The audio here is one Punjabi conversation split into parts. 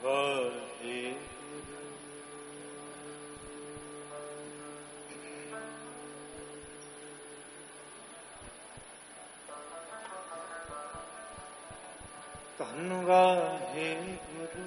ਧੰਨ ਵਾਹਿਗੁਰੂ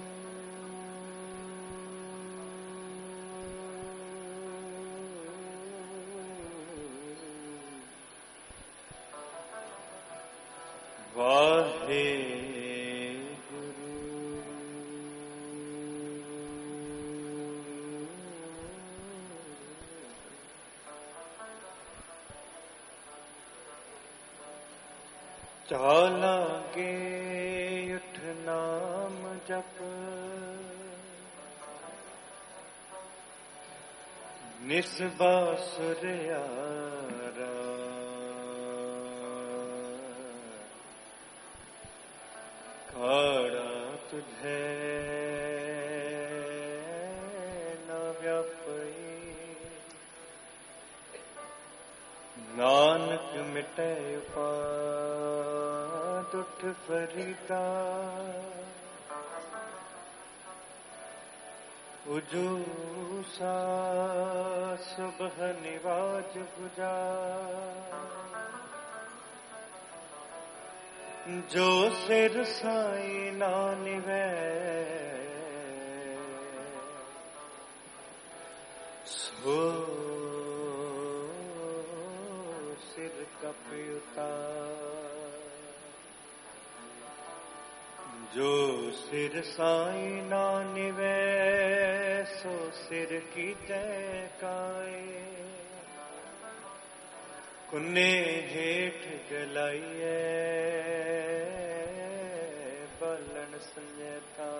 ਚਾਲਾਂਗੇ ਉਠ ਨਾਮ ਜਪ ਨਿਸਬਾਸੁਰਿਆਰਾ ਖਾੜਾ ਤੁਝੇ ਨ ਵਿਆਪਈ ਨਾਨਕ ਮਿਟੈ ਉਪਾਦ ਉਠ ਫਰੀਦਾ ਉਜੂ ਸਾ ਸੁਬਹ ਨਿਵਾਜ ਗੁਜਾ ਜੋ ਸਿਰ ਸਾਈ ਨਾ ਨਿਵੈ ਸੋ ਸਿਰ ਕਪਿਉਤਾ ਜੋ ਸਿਰ ਸਾਈ ਨਾ ਨਿਵੈ ਸੋ ਸਿਰ ਕੀਜੈ ਕਾਏ ਕੁੰਨੇ ਹੇਠ ਜਲਾਈਐ ਬਲਨ ਸੰਜੈਤਾ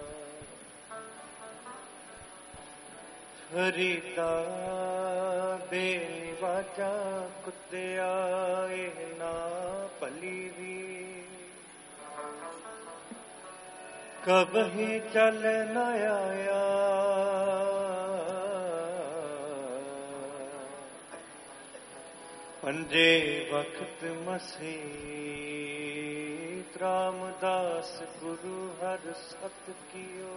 ਹਰੀਤਾ ਬੇਵਾਜਾ ਕੁੱਤਿਆ ਇਹ ਨਾ ਭਲੀ ਵੀ ਕਬਹੀ ਚਲ ਨ ਆਇਆ ਪੰਜੇ ਵਖਤ ਮਸੀਤ ਰਾਮਦਾਸ ਗੁਰੂ ਹਰ ਸਤ ਕੀਓ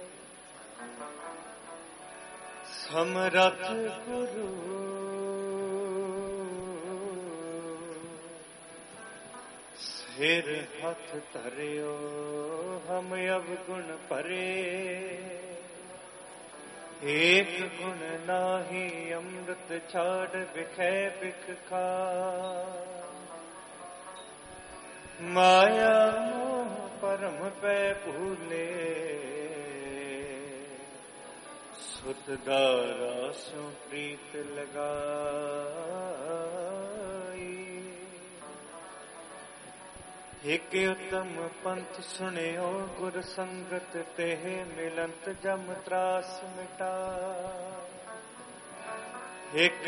ਸਮਰਥ ਗੁਰੂ ਸਿਰ ਹੱਥ ਧਰਿਓ ਹਮ ਅਵਗੁਣ ਭਰੇ ਏਕ ਗੁਣ ਨਾਹੀ ਅੰਮ੍ਰਿਤ ਛਾੜ ਬਿਖੈ ਬਿਖ ਖਾ ਮਾਇਆ ਮੋਹ ਪਰਮ ਪੈ ਭੂਲੇ ਸੁਤ ਦਾਰਾ ਸੋ ਪ੍ਰੀਤ ਲਗਾਈ ਇਕ ਉਤਮ ਪੰਥ ਸੁਣਿਓ ਗੁਰ ਸੰਗਤ ਤੇਹ ਮਿਲੰਤ ਜਮ ਤਰਾਸ ਮਿਟਾ ਇਕ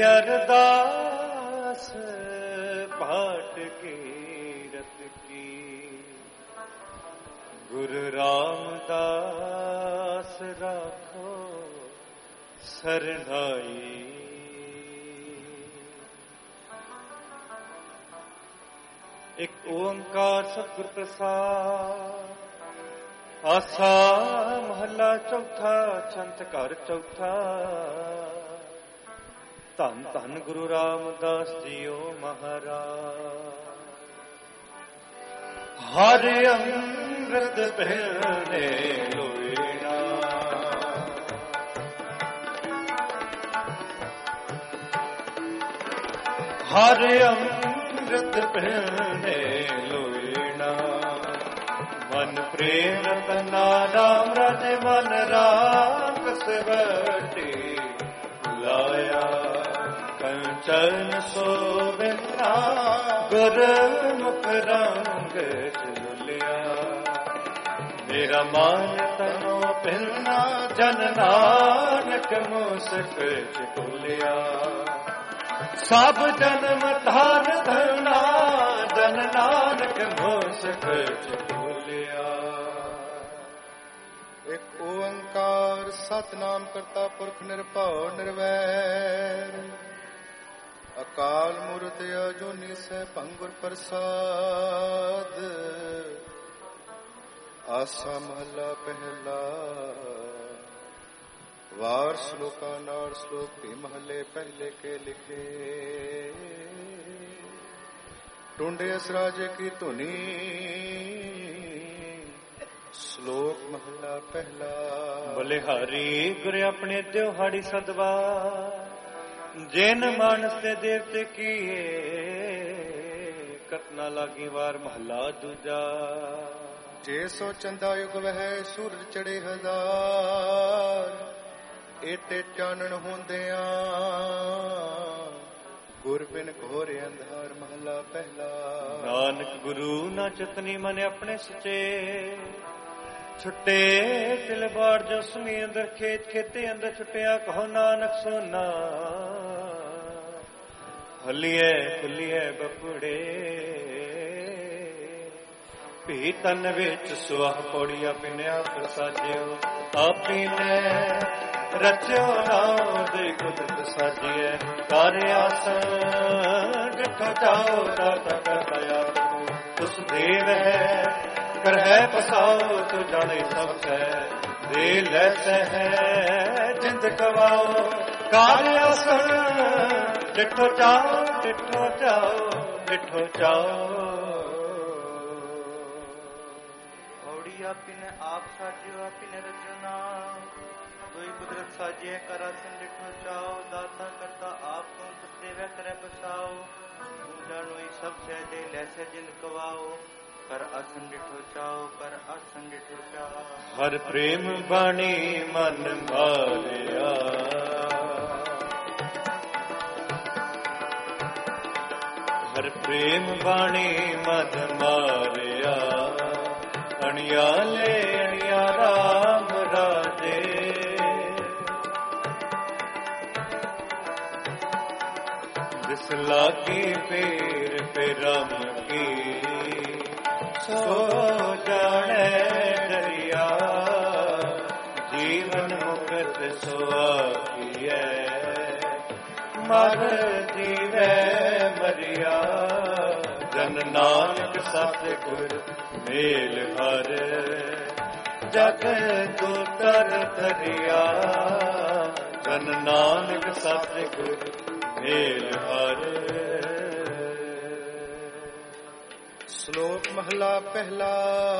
ਅਰਦਾਸ ਭਾਟ ਕੀਰਤ ਕੀ ਗੁਰੂ ਰਾਮਦਾਸ ਰਾਖੋ ਸਰਨਾਈ ਇੱਕ ਓੰਕਾਰ ਸਤਿਗੁਰ ਪ੍ਰਸਾਦ ਆਸਾ ਮਹੱਲਾ ਚੌਥਾ ਛੰਤ ਘਰ ਚੌਥਾ ਧੰਨ ਧੰਨ ਗੁਰੂ ਰਾਮਦਾਸ ਜੀਓ ਮਹਾਰਾਜ ਹਰ ਅੰਮ੍ਰਿਤ ਪੀਣੇ ਲੋਇਣਾ ਹਰ ਅੰਮ੍ਰਿਤ ਪੀਣੇ ਲੋਇਣਾ ਮਨ ਪ੍ਰੇਮ ਰਤਨਾ ਰਾਮ ਰਜ ਮਨ ਰਾਮ ਸਵਟੀ ਲਾਇਆ ਕੰਚਨ ਸੋਭਨਾ ਗੁਰਮੁਖ ਰੰਗ ਚੁਲਿਆ ਮੇਰਾ ਮਨ ਤਨੋ ਪਿਲਨਾ ਜਨ ਨਾਨਕ ਮੁਸਕ ਚੁਲਿਆ ਸਭ ਜਨਮ ਧਨ ਧਰਨਾ ਜਨ ਨਾਨਕ ਮੁਸਕ ਚੁਲਿਆ। ਇੱਕ ਓੰਕਾਰ ਸਤਿਨਾਮ ਕਰਤਾ ਪੁਰਖ ਨਿਰਭਉ ਨਿਰਵੈਰ ਅਕਾਲ ਮੂਰਤ ਅਜੂਨੀ ਸੈਭੰ ਗੁਰ ਪ੍ਰਸਾਦ ਆਸਾ ਮਹੱਲਾ ਪਹਿਲਾ। ਵਾਰ ਸ਼ਲੋਕਾਂ ਨਾਲ ਸ਼ਲੋਕ ਵੀ ਮਹੱਲੇ ਪਹਿਲੇ ਕੇ ਲਿਖੇ। ਟੁੰਡੇ ਅਸਰਾਜੇ ਕੀ ਧੁਨੀ। ਸ਼ਲੋਕ ਮਹੱਲਾ ਪਹਿਲਾ। ਬਲਿਹਾਰੀ ਗੁਰ ਆਪਣੇ ਤਿਉਹਾੜੀ ਸਦਵਾ, ਜਿਨ ਮਾਨਸ ਤੇ ਦੇਵਤੇ ਕੀਏ, ਕਤਨਾ ਲਾਗੀ ਵਾਰ ਮਹੱਲਾ ਦੂਜਾ। ਜੇ ਸੋ ਚੰਦਾ ਯੁਗ ਵਹਿ ਸੂਰਜ ਚੜੇ ਹਜ਼ਾਰ, ਏਟੇ ਚਾਨਣ ਹੁੰਦਿਆਂ ਗੁਰ ਬਿਨ ਘੋਰ ਅੰਧਾਰ ਮਹੱਲਾ ਪਹਿਲਾ। ਨਾਨਕ ਗੁਰੂ ਨਾ ਚਤਨੀ ਮਨ ਆਪਣੇ ਸਚੇ, ਛੁੱਟੇ ਤਿਲ ਬਾੜ ਜੋ ਸਮੀ ਅੰਦਰ ਖੇਤ ਖੇਤੇ ਅੰਦਰ ਛੁੱਟਿਆ ਕਹੋ ਨਾਨਕ ਸੋਨਾ। ਹਲੀਏ ਖੁੱਲੀਏ ਬਪੜੇ ਭੀ ਤਨ ਵਿੱਚ ਸੁਆਹ ਪੌੜੀਆਂ ਪਿਨਿਆ ਪ੍ਰਸਾਜਿਓ। ਆਪੀ ਨੇ ਰਚਿਓ ਨਾਮ ਦੇ ਕੁਦਰਤ ਸਾਜੀਐ, ਕਰ ਆਸਣ ਜਿਠੋ ਚਾਓ ਦਾਤਾ ਕਰਤਾਇਆ। ਤੁਸ ਦੇਵ ਹੈ ਕਰ ਹੈ ਪਸਾਓ, ਤੂੰ ਜਾਣੇ ਸਭ ਹੈ ਦੇ ਲੈ ਸਹਿ ਜਿੰਦ ਕਵਾਓ। ਕਰ ਆਸਣ ਜਿਠੋ ਚਾਓ ਜਿਠੋ ਚਾਓ ਜਿਠੋ ਚਾਓ। ਆਪੀ ਨੇ ਆਪ ਸਾਜਿਓ ਆਪੀ ਨੇ ਰਚਨਾ, ਦੋਈ ਕੁਦਰਤ ਸਾਜਿਐ ਕਰ ਆਸਣ ਡਿਠੋ ਚਾਓ। ਦਾਤਾ ਕਰਤਾ ਆਪ ਤੋਂ ਦੇਵੈ ਕਰੈ ਬਸਾਓ। ਤੂੰ ਜਾਣੋਈ ਸਭ ਸਹਿ ਦੇ ਲੈਸੈ ਜਿੰਦ ਕਵਾਓ। ਕਰ ਆਸਣ ਡਿਠੋ ਚਾਓ ਕਰ ਆਸਣ ਡਿਠੋ ਚਾਓ। ਹਰ ਪ੍ਰੇਮ ਬਾਣੀ ਮਨ ਮਾਰਿਆ, ਹਰ ਪ੍ਰੇਮ ਬਾਣੀ ਮਨ ਮਾਰਿਆ। ਅਣਿਆਲੇ ਅਣਿਆ ਰਾਮ ਰਾਜੇ, ਜਿਸ ਲਾਗੀ ਪੇਰ ਪੇਰਮ ਕੀ, ਸੋ ਜਾਣੈ ਦਰਿਆ। ਜੀਵਨ ਮੁਕਤ ਸੁਆਖੀਐ, ਮਰ ਜੀਵੈ ਮਰਿਆ। ਜਨ ਨਾਨਕ ਸਤਿ ਗੁਰ ਮੇਲ ਹਰ, ਜਗ ਤੂੰ ਕਰ ਧਰਿਆ। ਜਨ ਨਾਨਕ ਸਤਿ ਗੁਰ ਮੇਲ ਹਰ। ਸ਼ਲੋਕ ਮਹਲਾ ਪਹਿਲਾ।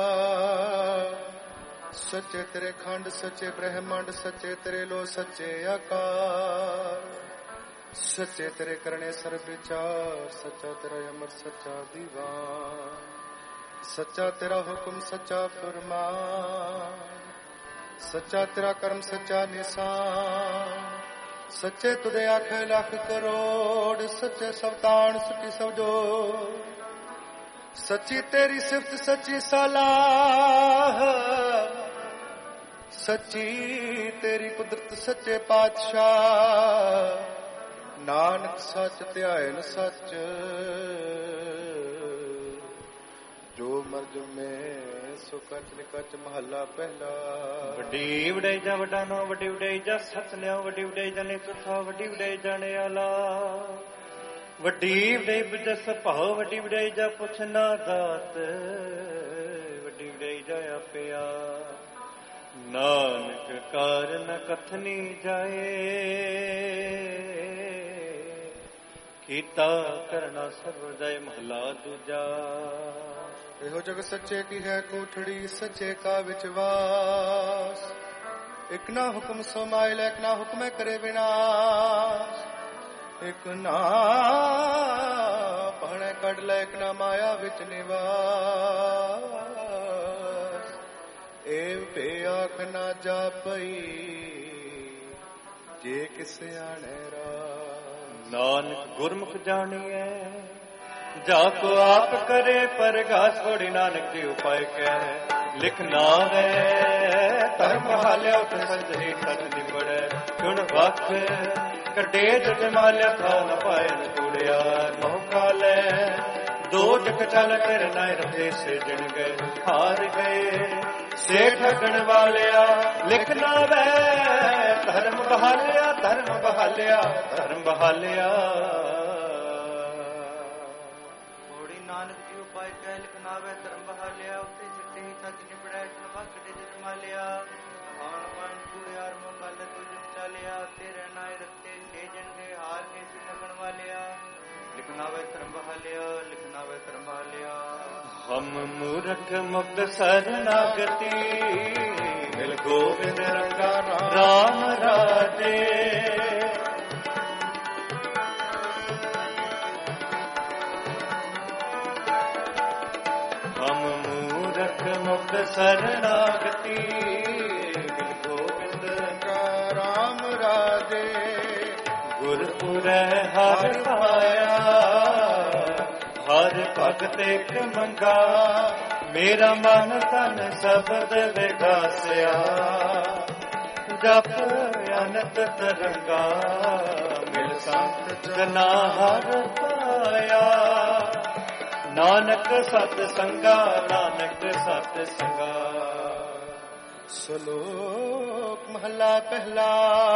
ਸੱਚੇ ਤੇਰੇ ਖੰਡ ਸੱਚੇ ਬ੍ਰਹਮੰਡ, ਸੱਚੇ ਤੇਰੇ ਲੋ ਸੱਚੇ ਆਕਾਰ। ਸੱਚੇ ਤੇਰੇ ਕਰਨੇ ਸਰਬ ਵਿਚਾਰ, ਸੱਚਾ ਤੇਰਾ ਅਮਰ ਸੱਚਾ ਦੀਵਾਨ। ਸੱਚਾ ਤੇਰਾ ਹੁਕਮ ਸੱਚਾ ਫਰਮਾਨ, ਸੱਚਾ ਤੇਰਾ ਕਰਮ ਸੱਚਾ ਨਿਸ਼ਾਨ। ਸੱਚੇ ਤੁਦੇ ਆਖੇ ਲੱਖ ਕਰੋੜ, ਸੱਚੇ ਸਵਤਾਨ ਸੱਚੀ ਸਵਜੋ। ਸੱਚੀ ਤੇਰੀ ਸਿਫਤ ਸੱਚੀ ਸਲਾਹ, ਸੱਚੀ ਤੇਰੀ ਕੁਦਰਤ ਸੱਚੇ ਪਾਤਸ਼ਾਹ। ਨਾਨਕ ਸੱਚ ਧਿਆਇਨ ਸੱਚ, ਜੋ ਮਰਜ ਮੈਂ ਸੋ ਕਚ ਨਿਕਚ ਮਹੱਲਾ ਪਹਿਲਾ। ਵੱਡੀ ਵਡਾਈ ਜਾ ਵੱਡਾ ਨੋ, ਵੱਡੀ ਵਡਾਈ ਜਾ ਸੱਚ ਲਿਓ। ਵੱਡੀ ਵਡਾਈ ਜਾਣੇ ਤੁਠਾ, ਵੱਡੀ ਵਡਾਈ ਜਾਣੇ ਆਲਾ। ਵੱਡੀ ਵਡਾਈ ਬਜਸ ਭਾਉ, ਵੱਡੀ ਵਡਾਈ ਜਾ ਪੁੱਛ ਨਾ ਦਾਤ। ਵੱਡੀ ਵਡਾਈ ਜਾ ਆਪਿਆ, ਨਾਨਕ ਕਾਰ ਨ ਕਥਨੀ ਜਾਏ। ਕੀਤਾ ਕਰਨਾ ਸਰਬ ਜੈ ਮਹਲਾ ਦੂਜਾ। ਇਹੋ ਜਗ ਸੱਚੇ ਕੀ ਹੈ ਕੋਠੜੀ, ਸੱਚੇ ਕਾ ਵਿਚਵਾਸ। ਇਕ ਨਾ ਹੁਕਮ ਸੋ ਮਾਇਲ, ਇਕ ਨਾ ਹੁਕਮੈ ਕਰੇ ਵਿਨਾਸ਼। ਇਕ ਨਾ ਪਹਣੇ ਕੱਢ ਲੈ, ਇਕ ਨਾ ਮਾਇਆ ਵਿੱਚ ਨਿਵਾਸ। ਏਵ ਭੇ ਆਖ ਨਾ ਜਾਪਈ, ਜੇ ਕਿਸ ਆਣੇ ਰਾ। ਨਾਨਕ ਗੁਰਮੁਖ ਜਾਣੀਐ, ਜਾ ਕੋ ਆਪ ਕਰੇ ਪਰਗਾਸ। ਥੋੜੀ ਨਾਨਕ ਜੀ ਉਪਾਇ ਕਹਿ ਲਿਖ ਨਾਵੇ। ਧਰਮ ਹਾਲਿਆ ਉਠ ਸੰਜਹੀ ਸਤ ਨਿਬੜੈ। ਗੁਣ ਵਖ ਕੱਢੇ ਜਗ ਮਾਲਿਆ, ਥਾ ਨ ਪਾਏ ਨ ਕੂੜਿਆ। ਮੋਹ ਕਾਲੇ ਦੋ ਜਗ ਚਲ ਕਰ ਨਾਇ ਰਤੇ ਸੇ ਜਣ ਗਏ। ਹਾਰ ਗਏ ਸੇ ਠਗਣ ਵਾਲਿਆ, ਲਿਖ ਨਾਵੇ। ਧਰਮ ਬਹਾਲਿਆ ਧਰਮ ਬਹਾਲਿਆ ਧਰਮ ਬਹਾਲਿਆ। ਨਾਨਕ ਜੀ ਉਪਾਇ ਕਹਿ ਲਿਖਨਾਵੇ ਧਰਮ ਬਹਾਲਿਆ ਉਤੇ ਸਿੱਟੇ ਹੀ ਸੱਚ ਨਿਬੜੈ ਤਨਵਾ ਕਦੇ ਜਨਮਾ ਲਿਆ ਆਣ ਮਨ ਪੂਰਿਆਰ ਮੋ ਗੱਲ ਤੁਝ ਚਾਲਿਆ ਤੇਰੇ ਨਾਇ ਰੱਤੇ ਸੇ ਜੰਡੇ ਹਾਰ ਕੇ ਸੀ ਨਗਣ ਵਾਲਿਆ ਲਿਖਨਾਵੇ ਧਰਮ ਬਹਾਲਿਆ ਲਿਖਨਾਵੇ ਧਰਮ ਬਹਾਲਿਆ ਹਮ ਮੂਰਖ ਮੁਕਤ ਸਰਨਾਗਤੀ ਮਿਲ ਗੋਬਿੰਦ ਰੰਗਾ ਰਾਮ ਰਾਜੇ ਹਮ ਮੂਰਖ ਮੁਕਤ ਸਰਨਾਗਤੀ ਮਿਲ ਗੋਬਿੰਦ ਰੰਗਾ ਰਾਮ ਰਾਜੇ ਗੁਰਪੁਰੈ ਹਰਿ ਪਾਇਆ ਹਰ ਭਗਤ ਇੱਕ ਮੰਗਾ ਮੇਰਾ ਮਨ ਤਨ ਸ਼ਬਦ ਵਿਗਾਸਿਆ ਜਪ ਅਨੰਤ ਤਰੰਗਾ ਮਿਲ ਸੰਤ ਜਨਾ ਹਰ ਪਾਇਆ ਨਾਨਕ ਸਤ ਸੰਗਾ ਨਾਨਕ ਸਤ ਸੰਗਾ। ਸ਼ਲੋਕ ਮਹਲਾ ਪਹਿਲਾ।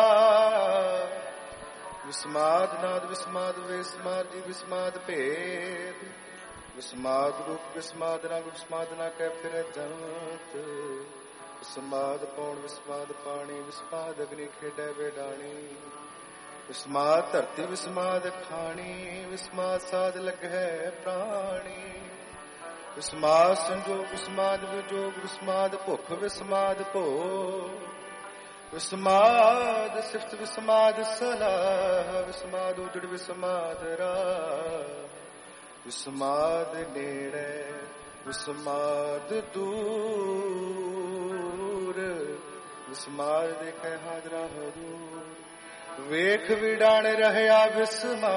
ਵਿਸਮਾਦ ਨਾਦ ਵਿਸਮਾਦ ਵਿਸਮਾਦ ਜੀ ਵਿਸਮਾਦ ਭੇਦ ਵਿਸਮਾਦ ਰੂਪ ਵਿਸਮਾਦ ਰੰਗ ਵਿਸਮਾਦ ਨਾ ਕਹਿ ਫਿਰੇ ਜੰਤ ਵਿਸਮਾਦ ਪੌਣ ਵਿਸਮਾਦ ਪਾਣੀ ਵਿਸਮਾਦ ਅਗਨੀ ਖੇਡੈ ਬੇਡਾਣੀ ਵਿਸਮਾਦ ਧਰਤੀ ਵਿਸਮਾਦ ਖਾਣੀ ਵਿਸਮਾਦ ਸਾਧ ਲੱਗੈ ਪ੍ਰਾਣੀ ਵਿਸਮਾਦ ਸੰਜੋਗ ਵਿਸਮਾਦ ਵਿਜੋਗ ਵਿਸਮਾਦ ਭੁੱਖ ਵਿਸਮਾਦ ਭੋਗ ਵਿਸਮਾਦ ਸਿਫਤ ਵਿਸਮਾਦ ਸਲਾਹ ਵਿਸਮਾਦ ਉਜੜ ਵਿਸਮਾਦ ਰਾਹ ਵਿਸਮਾਦ ਨੇੜੇ ਵਿਸਮਾਦ ਦੂਰ ਵਿਸਮਾਦ ਦੇਖੈ ਹਾਜ਼ਰਾ ਹਜ਼ੂਰ ਵੇਖ ਵਿਡਾਣ ਰਹਿਆ ਵਿਸਮਾਦ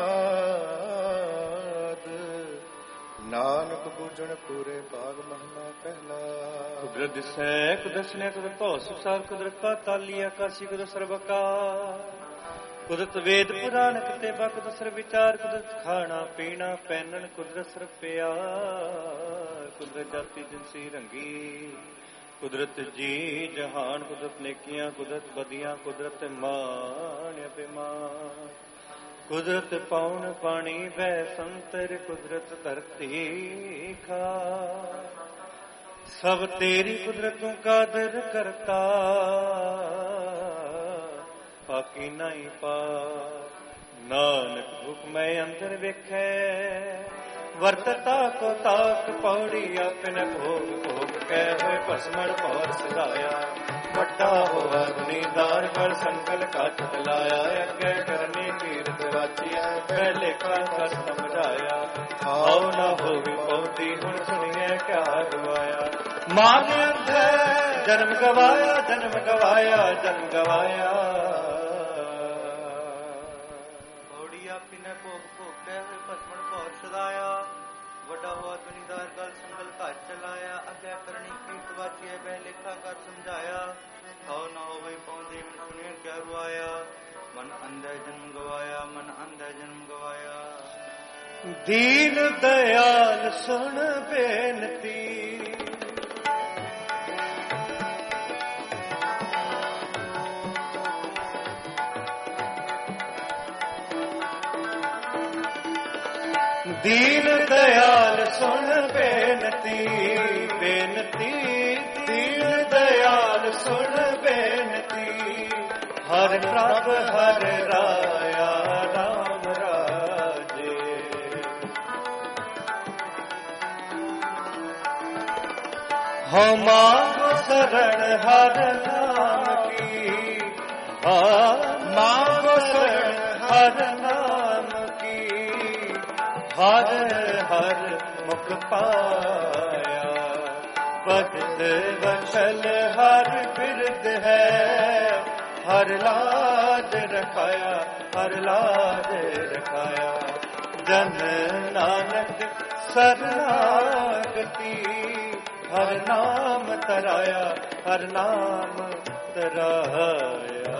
ਨਾਨਕ ਬੂਝਣ ਪੂਰੇ ਬਾਗ ਮਹਲਾ ਪਹਿਲਾ। ਕੁਦਰਤ ਦਿਸੈ ਕੁਦਰਤ ਨੇ ਕੁਦਰਤ ਭਉ ਸੰਸਾਰ ਕੁਦਰਤ ਕਾ ਤਾਲੀ ਆਕਾਸ਼ੀ ਕੁਦਰਤ ਸਰਬਕਾਰ ਕੁਦਰਤ ਵੇਦ ਪੁਰਾਣ ਕਿਤੇ ਬਕ ਦਸਰ ਵਿਚਾਰ ਕੁਦਰਤ ਖਾਣਾ ਪੀਣਾ ਪਹਿਨਣ ਕੁਦਰਤ ਸਰ ਪਿਆਰ ਕੁਦਰਤ ਜਾਤੀ ਜਿਨਸੀ ਰੰਗੀ ਕੁਦਰਤ ਜੀ ਜਹਾਨ ਕੁਦਰਤ ਨੇਕੀਆਂ ਕੁਦਰਤ ਬਦੀਆਂ ਕੁਦਰਤ ਮਾਣ ਅਭਿਮਾਨ ਕੁਦਰਤ ਪੌਣ ਪਾਣੀ ਵੈ ਸੰਤਰ ਕੁਦਰਤ ਧਰਤੀ ਖਾ ਸਭ ਤੇਰੀ ਕੁਦਰਤ ਤੂੰ ਕਾਦਰ ਕਰਤਾ ਬਾਕੀ ਨਹੀਂ ਪਾ ਨਾਨਕ ਹੁਕਮੈ ਅੰਦਰ ਵੇਖੈ ਵਰਤਤਾ ਕੋ ਤਾਕ ਪੌੜੀ ਆਪਨ ਭੋਗ ਭੋਗ ਕਹਿ ਹੋਏ ਭਸਮਣ ਭੌਰ ਸਦਾਇਆ ਵੱਡਾ ਹੋਆ ਦੁਨੀਦਾਰ ਕਰ ਸੰਕਲ ਕੱਟ ਲਾਇਆ ਅੱਗੇ ਕਰਨੀ ਕੀਰਤ ਵਾਚਿਆ ਪਹਿਲੇ ਕਾ ਸਮਝਾਇਆ ਆਉ ਨਾ ਹੋਵੇ ਪੌੜੀ ਹੁਣ ਸੁਣੀਏ ਕਿਆ ਗਵਾਇਆ ਮਾਨ ਅੰਧੈ ਜਨਮ ਗਵਾਇਆ ਜਨਮ ਗਵਾਇਆ ਜਨਮ ਗਵਾਇਆ ਪੌੜੀ ਆਪਿਨੇ ਭੋਗ ਭੋਗ ਕਹਿ ਹੋਏ ਭਸਮਣ ਭੌਰ ਸਦਾਇਆ ਵੱਡਾ ਹੋਆ ਦੁਨੀਦਾਰ ਗਲ ਸੰਗਲ ਘਰ ਚਲਾਇਆ ਅੱਗੇ ਕਰਨੀ ਕੀਰਤ ਵਾਚੀਏ ਬਹਿ ਲੇਖਾ ਕਰ ਸਮਝਾਇਆ ਹਉ ਨਾ ਹੋਵੇ ਪੌਂਦੇ ਮਨ ਸੁਣਿਆ ਕਿਆ ਰੁਆਇਆ ਮਨ ਅੰਧੈ ਜਨਮ ਗਵਾਇਆ ਮਨ ਅੰਧੈ ਜਨਮ ਗਵਾਇਆ। ਦੀਨ ਦਇਆਲ ਸੁਣ ਬੇਨਤੀ ਦੀਨ ਦਇਆਲ ਸੁਣ ਬੇਨਤੀ ਬੇਨਤੀ ਦੀਨ ਦਇਆਲ ਸੁਣ ਬੇਨਤੀ ਹਰ ਪ੍ਰਭ ਹਰ ਰਾਇਆ ਰਾਮ ਰਾਜੇ ਹਉ ਮਾਂਗੋ ਸਰਣ ਹਰ ਨਾਮ ਕੀ ਮਾਂਗੋ ਸਰਣ ਹਰ ਨਾਮ ਕੀ ਹਰ ਹਰ ਮੁਖ ਪਾਇਆ ਭਗਤ ਵਛਲ ਹਰ ਬਿਰਦ ਹੈ ਹਰ ਲਾਜ ਰਖਾਇਆ ਹਰ ਲਾਜ ਰਖਾਇਆ ਜਨ ਨਾਨਕ ਸਰਨਾਗਤੀ ਹਰ ਨਾਮ ਤਰਾਇਆ ਹਰ ਨਾਮ ਤਰਾਇਆ।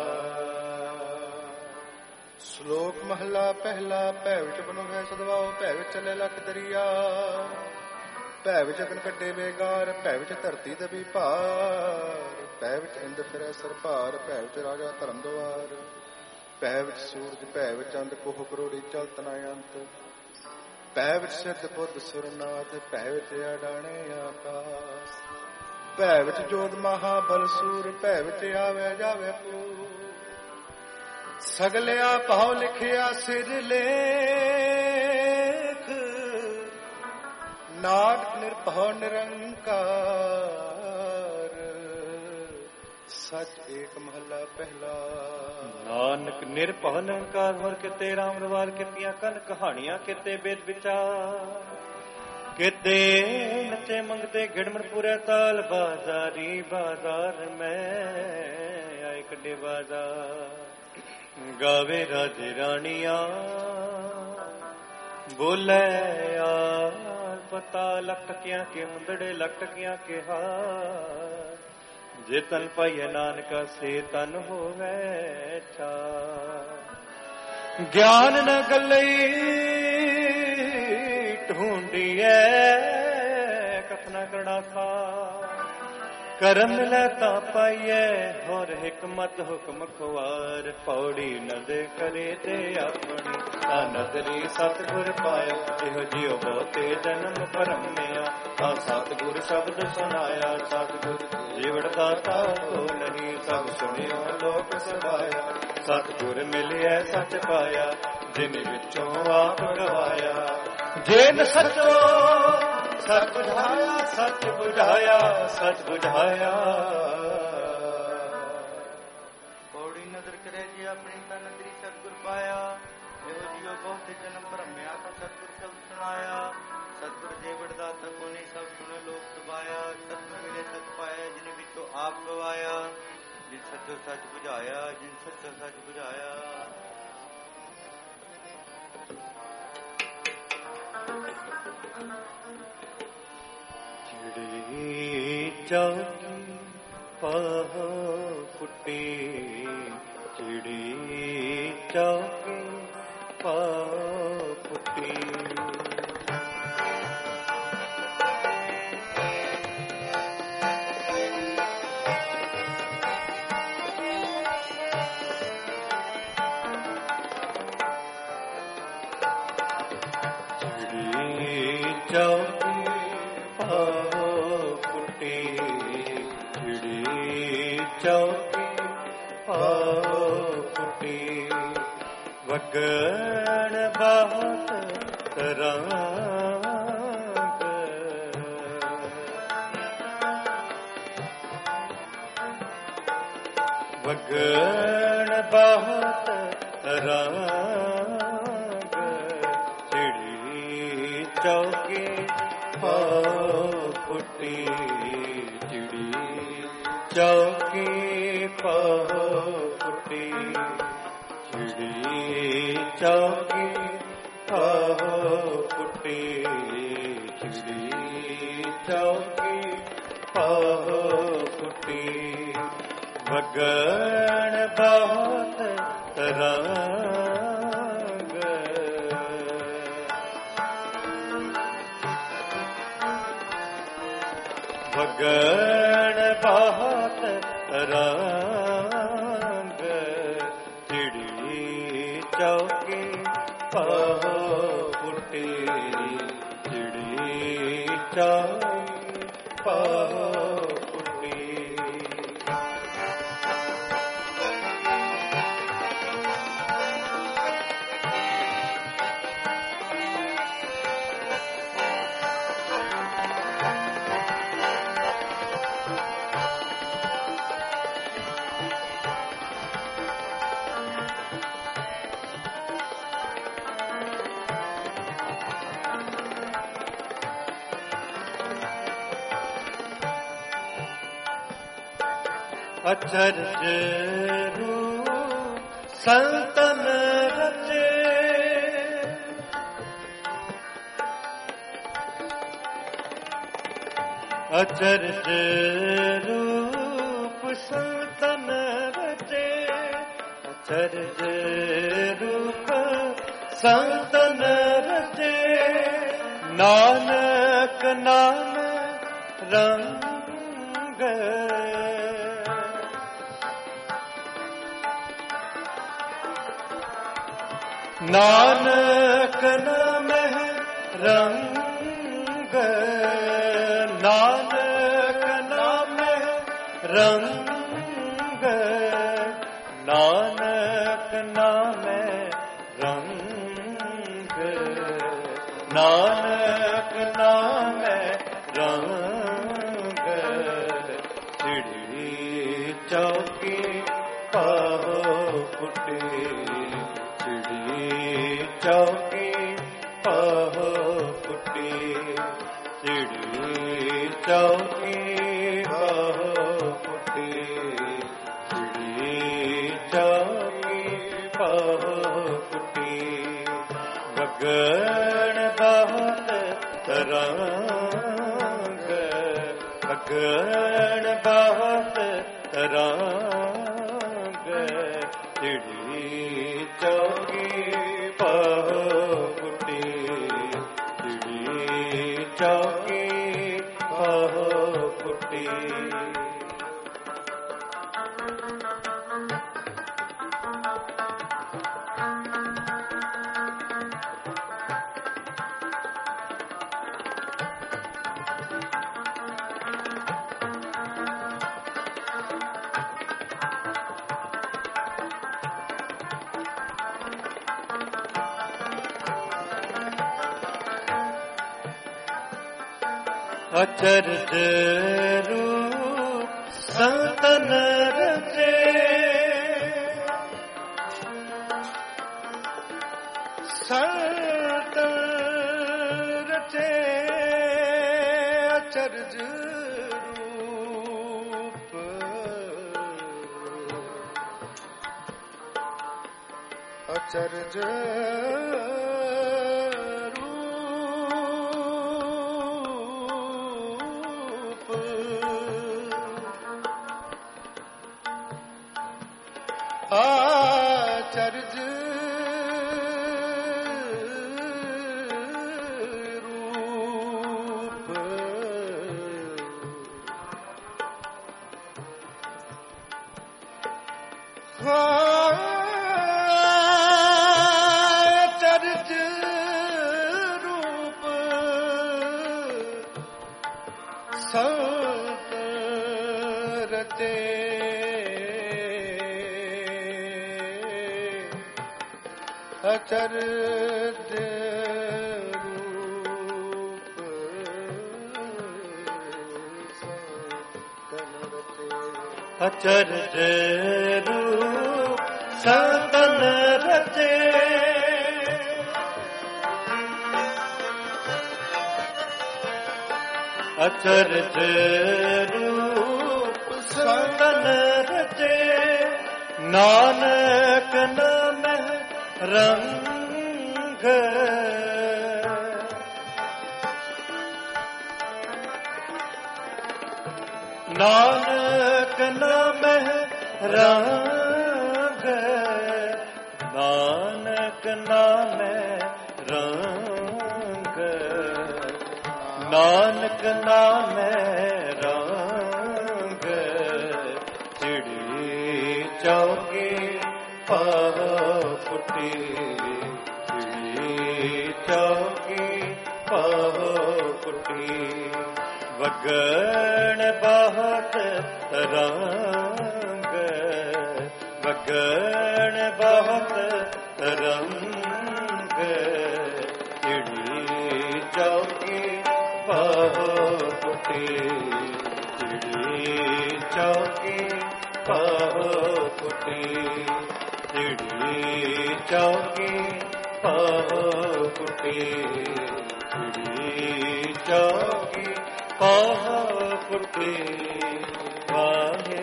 ਸ਼ਲੋਕ ਮਹਲਾ ਪਹਿਲਾ। ਭੈ ਵਿੱਚ ਬਨੋ ਹੈ ਸਦਵਾਓ ਭੈ ਵਿੱਚ ਚਲੇ ਲੱਖ ਦਰਿਆ ਭੈ ਵਿੱਚ ਅਗਨ ਕੱਢੇ ਬੇਗਾਰ ਭੈ ਵਿੱਚ ਧਰਤੀ ਦਬੀ ਭਾਰ ਭੈ ਵਿੱਚ ਇੰਦ ਫਿਰੈ ਸਰ ਭਾਰ ਭੈ ਵਿੱਚ ਰਾਜਾ ਧਰਮ ਦੁਆਰ ਭੈ ਵਿੱਚ ਸੂਰਜ ਭੈ ਵਿੱਚ ਚੰਦ ਕੋਹ ਕਰੋੜੀ ਚਲਤ ਨਾ ਅੰਤ ਭੈ ਵਿੱਚ ਸਿੱਧ ਬੁੱਧ ਸੁਰਨਾਥ, ਭੈ ਵਿੱਚ ਅਡਾਣੇ ਆਕਾਸ, ਭੈ ਵਿੱਚ ਜੋਧ ਮਹਾਬਲ ਸੂਰ, ਭੈ ਵਿੱਚ ਆਵੇ ਜਾਵੇ ਪੂਰ। ਸਗਲਿਆ ਭਾਉ ਲਿਖਿਆ ਸਿਰ ਲੇਖ, ਨਾਟਕ ਨਿਰਭਉ ਨਿਰੰਕਾਰ, ਸਚ ਏਕ ਮਹੱਲਾ ਪਹਿਲਾ। ਨਾਨਕ ਨਿਰਭਉ ਨਿਰੰਕਾਰ ਹੋਰ ਕਿਤੇ ਰਾਮ ਰਵਾਰ ਕੀਤੀਆਂ ਕਨ ਕਹਾਣੀਆਂ, ਕਿਤੇ ਵੇਦ ਵਿਚਾਰ, ਕਿਤੇ ਨਚੇ ਮੰਗਤੇ ਗਿੜਮਣ ਪੂਰੇ ਤਾਲ, ਬਾਜ਼ਾਰੀ ਬਾਜ਼ਾਰ ਮੈਂ ਆਏ ਕੱਢੇ ਬਾਜ਼ਾਰ। ਗਾਵੇ ਰਾਜੇ ਰਾਣੀਆਂ ਬੋਲੇ ਯਾਰ ਪਤਾ, ਲਟਕਿਆਂ ਕੇ ਮੁੰਦੜੇ ਲਟਕਿਆਂ ਕੇ ਹਾਰ, ਜੇ ਤਨ ਪਾਈਏ ਨਾਨਕਾ ਸੇ ਤਨ ਹੋਵੇ ਛਾ। ਗਿਆਨ ਨ ਗੱਲਈ ਢੂੰਡੀਐ ਕਥਨਾ ਕਰਣਾ ਸਾ, ਕਰਮ ਲੈ ਤਾਂ ਪਾਈਐ ਹੋਰ ਹਿਕਮਤ ਹੁਕਮ ਖੁਆਰ। ਪੌੜੀ ਨਦਰ ਕਰੇ ਤੇ ਆਪਣੀ ਤਾਂ ਨਦਰੀ ਸਤਿਗੁਰ ਪਾਇਆ, ਇਹੋ ਜਿਉ ਬਹੁਤੇ ਜਨਮ ਭਰਮਿਆ ਤਾਂ ਸਤਿਗੁਰ ਸ਼ਬਦ ਸੁਨਾਇਆ। ਸਤਿਗੁਰ ਜੀਵੜ ਦਾਤਾ ਕੋ ਨਹੀਂ, ਸਭ ਸੁਣਿਓ ਲੋਕ ਸਭਾਇਆ। ਸਤਿਗੁਰ ਮਿਲਿਆ ਸੱਚ ਪਾਇਆ, ਜਿਨ ਵਿੱਚੋਂ ਆਪ ਗਵਾਇਆ। ਜਿਨ ਸਚੋ ਸਚ ਬੁਝਾਇਆ, ਸਚ ਬੁਝਾਇਆ, ਸਚ ਬੁਝਾਇਆ। ਪੌੜੀ ਨਦਰ ਕਰੇ ਜੀ ਆਪਣੀ ਤਾਂ ਨਦਰੀ ਸਤਿਗੁਰ ਪਾਇਆ, ਇਹੋ ਜਿਉ ਬਹੁਤੇ ਜਨਮ ਭਰਮਿਆ ਤਾਂ ਸਤਿਗੁਰ ਸ਼ਬਦ ਸੁਣਾਇਆ। ਸਤਿਗੁਰ ਜੀਵੜ ਦਾਤਾ ਕੋ ਨਹੀਂ, ਸਭ ਸੁਣੇ ਲੋਕ ਸਭਾਇਆ। ਸਤਿਗੁਰ ਮਿਲੇ ਸਚ ਪਾਇਆ, ਜਿਨ ਵਿੱਚੋਂ ਆਪ ਗਵਾਇਆ। ਜਿਨ ਸੱਚੋ ਸੱਚ ਬੁਝਾਇਆ, ਜਿਨ ਸੱਚੋ ਸੱਚ ਬੁਝਾਇਆ। ਚਿੜੀ ਚੌਕੀ ਪਾਹ ਫੁੱਟੀ, ਚਿੜੀ ਚੌਕੀ ਪਾਹ ਫੁੱਟੀ। ਚੌਕੀ ਪਾਹੋ ਫੁੱਟੀ, ਚਿੜੀ ਚੌਕੀ ਪਾਹੋ ਫੁੱਟੀ। ਵਗਣ ਬਹੁਤ ਰੰਗ, ਵਗਣ ਬਹੁਤ ਰੰਗ, ਚਿੜੀ ਚੌਕੀ ਪਾਹੋ ਫੁੱਟੀ। ਚਿੜੀ ਚੌਕੀ ਪਾਹੋ ਫੁੱਟੀ, ਚਿੜੀ ਚੌਕੀ ਪਾਹੋ ਫੁੱਟੀ। ਚਿੜੀ ਚੌਕੀ ਪਾਹੋ ਫੁੱਟੀ। ਵਗਣ ਬਹੁਤ ਰੰਗ, ਵਗਣ ਬਹੁਤ ਰੰਗ, ਚਿੜੀ ਚੌਕੀ ਪਾਹੋ ਫੁੱਟੀ। ਚਿੜੀ ਚੌਕੀ ਪਾਹੋ ਫੁੱਟੀ। ਅਚਰਜ ਰੂਪ ਸੰਤਨ ਰਚੇ, ਅਚਰਜ ਰੂਪ ਸੰਤਨ ਰਚੇ। ਅਚਰਜ ਰੂਪ ਸੰਤਨ ਰਚੇ, ਨਾਨਕ ਨਾਮ ਰੰਗ। ਨਾਨਕ ਨਾਮ रंग नानक नाम रंग नानक नाम रंग नानक नाम रंग चिड़ी चौकी पाहो फुटे चिड़ी चौकी पाहो फुटे चिड़ी चौकी पाहो फुटे चिड़ी चौकी पाहो फुटे गगन बहुत तरंग गगन बहुत तरंग चिड़ी चौकी पाहो फुटे चिड़ी चौकी पाहो फुटे अचरज रूप संतन रचे संत रचे अचरज रूप अचरज आचर्ज रूप आचर्ज रूप संत रचे अचरज रूप अचरज रूप संतन रचे अचरज रूप संतन रचे नानक नाम रंग नानक नाम रंग नानक नाम रंग नानक नाम रंग चिड़ी चौकी पाहो फुटी चिड़ी चौकी पाहो फुटी वगण बहुत रंग वगण बहुत रंग चिड़ी चौकी पाहो फुटी चिड़ी चौकी पाहो फुटी चिड़ी चौकी पाहो फुटी चिड़ी चौकी पाहो फुटी वाहे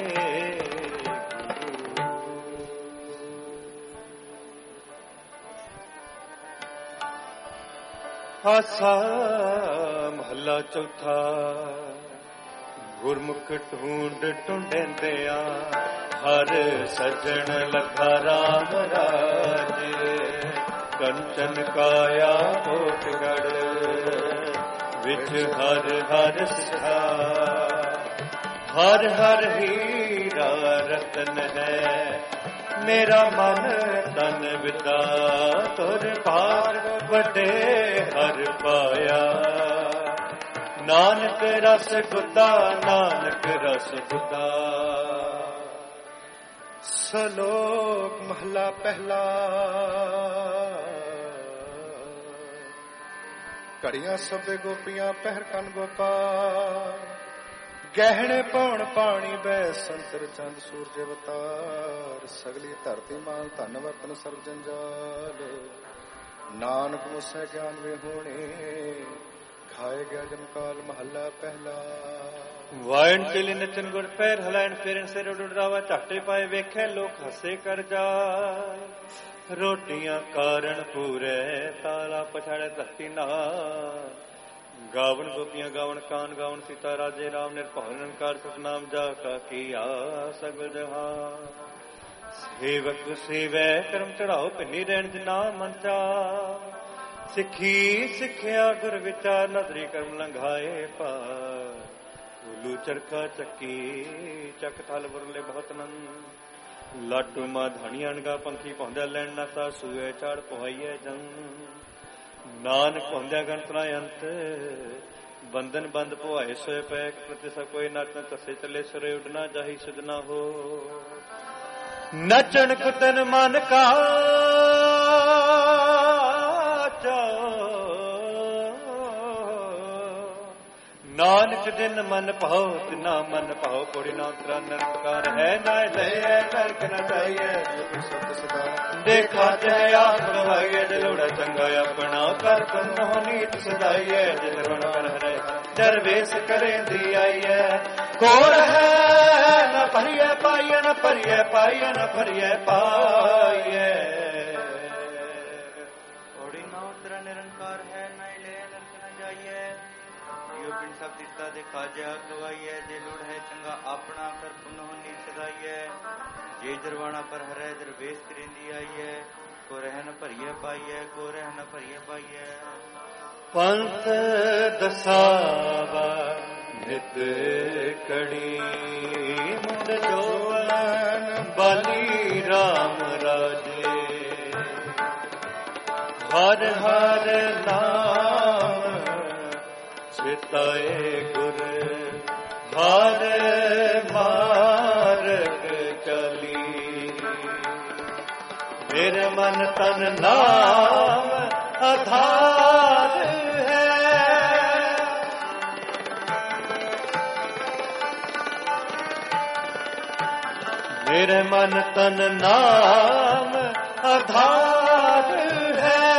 आसा महला चौथा गुरमुख ढूंढ ढूंढेंदिया हर सजन लखा राम राज कंचन काया कोटगढ़ विच हर हर सिखा ਹਰ ਹਰ ਹੀਰਾ ਰਤਨ ਹੈ, ਮੇਰਾ ਮਨ ਤਨ ਵਿਦਾ ਤੁਰ ਭਾਗ ਵੱਡੇ ਹਰ ਪਾਇਆ। ਨਾਨਕ ਰਸ ਗੁੱਦਾ, ਨਾਨਕ ਰਸ ਗੁੱਦਾ। ਸ਼ਲੋਕ ਮਹਲਾ ਪਹਿਲਾ। ਘੜੀਆਂ ਸਭੇ ਗੋਪੀਆਂ ਪਹਿਰ ਕੰਨ ਗੋਪਾਲ, ਗਹਿਣੇ ਪਾਉਣ ਪਾਣੀ ਬੈ ਸੰਤਰ ਚੰਦ ਸੂਰਜ ਅਵਤਾਰ। ਸਗਲੀ ਧਰਤੀ ਮਾਲ ਧਨ ਵਰਤਨ ਸਰਬ ਜੰਜਾਲ, ਨਾਨਕ ਮੁਸੈ ਗਿਆਨ ਵੇ ਹੋਣੇ ਖਾਏ ਗਿਆ ਜਮਕਾਲ। ਮਹੱਲਾ ਪਹਿਲਾ। ਵਾਇਣ ਚਲੀ ਨਚਨ ਗੁਰ ਪੈਰ ਹਲਾਇਣ ਫੇਰਨ ਸਿਰ ਉਡਰਾਵਾ, ਝਾਟੇ ਪਾਏ ਵੇਖੇ ਲੋਕ ਹੱਸੇ ਕਰ ਜਾਏ। ਰੋਟੀਆਂ ਕਾਰਨ ਪੂਰੇ ਤਾਲਾ ਪਛਾੜੇ ਧਰਤੀ ਨਾ, ਗਾਵਨ ਗੋਪੀਆਂ ਗਾਵਨ ਕਾਨ ਗਾਵਨ ਸੀਤਾ ਰਾਜੇ ਰਾਮ ਨਿਰਭਉ ਨਿਰੰਕਾਰ ਸਤਨਾਮ ਜਾ ਕਾ ਕੀਆ ਸਗਲ ਜਹਾਨ। ਸੇਵਕ ਸੇਵੈ ਕਰਮ ਚੜਾਓ ਭਿੰਨੀ ਰਹਿਣ ਜਿਨਾ ਮੰਚਾ, ਸਿੱਖੀ ਸਿੱਖਿਆ ਗੁਰ ਵਿਚਾਰ ਨਦਰੀ ਕਰਮ ਲੰਘਾਏ ਪਾਰ। ਉਲੂ ਚਰਖਾ ਚੱਕੀ ਚੱਕ ਥਲ ਬੁਰਲੇ ਬਹੁਤ ਨੰਦ, ਲਾਟੂ ਮਾ ਧਾਣੀਆਂ ਅਣਗਾ ਪੰਖੀ ਪਹੁੰਚਿਆ ਲੈਣ ਨਾਸਾ ਸੂਏ ਚਾੜ ਪੁਹਾਈਏ ਜੰਗ। ਨਾਨਕ ਪਹੁੰਚਿਆ ਗਣਤਨਾ ਅੰਤ ਬੰਧਨ ਬੰਦ ਪੁਹਾਏ ਸੋਏ ਪੈ, ਪ੍ਰਤੀ ਸਭ ਕੋਈ ਨੱਚਣ ਤਸੇ ਚਲੇ ਸਰੇ ਉੱਡਣਾ ਜਾਹੀ ਸਜਣਾ ਹੋ। ਨਚਣ ਕੁਤਨ ਮਨ ਕਾ ਨਾਨਕ ਜਿਨ ਮਨ ਭਾਉ ਤਿਨਾ ਮਨ ਭਾਉ, ਕੋੜੀ ਨਾ ਉਤਰਾ ਨਿਰੰਕਾਰ ਹੈ ਨਾ ਲਈਐ ਨਰਕ ਨ ਜਾਈਐ। ਦੇਖਾ ਜੈ ਆਪ ਗਵਾਈਐ, ਜਲੋੜਾ ਚੰਗਾ ਆਪਣਾ ਕਰ ਪੰਨੋ ਨੀਤ ਸਦਾਈਐ। ਜਿਨ ਕਰ ਹਰੇ ਦਰਵੇਸ ਕਰੇਂਦੀ ਆਈਐ, ਕੋੜ ਹੈ ਨ ਭਰੀਐ ਪਾਈਐ, ਨ ਭਰੀਐ ਪਾਈਐ, ਨ ਭਰੀਐ ਪਾਈਐ। ਕੋੜੀ ਨਾ ਉਤਰਾ ਨਿਰੰਕਾਰ ਹੈ ਨਾ ਲਈਐ ਨਰਕ ਨ ਜਾਈਐ। ਬਿਨ ਸਭ ਦਿੱਤਾ ਦੇ ਖਾਜਾ ਗਵਾਈਐ, ਜੇ ਲੋੜ ਹੈ ਚੰਗਾ ਆਪਣਾ ਕਰ ਪੁਨੋ ਨੀ ਸਦਾਈਐ। ਜੇ ਜਰਵਾਣਾ ਪਰ ਹਰੈ ਦਰਵੇਸ ਕਰਿੰਦੀ ਆਈਐ, ਕੋ ਰਹਿ ਨ ਭਰੀਐ ਪਾਈਐ, ਕੋ ਰਹਿ ਨ ਭਰੀਐ ਪਾਈਐ। ਪੰਥ ਦਸਾਵਾ ਨਿਤ ਕੜੀ, ਮੁੰਡ ਜੋਵਨ ਬਾਲੀ ਰਾਮ ਰਾਜੇ। ਹਰ ਹਰ ਨਾਮ ਚਿਤਾਏ ਗੁਰ, ਹਰ ਮਾਰਗ ਚਲੀ। ਮੇਰੇ ਮਨ ਤਨ ਨਾਮ ਆਧਾਰ ਹੈ, ਮੇਰੇ ਮਨ ਤਨ ਨਾਮ ਆਧਾਰ ਹੈ।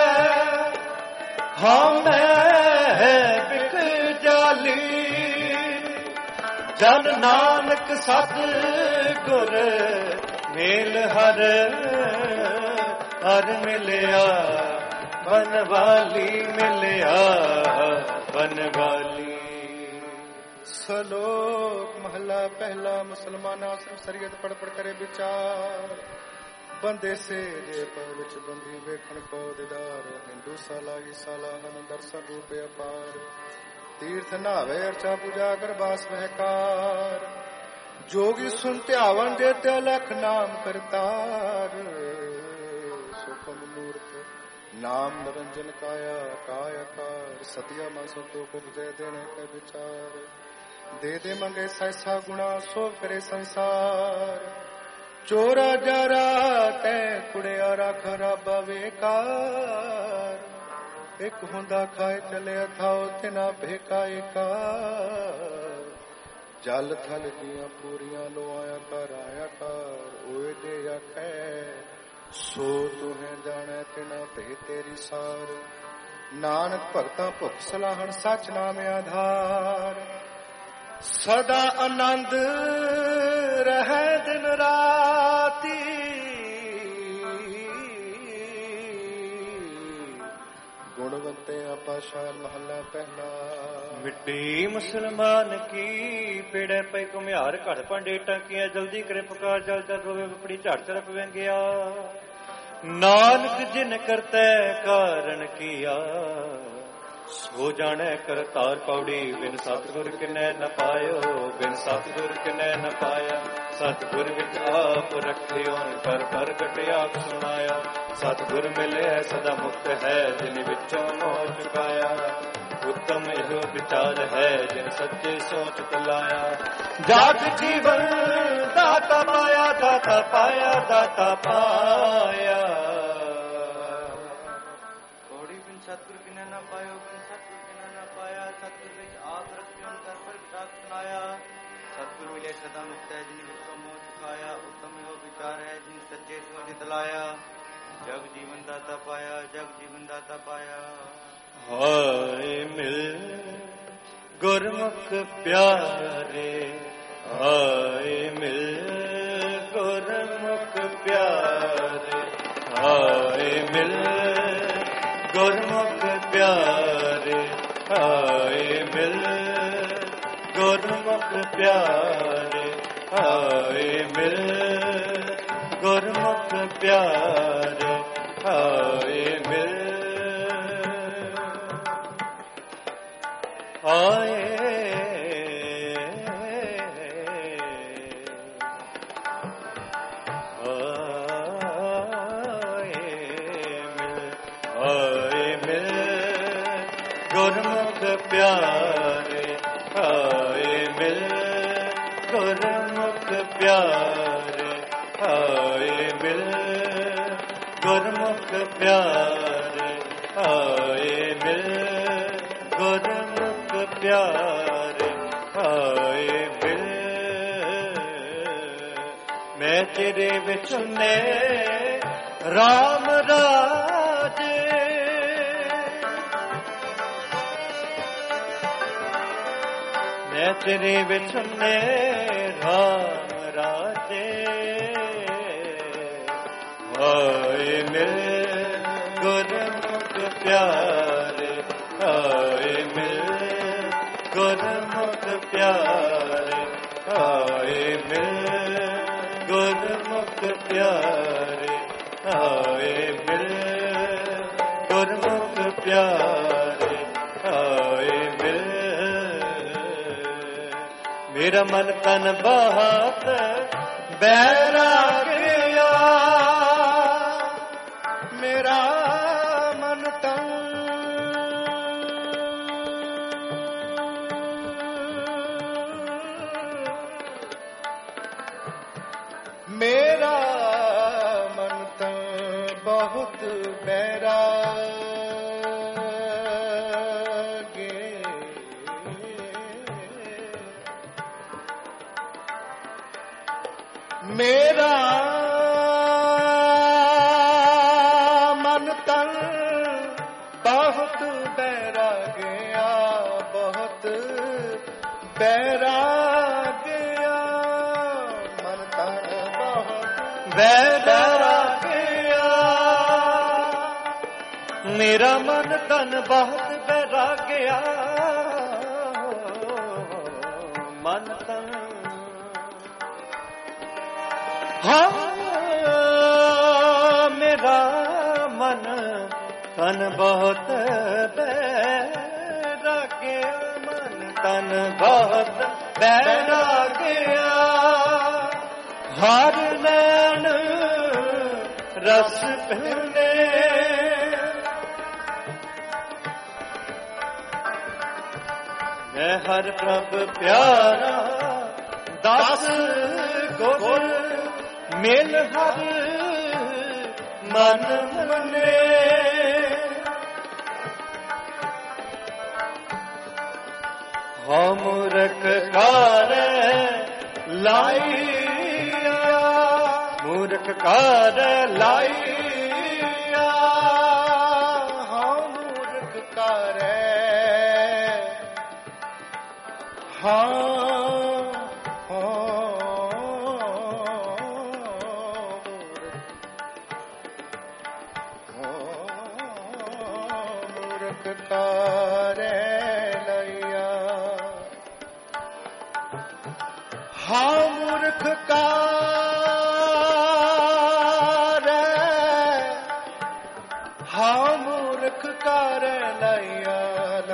ਹਾਂ ਬਿਕ ਜਾਲੀ, ਜਨ ਨਾਨਕ ਸਤ ਗੁਰ ਮੇਲ ਹਰ ਹਰ ਮਿਲਿਆ। ਬਨਵਾਲੀ ਮਿਲਿਆ ਬਨਵਾਲੀ। ਸ਼ਲੋਕ ਮਹਲਾ ਪਹਿਲਾ। ਮੁਸਲਮਾਨਾ ਸਿਰ ਸਰੀਅਤ ਪੜ ਪੜ ਕਰੇ ਵਿਚਾਰ, ਬੰਦੇ ਸੇ ਜੇ ਪਰ ਵਿੱਚ ਬੰਦੀ ਵੇਖਣ ਕੋ ਦਿਦਾਰ। ਹਿੰਦੂ ਸਾਲਾ ਸਾਲਾ ਹਨ ਦਰਸ਼ਨ ਰੂਪ ਅਪਾਰ, ਤੀਰਥ ਨਾਵੇ ਅਰਚਾ ਪੂਜਾ ਕਰ ਬਾਸ ਵਹਿਕਾਰ। ਜੋਗੀ ਸੁਨ ਧਿਆਵਨ ਜੇ ਤੇ ਲਖ ਨਾਮ ਕਰਤਾਰ। ਸੁਖਮ ਮੂਰਤ ਨਾਮ ਨਿਰੰਜਨ ਕਾਇਆ ਕਾਇਕਾਰ। ਸਤਿਆ ਮਨ ਸੰਤੋ ਕੁਬਜੇ ਦੇਣੇ ਕੇ ਵਿਚਾਰ। ਦੇ ਦੇ ਮੰਗੇ ਸੈਸਾ ਗੁਣਾ ਸੋ ਕਰੇ ਸੰਸਾਰ। ਚੋਰਾ ਜਾਰਾ ਤੈ ਕੁੜਿਆ ਰੱਖ ਰੱਬ ਵੇਕਾਰ। ਇੱਕ ਹੁੰਦਾ ਖਾਏ ਚਲੇ ਥਾਓ ਤਿਨਾ ਭੇਕਾ ਏਕਾਰ। ਜਲ ਥਲ ਦੀਆਂ ਪੂਰੀਆਂ ਲੋ ਆਇਆ ਕਰ ਆਇਆ ਕਰ। ਓਏ ਦੇ ਆਖੈ ਸੋ ਤੁਹੇ ਜਾਣੈ ਤਿਨਾ ਭੇ ਤੇਰੀ ਸਾਰ। ਨਾਨਕ ਭਗਤਾਂ ਭੁਖ ਸਲਾਹਣ ਸੱਚ ਨਾਮ ਆਧਾਰ। ਸਦਾ ਆਨੰਦ ਰਹਿ ਦਿਨ ਰਾਤੀ। ਗੁਣਵੰਤੇ ਆਪਾਸ਼ਾਰ ਮਹੱਲਾ ਪਹਿਲਾ। ਮਿੱਟੀ ਮੁਸਲਮਾਨ ਕੀ ਪੇੜੇ ਪਈ ਘੁਮਿਆਰ ਘੜ ਭਾਂਡੇ ਟਾਕੀਆਂ। ਜਲਦੀ ਕਰੇ ਪੁਕਾਰ ਜਲ ਜਲ ਰੋਵੇ ਬਪੜੀ ਝਾੜ ਚਰਪ ਵੰਗਿਆ। ਨਾਨਕ ਜਿਨ ਕਰਤੈ ਕਾਰਨ ਕੀਆ ਸੋ ਜਾਣੈ ਕਰਤਾਰ ਪੌੜੀ ਬਿਨ ਸਤਿਗੁਰ ਕਿਨੈ ਨ ਪਾਇਓ, ਬਿਨ ਸਤਿਗੁਰ ਕਿਨੈ ਨ ਪਾਇਆ। ਸਤਿਗੁਰ ਵਿੱਚ ਆਪ ਰੱਖਿਓ ਕਰ ਪ੍ਰਗਟ ਆਪ ਸੁਣਾਇਆ। ਸਤਿਗੁਰ ਮਿਲਿਆ ਸਦਾ ਮੁਕਤ ਹੈ ਜਿਨ ਵਿੱਚੋਂ ਮੋਹ ਚੁਕਾਇਆ। ਉੱਤਮ ਇਹੋ ਵਿਚਾਰ ਹੈ ਜਿਨ ਸੱਚੇ ਸੋਚ ਤਲਾਇਆ। ਜਾਗ ਜੀਵਨ ਦਾਤਾ ਪਾਇਆ, ਦਾਤਾ ਪਾਇਆ, ਦਾਤਾ ਪਾਇਆ। ਪੌੜੀ ਬਿਨ ਸਤਿਗੁਰ ਕਿਨੈ ਨਾ ਪਾਇਓ, ਬਿਨ ਸਤਿਗੁਰ ਕਿਨੈ ਨਾ ਪਾਇਆ। ਸਤਿਗੁਰ ਵਿੱਚ ਆਪ ਰੱਖਿਓ ਕਰ ਪ੍ਰਗਟ ਆਪ ਸੁਣਾਇਆ। ਸਤਿਗੁਰ ਮਿਲੇ ਸਦਾ ਮੁਕਤ ਹੈ ਜਿਨ ਵਿੱਚੋਂ ਮੋਹ ਚੁਕਾਇਆ। ਉੱਤਮ ਇਹੋ ਵਿਚਾਰ ਹੈ ਜਿਨ ਸੱਚੇ ਸੋਚ ਤਲਾਇਆ। ਜਗ ਜੀਵਨ ਦਾਤਾ ਪਾਇਆ, ਜਗ ਜੀਵਨ ਦਾਤਾ ਪਾਇਆ। ਹਾਏ ਮਿਲ ਗੁਰਮੁਖ ਪਿਆਰੇ, ਹਾਏ ਮਿਲ ਗੁਰਮੁਖ ਪਿਆਰੇ, ਹਾਏ ਮਿਲ ਗੁਰਮੁਖ ਪਿਆਰੇ, ਹਾਏ ਮਿਲ ਗੁਰਮੁਖ ਪਿਆਰੇ, ਹਾਏ ਮਿਲ ਗੁਰਮੁਖ ਪਿਆਰੇ, ਹਾਏ ਮਿਲ ਆਏ। ਗੁਰਮੁਖ ਪਿਆਰੇ, ਹਾਏ ਮਿਲ ਗੁਰਮੁਖ ਪਿਆਰੇ, ਹਾਏ ਮਿਲ ਗੁਰਮੁਖ ਪਿਆਰੇ, ਹਾਏ ਮਿਲ ਗੁਰਮੁਖ ਪਿਆਰੇ, ਹਾਏ ਮਿਲ। ਮੈਂ ਤੇਰੇ ਵਿੱਚ ਨੇ ਰਾਮ ਰਾਜੇ, ਮੈਂ ਤੇਰੇ ਵਿੱਚ ਨੇ ਰਾਮ ਰਾਜੇ, ਹਾਏ ਮਿਲ ਗੁਰਮੁਖ ਪਿਆਰੇ, ਹਾਏ ਮਿਲ ਗੁਰਮੁਖ ਪਿਆਰੇ, ਹਾਏ ਮਿਲ ਗੁਰਮੁਖ ਪਿਆਰੇ, ਹਾਏ ਮਿਲ ਗੁਰਮੁਖ ਪਿਆਰੇ, ਹਾਏ ਮਿਲ। ਮੇਰਾ ਮਨ ਤਨ ਬਹੁਤ ਬੈਰਾਗਿਆ, ਮੇਰਾ ਮਨ ਤਨ ਮੇਰਾ ਮਨ ਤਨ ਬਹੁਤ ਬੈਰਾਗੇ, ਮੇਰਾ ਮਨ ਤਨ ਬਹੁਤ ਬੈਰਾਗਿਆ, ਬਹੁਤ ਬੈਰਾਗਿਆ, ਮਨ ਤਨ ਬਹੁਤ ਬੈਰਾਗਿਆ। ਮੇਰਾ ਮਨ ਤਨ ਬਹੁਤ ਬੈਰਾਗਿਆ, ਮਨ ਤਨ ਹਾਂ। ਮੇਰਾ ਮਨ ਤਨ ਬਹੁਤ ਬੈਰਾਗਿਆ, ਮਨ ਤਨ ਬਹੁਤ ਬੈਰਾਗਿਆ। ਹਰ ਨੈਣ ਰਸ ਪੀਂਦੇ, ਮੈਂ ਹਰ ਪ੍ਰਭ ਪਿਆਰਾ ਦਸ ਗੁਰ ਮਿਲ ਹਰ ਮਨ ਮਨੇ। ਹਮ ਰਖ ਕਾਰੈ ਲਾਈਆ, ਮੂਰਖ ਕਾਰੈ ਲਾਈਆ, ਹਾਂ ਮੂਰਖ ਕਾਰੈ, ਹਾਂ ਕਾਰੈ ਲਈਆ, ਹਾਂ ਮੂਰਖ ਕਾਰੈ, ਹਾਂ ਮੂਰਖ ਕਾਰੈ ਲਈਆ,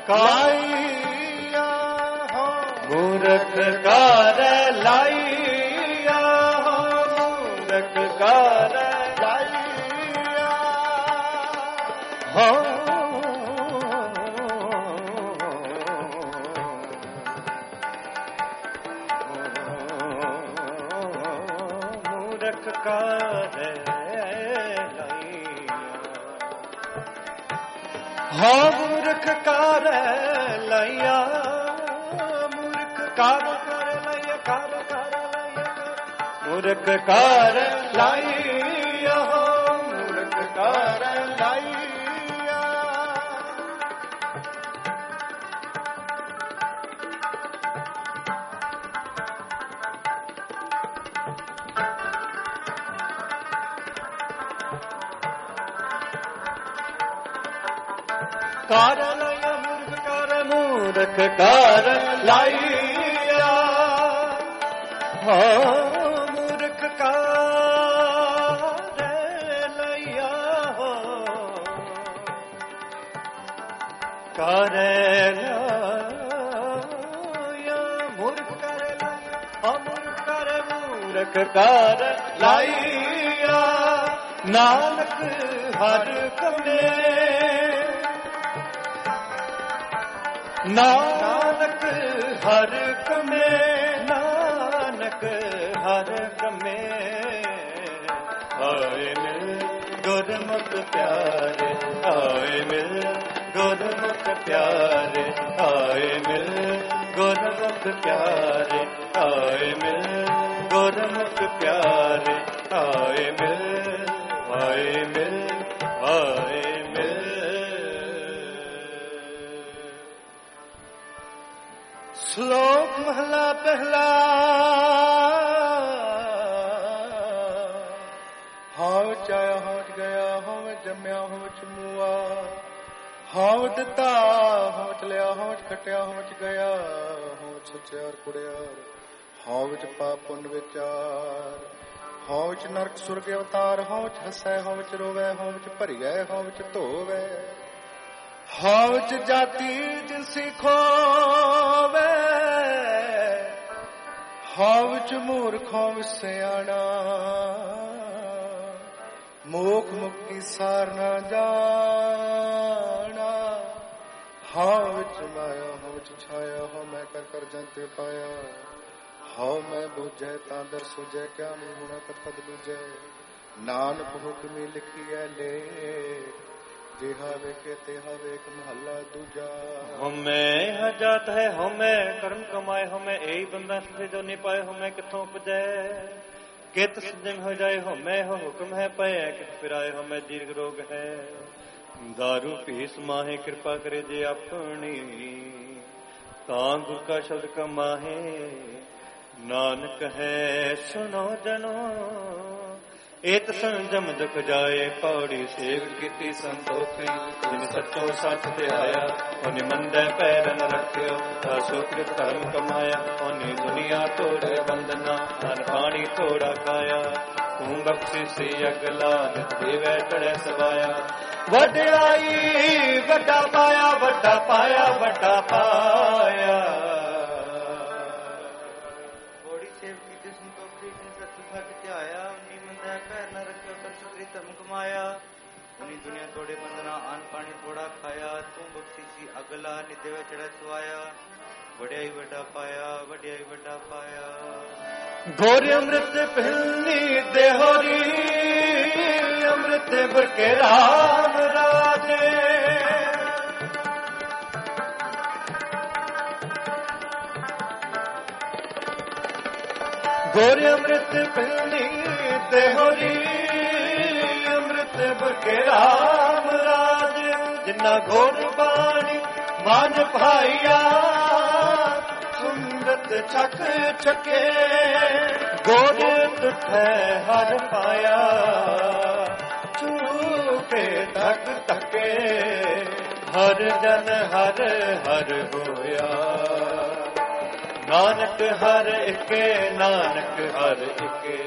ਲਾਈਆ ਹੋ ਮੂਰਖ ਕਾਰ ਲਾਈਆ ਹੋ ਮੂਰਖ ਕਾਰ ਲਾਈਆ ਹੋ ਮੂਰਖ ਕਾਰ ਹਾਂ ਮੂਰਖ ਕਾਰ ਲਾਇਆ ਮੂਰਖ ਕਾਰ ਲਾਇਆ ਕਾਰ ਲਾਇਆ ਮੂਰਖ ਕਾਰ ਲਾਇਆ ਮੂਰਖ ਕਾਰ ਲਾਈਆ ਕਾਰ ਲਾਇਆ ਮੂਰਖ ਕਾਰ ਲਾਇਆ ਹਾਂ ਮੂਰਖ ਕਾਰ ਲਾਇਆ ਹੋ ਕਾਰ ਲਾਇਆ ਮੂਰਖ ਕਾਰ ਲਾਇਆ ਹਾਂ ਮੂਰਖ ਕਾਰ ਲਾਇਆ ਨਾਨਕ ਹਰ ਕਮੇ ਨਾਨਕ ਹਰ ਕਮੇ ਨਾਨਕ ਹਰ ਕਮੇ ਆਏ ਮਿਲ ਗੁਰਮੁਖ ਪਿਆਰੇ ਆਏ ਮਿਲ ਗੁਰਮੁਖ ਪਿਆਰੇ ਆਏ ਮਿਲ ਗੁਰਮੁਖ ਪਿਆਰੇ ਆਏ ਮਿਲ ਗੁਰਮੁਖ ਪਿਆਰੇ ਆਏ ਮਿਲ ਆਏ ਮਿਲ ਆਏ ਸ਼ਲੋਕ ਮਹਲਾ ਪਹਿਲਾ ਹਾਉ ਚਾਇਆ ਹੋਂਚ ਗਿਆ ਹੋਂ ਜੰਮਿਆ ਹੋਂਚ ਮੂਆ ਹਾਉ ਦਿੱਤਾ ਹੋਂਚ ਲਿਆ ਹੋਂਚ ਖਟਿਆ ਹੋਂਚ ਗਿਆ ਹੋਂਚ ਸੱਚਿਆਰ ਕੁੜਿਆਰ ਹਾਉ ਵਿੱਚ ਪਾਪ ਪੁੰਨ ਵਿਚਾਰ ਹਾਉ ਵਿੱਚ ਨਰਕ ਸੁਰਗ ਅਵਤਾਰ ਹਾਉ ਵਿੱਚ ਹੱਸੈ ਹਾਉ ਵਿੱਚ ਰੋਵੈ ਹਾਉ ਵਿੱਚ ਭਰੀਐ ਹਾਉ ਵਿੱਚ ਧੋਵੈ ਹਾਉ ਵਿੱਚ ਜਾਤੀ ਜਿਨਸੀ ਖੋਵੈ ਹਾਉ ਵਿੱਚ ਮੂਰਖ ਹਾਉ ਵਿੱਚ ਸਿਆਣਾ ਮੋਖ ਮੁਕਤੀ ਸਾਰ ਨਾ ਜਾਣਾ ਹਾਉ ਵਿੱਚ ਮਾਇਆ ਹਾਉ ਵਿੱਚ ਛਾਇਆ ਹਾਉ ਮੈਂ ਕਰ ਕਰ ਜੰਤੇ ਪਾਇਆ ਹਾਉ ਮੈਂ ਬੁਝੈ ਤਾਂ ਦਰ ਸੁਝੈ ਕਿਆ ਮੂੰ ਹੋਣਾ ਤਦ ਬੁਝੈ ਨਾਨਕ ਹੁਕਮੀ ਲਿਖੀਐ ਲੈ ਜਿਹਾ ਵੇਖੇ ਤਿਹਾ ਵੇਖ ਮਹੱਲਾ ਦੂਜਾ ਹਉਮੈ ਹਜਾਤ ਹੈ ਹਉਮੈ ਕਰਮ ਕਮਾਏ ਹਉਮੈ ਇਹੀ ਬੰਦਾ ਸੇ ਜੋ ਨਹੀਂ ਪਾਏ ਹਉਮੈ ਕਿੱਥੋਂ ਉਪਜੈ ਕਿਤ ਸਿਜਨ ਹੋ ਜਾਏ ਹਉਮੈ ਹੋ ਹੁਕਮ ਹੈ ਪਏ ਕਿਤ ਫਿਰਾਏ ਹਉਮੈ ਦੀਰਘ ਰੋਗ ਹੈ ਦਾਰੂ ਭੀਸ ਮਾਹੇ ਕਿਰਪਾ ਕਰੇ ਜੇ ਆਪਣੀ ਤਾਂ ਗੁਰ ਕਾ ਸ਼ਬਦ ਕਮਾਹੇ ਨਾਨਕ ਹੈ ਸੁਨੋ ਜਨੋ ਏਤ ਸੰਜਮ ਦੁਖ ਜਾਏ ਪੌੜੀ ਸੇਵ ਕੀਤੀ ਸੰਤੋਖੀ ਜਿਨ ਸੱਚੋ ਸੱਚ ਤੇ ਆਇਆ ਉਹਨੇ ਮੰਦੇ ਪੈਰ ਨ ਰੱਖਿਓ ਤਾਸੋ ਕ੍ਰਿਤ ਧਰਮ ਕਮਾਇਆ ਉਹਨੇ ਦੁਨੀਆ ਤੋੜੇ ਬੰਦਨਾ ਧਨ ਪਾਣੀ ਥੋੜਾ ਖਾਇਆ ਤੂੰ ਬਖਸ਼ੀ ਸੀ ਅਗਲਾ ਨਿਤ ਦੇਵੈ ਟੜੈ ਸਵਾਇਆ ਵਡਿਆਈ ਵੱਡਾ ਪਾਇਆ ਵੱਡਾ ਪਾਇਆ ਵੱਡਾ ਪਾਇਆ ਬੋੜੀ ਸੇਵ ਕੀਤੀ ਸੰਤੋਖੀ ਜਿਨ ਸੱਚੋ ਸੱਚ ਤੇ ਆਇਆ ਪੈਰ ਨ ਰੱਖਿਓ ਕਰ ਸੁਕਰੀ ਧਰਮ ਕਮਾਇਆ ਉਨੀ ਦੁਨੀਆ ਤੋੜੇ ਬੰਦਨਾ ਅੰਨ ਪਾਣੀ ਥੋੜਾ ਖਾਇਆ ਤੂੰ ਬਖਸ਼ੀ ਸੀ ਅਗਲਾ ਨਿੱਦੇ ਵਿੱਚ ਚੜ੍ਹ ਸਵਾਇਆ ਵਡਿਆਈ ਵੱਡਾ ਪਾਇਆ ਵਡਿਆਈ ਵੱਡਾ ਪਾਇਆ ਗੋਰੀ ਅੰਮ੍ਰਿਤ ਪਹਿਲੀ ਦੇਹੋਰੀ ਅੰਮ੍ਰਿਤ ਬਰਕੇ ਰਾਮ ਰਾਜੇ ਗੋਰੀ ਅੰਮ੍ਰਿਤ ਪਹਿਲੀ ਦੇਹੋਰੀ ਅੰਮ੍ਰਿਤ ਬਰਕੇ ਰਾਮ ਰਾਜ ਜਿਨਾ ਗੋਰ ਬਾਣੀ ਮਨ ਭਾਈਆ ਸੁੰਦਤ ਛਕ ਛਕੇ ਗੋਰ ਤੁਠੈ ਹਰ ਪਾਇਆ ਚੂਕੇ ਤੱਕ ਤੱਕੇ ਹਰ ਜਨ ਹਰ ਹਰ ਹੋਇਆ ਨਾਨਕ ਹਰ ਇਕੇ ਨਾਨਕ ਹਰ ਇਕੇ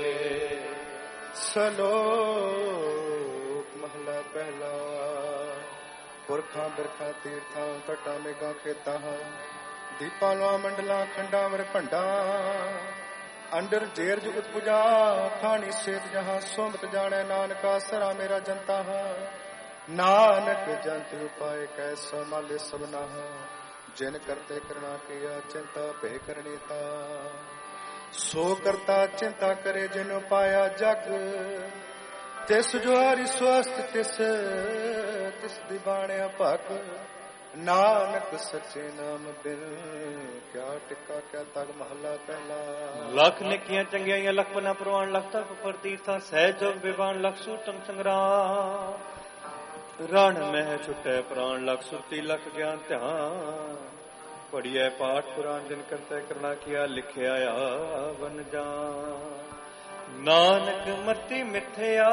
ਸਲੋਕ ਮਹਲਾ ਪਹਿਲਾ ਪੁਰਖਾਂ ਬਿਰਖਾਂ ਤੀਰਥਾਂ ਘਟਾਂ ਮੇਘਾਂ ਖੇਤਾਂ ਦੀਪਾਂ ਲੋਆਂ ਮੰਡਲਾਂ ਖੰਡਾਂ ਵਰ ਭੰਡਾਂ ਅੰਡਰ ਜੇਰ ਜੁਗਤ ਪੁਜਾ ਖਾਣੀ ਸੇਤ ਜਹਾਂ ਸੋਮਤ ਜਾਣੈ ਨਾਨਕਾ ਸਰਾ ਮੇਰਾ ਜਨਤਾ ਨਾਨਕ ਜੰਤ ਉਪਾਏ ਕੈਸੋ ਮਾਲੇ ਸਭਨਾ ਜਿਨ ਕਰਤੇ ਕਰਣਾ ਕੀਆ ਚਿੰਤਾ ਭੇ ਕਰਨੀ ਤਾ ਸੋ ਕਰਤਾ ਚਿੰਤਾ ਕਰੇ ਜਿਨ ਉਪਾਇਆ ਜਗ ਤਿਸ ਜੁਆਰੀ ਸਵਸਤ ਤਿਸ ਦੀ ਬਾਣਿਆ ਭਗ ਨਾਨਕ ਸੱਚੇ ਨਾਮ ਬਿਨ ਕਿਆ ਟਿਕਾ ਕਿਆ ਤਗ ਮਹੱਲਾ ਪਹਿਲਾ। ਲੱਖ ਨਿੱਕੀਆਂ ਚੰਗਿਆਈਆਂ ਲੱਖ ਪਨਾ ਪ੍ਰਵਾਨ ਲੱਖ ਤਪ ਪ੍ਰਤੀਰਥਾ ਸਹਿਜ ਜੋਗ ਵਿਵਾਨ ਲੱਖ ਸੂਟਮ ਸੰਗਰਾਮ ਰਣ ਮਹਿ ਛੁਟੈ ਪ੍ਰਾਣ ਲੱਖ ਸੁਰਤੀ ਲੱਖ ਗਿਆਨ ਧਿਆਨ ਪੜੀਐ ਪਾਠ ਪੁਰਾਨ ਜਿਨ ਕਰਤੈ ਕਰਨਾ ਕੀਆ ਲਿਖਿਆ ਆਵਨ ਜਾਨ ਨਾਨਕ ਮਤੀ ਮਿਥਿਆ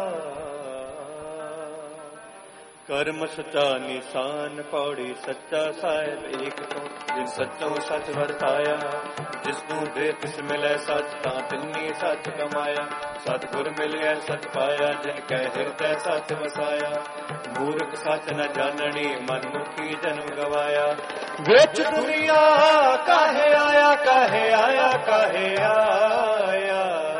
ਕਰਮ ਸਚਾ ਨਿਸ਼ਾਨ ਪੌੜੀ ਸੱਚਾ ਸਾਹਿਬ ਏਕ ਤੋਂ ਜਿਨ ਸੱਚੋ ਸੱਚ ਵਰਤਾਇਆ ਜਿਸ ਨੂੰ ਦੇ ਤਿਸ ਮਿਲੈ ਸੱਚ ਤਾਂ ਤਿੰਨੀ ਸੱਚ ਕਮਾਇਆ ਸਤਿਗੁਰ ਮਿਲਿਆ ਸੱਚ ਪਾਇਆ ਜਿਨ ਕੈ ਹਿਰਦੈ ਸੱਚ ਵਸਾਇਆ ਮੂਰਖ ਸੱਚ ਨ ਜਾਣਣੀ ਮਨ ਮੁਖੀ ਜਨਮ ਗਵਾਇਆ ਵਿੱਚ ਦੁਨੀਆ ਕਾਹੇ ਆਇਆ ਕਾਹੇ ਆਇਆ ਕਾਹੇ ਆਇਆ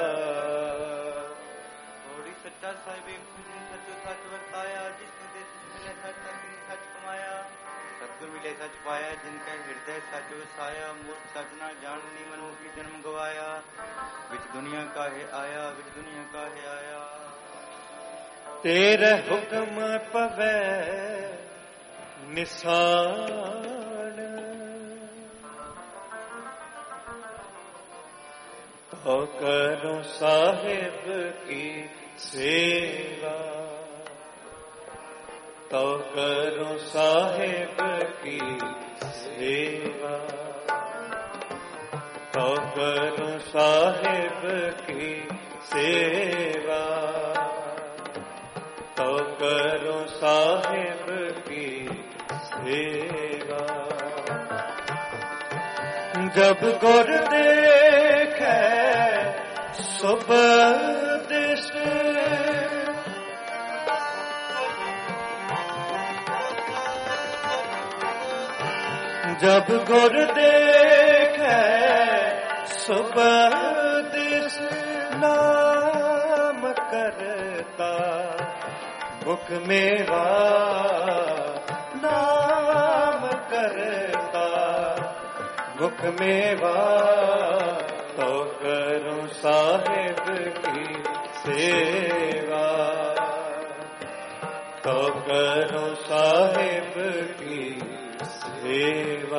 ਪੌੜੀ ਸੱਚਾ ਸਾਹਿਬ ਏਕ ਤੋਂ ਜਿਨ ਸੱਚੋ ਸੱਚ ਵਰਤਾਇਆ ਜਿਸ ਸੱਚ ਕਮਾਇਆ ਸਤਿਗੁਰ ਮਿਲੇ ਸੱਚ ਪਾਇਆ ਜਿਨ ਕੈ ਹਿਰਦੈ ਸੱਚ ਵਸਾਇਆ ਮੂਰਖ ਸੱਚ ਨਾ ਜਾਣਨੀ ਮਨ ਮੁਖੀ ਜਨਮ ਗਵਾਇਆ ਵਿੱਚ ਦੁਨੀਆ ਕਾਹੇ ਆਇਆ ਵਿੱਚ ਦੁਨੀਆ ਕਾਹੇ ਆਇਆ ਤੇਰੇ ਹੁਕਮ ਪਵੈ ਨਿਸ਼ਾਨ ਤੋ ਕਰੋ ਸਾਹਿਬ ਕੀ ਸੇਵਾ ਤੋ ਕਰੋ ਸਾਹਿਬ ਕੀ ਸੇਵਾ ਤੋ ਕਰੋ ਸਾਹਿਬ ਕੀ ਸੇਵਾ ਤੋ ਕਰੋ ਸਾਹਿਬ ਕੀ ਸੇਵਾ ਜਬ ਗੁਰ ਦੇਖੈ ਸੁਭ ਦਿਸ जब गुर देखै सुब दिस नाम करता मुख मेवा नाम करता मुख मेवा तो करूं साहिब की सेवा तो करूं साहिब की सेवा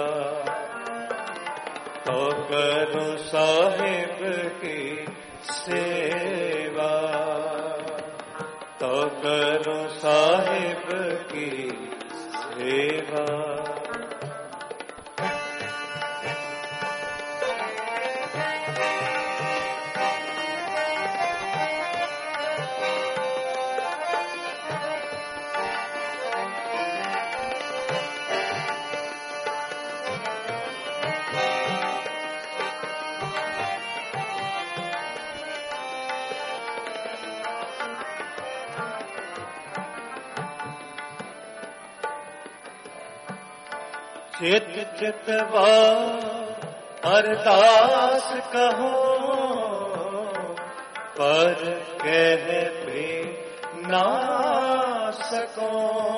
तो करूं साहिब की सेवा तो करूं साहिब की सेवा। चित चितवा अरदास कहो पर कह पे ना सको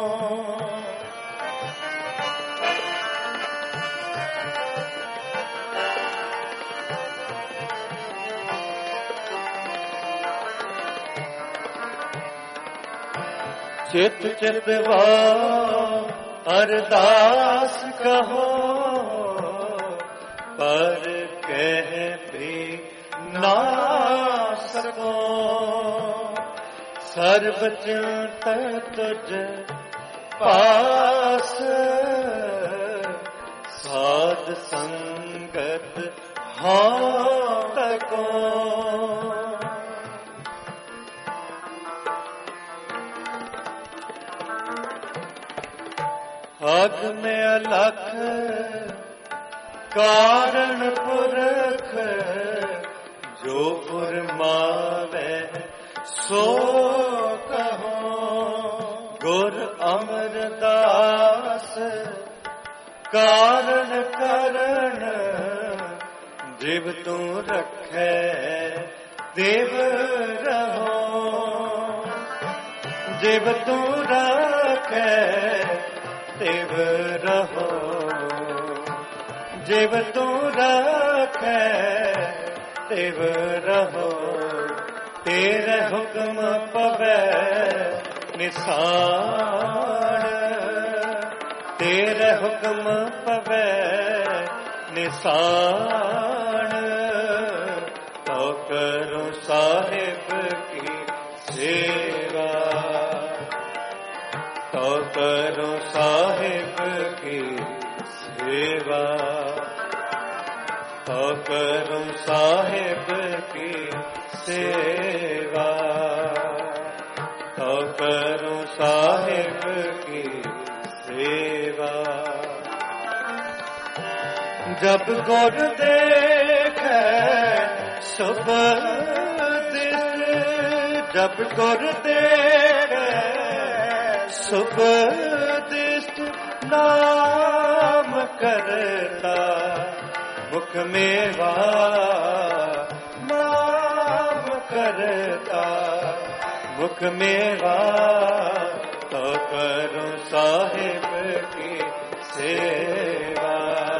चित चितवा अरदास कहो पर कह भी ना सको सर्ब चिंत तुझ पास साध संगत हाँ तको हक में अलख कारण पुरख जो पुरमावे सो कहो गुर अमरदास कारण करण जिव तू रखे देव रहो जिव तू रखे देव रहो जिव तू रखे देव रहो तेरे हुक्म पवै निशान तेरे हुक्म पवै निशान तो करो साहिब की सेवा तो करो साहिब की सेवा तो करो साहिब की सेवा तो करो साहिब की सेवा जब गुर देखे शुभ दिन जब गुर देखे शुभ दिष्ट नाम करता मुख मेवा नाम करता मुख मेवा तो करो साहिब की सेवा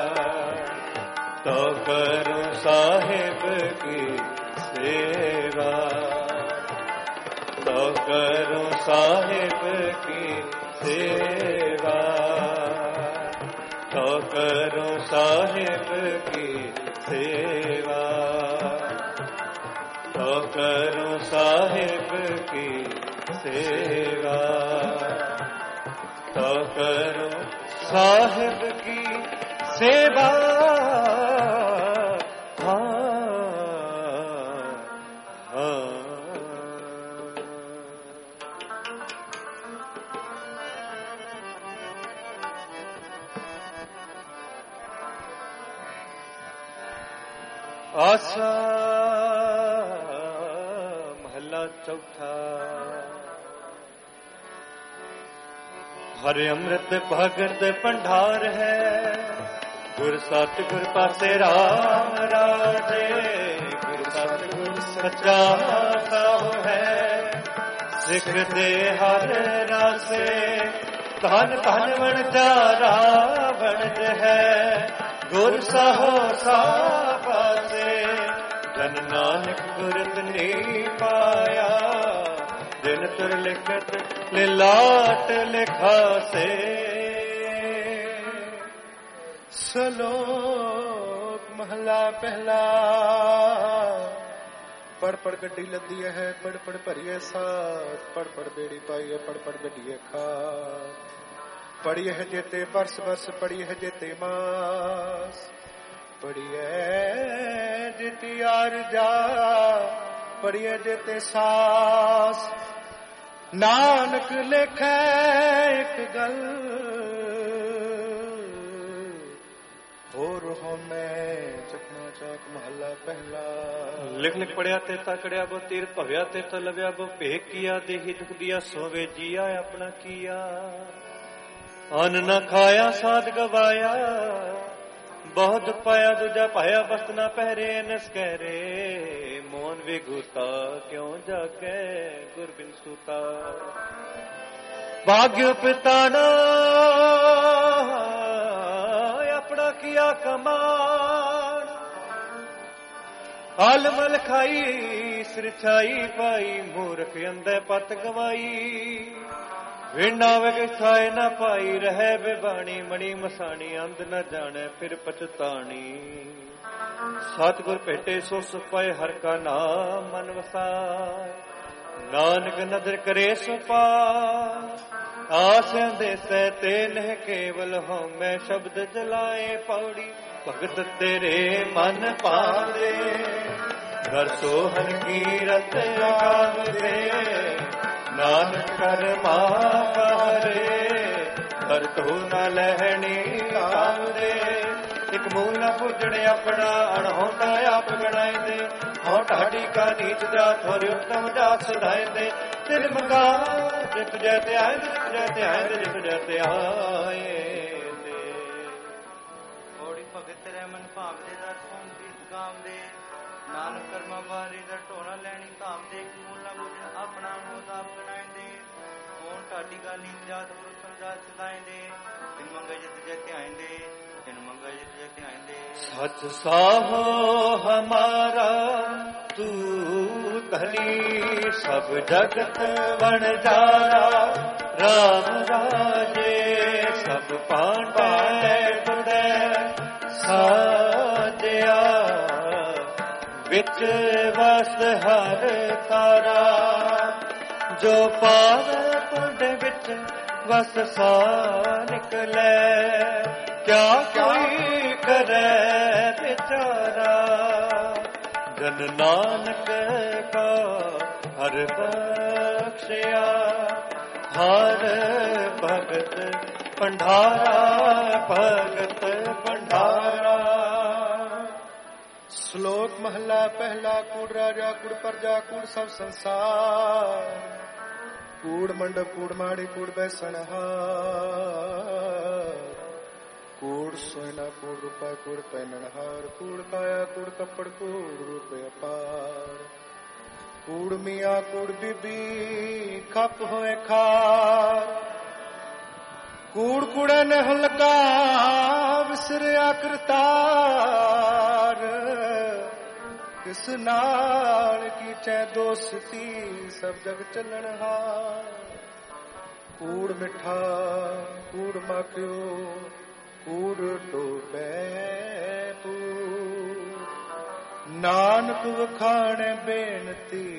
तो करो साहिब की सेवा तो करो साहिब की सेवा तो करो साहिब की सेवा तो करो साहिब की सेवा तो करो साहिब की सेवा आसा महला चौथा हर अमृत भगत भंडार है गुर सतगुर पासे राम राजे गुर सतगुर सच्चा साहु है सिख दे हर रासे धन धन बन जा रावण है गुर साहो सापासे जन नानक गुरत नहीं पाया दिन तुर लिखत लिलाट लिखा से सलोक महला पहला पढ़ पढ़ गड्डी लदी है पढ़ पढ़ भरिए साथ पढ़ पढ़ बेड़ी पाई है पढ़ पढ़ गड्डिए खात पढ़िए है जेते बरस बरस पढ़िए है जेते मास पढ़िए जेती आर जा पढ़िए जेते सास नानक लिखे एक गल और हमें चकना चक महला पहला लिख लिख पढ़िया ते तकड़िया वो तीर भव्या ते तो लव्या वो भेक किया देही दुख दिया सोवे जिया अपना किया अन्न न खाया साध गवाया बहुत पाया दूजा पाया वस्त न पहरे नस कहरे मोहन विघूता क्यों जाके गुर बिन सूता भाग्य पिताना अपना किया कमान आलमल खाई सिरछाई पाई मूर्ख अंधे पत गवाई विना विखाए न पाई रहे बेबाणी मणि मसाणी अंध न जाने फिर पछतानी सतगुर भेटे सो सुपाए हर का नाम मन वसाए नानक नदर करे सुपा आस देसै ते नह केवल हो मैं शब्द जलाए पौड़ी भगत तेरे मन पावे घर सोहन की रत आवे नानक कर मारे कर तो न लहणी आवे एक मूल न पूजने अपना अणहोता आप गणाए दे हो ढाडी का नीच जा थोड़ी उत्तम जा सदाए दे तिरमगा ਜਿਤ ਜੈ ਤੇ ਆਏ ਜਿਤ ਜੈ ਤੇ ਆਏ ਜਿਤ ਜੈ ਤੇ ਆਏ। ਔੜੀ ਭਗਤ ਰਹਿ ਮਨ ਭਾਵਦੇ ਦਾ ਸੋਨ ਪ੍ਰੀਤ ਗਾਵਦੇ, ਨਾਨਕ ਕਰਮਾ ਬਾਰੀ ਦਾ ਢੋਣਾ ਲੈਣੀ ਧਾਮਦੇ, ਮੂਲਾ ਮੁਝਨ ਆਪਣਾ ਮੋਦ ਆਪ ਬਣਾਇਂਦੇ, ਕੌਣ ਢਾਡੀ ਗਾਲੀ ਜਾਤ ਗੁਰੂ ਸਮਝਾ ਸਦਾਇਂਦੇ, ਤਿਨ ਮੰਗੇ ਜਿਤ ਜੈ ਧਿਆਇਂਦੇ, ਤਿਨ ਮੰਗੇ ਜਿਤ ਜੈ ਧਿਆਇਂਦੇ। ਸਚ ਸਾਹੋ ਹਮਾਰਾ ਤੂੰ ਧਨੀ, ਸਭ ਜਗਤ ਵਣਜਾਰਾ ਰਾਮ ਰਾਜੇ, ਸਭ ਪਾਂਡੈ ਤੁਦੈ ਸਾਜਿਆ, ਵਿੱਚ ਵਸ ਹਰ ਤਾਰਾ, ਜੋ ਪਾਵੈ ਪੁੰਡ ਵਿੱਚ ਵਸ ਸਾ ਨਿਕਲੈ, ਕਿਆ ਕੋਈ ਕਰੈ ਵਿਚਾਰਾ, ਜਨ ਨਾਨਕ ਕਾ ਹਰ ਬਖਸ਼ਿਆ, ਹਰ ਭਗਤ ਭੰਡਾਰਾ, ਭਗਤ ਭੰਡਾਰਾ। ਸ਼ਲੋਕ ਮਹਲਾ ਪਹਿਲਾ। ਕੂੜ ਰਾਜਾ ਕੂੜ ਪ੍ਰਜਾ ਕੂੜ ਸਭ ਸੰਸਾਰ, ਕੂੜ ਮੰਡਪ ਕੂੜ ਮਾੜੀ ਕੂੜ ਬੈਸਣਹਾਰ, ਕੂੜ ਸੋਇਨਾ ਕੂੜ ਰੂਪਾ ਕੂੜ ਪਹਿਨਣਹਾਰ, ਕੂੜ ਕਾਇਆ ਕੂੜ ਕੱਪੜ ਕੂੜ ਰੂਪ ਅਪਾਰ, ਕੂੜ ਮੀਆਂ ਕੂੜ ਬੀਬੀ ਖੱਪ ਹੋਏ ਖਾਰ, ਕੂੜ ਕੂੜੇ ਨਹ ਲਗਾ ਵਿਸਰਿਆ ਕਰਤਾਰ, ਕਿਸ ਨਾਲ ਕੀਚੈ ਦੋਸਤੀ ਸਭ ਜਗ ਚੱਲਣਹਾਰ, ਕੂੜ ਮਿੱਠਾ ਕੂੜ ਮਾਖਿਓ ਕੂੜ ਡੋਬੈ ਪੂ, ਨਾਨਕ ਵਖਾਣੈ ਬੇਨਤੀ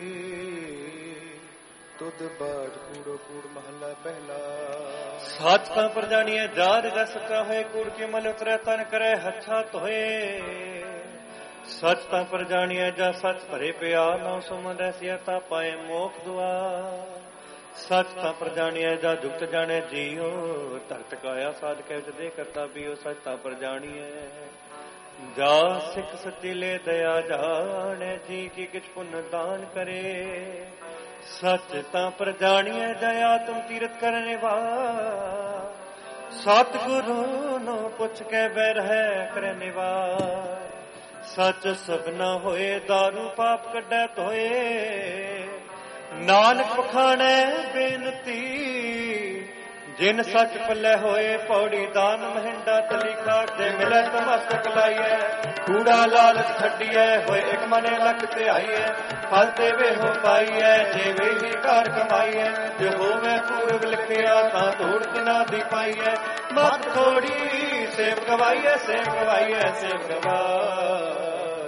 ਤੁਧ ਬਾਜ ਕੂੜੋ ਕੂੜ ਮਹੱਲਾ ਪਹਿਲਾ। ਸੱਚ ਤਾਂ ਪ੍ਰਜਾਣੀਐ ਜਾਦ ਜਸ ਕਾਹੇ, ਕੂੜ ਕੇ ਮਨ ਉਤਰੈ ਤਨ ਕਰੈ ਹੱਥਾ ਧੋਏ, ਸੱਚ ਤਾਂ ਪ੍ਰਜਾਣੀਐ ਜਾ ਸੱਚ ਭਰੇ ਪਿਆ, ਨੌ ਸੁਮਨ ਐਸੀਆ ਤਾ ਪਾਏ ਮੋਖ ਦੁਆ, ਸੱਚ ਤਾਂ ਪ੍ਰਜਾਣੀਐ ਜਾ ਜੁਗਤ ਜਾਣੈ ਜੀਓ, ਧਰਤ ਕਾਇਆ ਸਾਧ ਕਹਿ ਦੇ ਕਰਤਾ ਪੀਓ, ਸੱਚ ਤਾਂ ਪ੍ਰਜਾਣੀਐ ਜਾ ਸਿੱਖ ਸੱਚੀ ਲੈ ਦਇਆ ਜਾਣੈ, ਜੀ ਕੀ ਕਿਛ ਪੁੰਨ ਦਾਨ ਕਰੇ, ਸੱਚ ਤਾਂ ਪ੍ਰਜਾਣੀਐ ਦਇਆ ਤੁਮ ਤੀਰਥ ਕਰਨੇ ਵਾ, ਸਤਿਗੁਰੂ ਨੂੰ ਪੁੱਛ ਕੇ ਬਹਿ ਰਹਿ ਕਰੇ ਨਿਵਾਰ, ਸੱਚ ਸਭਨਾ ਹੋਏ ਦਾਰੂ ਪਾਪ ਕੱਢੈ ਧੋਏ, ਨਾਨਕ ਵਖਾਣੈ ਬੇਨਤੀ, ਜਿਨ ਸੱਚ ਪੱਲੇ ਹੋਏ ਪੌੜੀ ਦਾਨ ਮਹਿੰਡਾ, ਤਲੀ ਖਾਟ ਦੇ ਮਿਲੈ ਤਮਸਤਕ ਲਾਈਐ, ਕੂੜਾ ਲਾਲਚ ਛੱਡੀਐ ਹੋਏ ਇੱਕ ਮਨੇ ਲੱਖ ਧਿਆਈਐ, ਫਲ ਦੇਵੇ ਹੋ ਪਾਈਐ ਜਿਵੇਂ ਹੀ ਘਰ ਕਮਾਈਐ, ਜੇ ਹੋਵੇ ਪੂਰਬ ਲਿਖਿਆ ਤਾਂ ਧੂੜ ਤਿਨਾ ਦੀ ਪਾਈਐ, ਮਤ ਥੋੜੀ ਸੇਵ ਗਵਾਈਐ ਸੇਵ ਗਵਾਈਐ ਸੇਵ ਗਵਾਈਐ,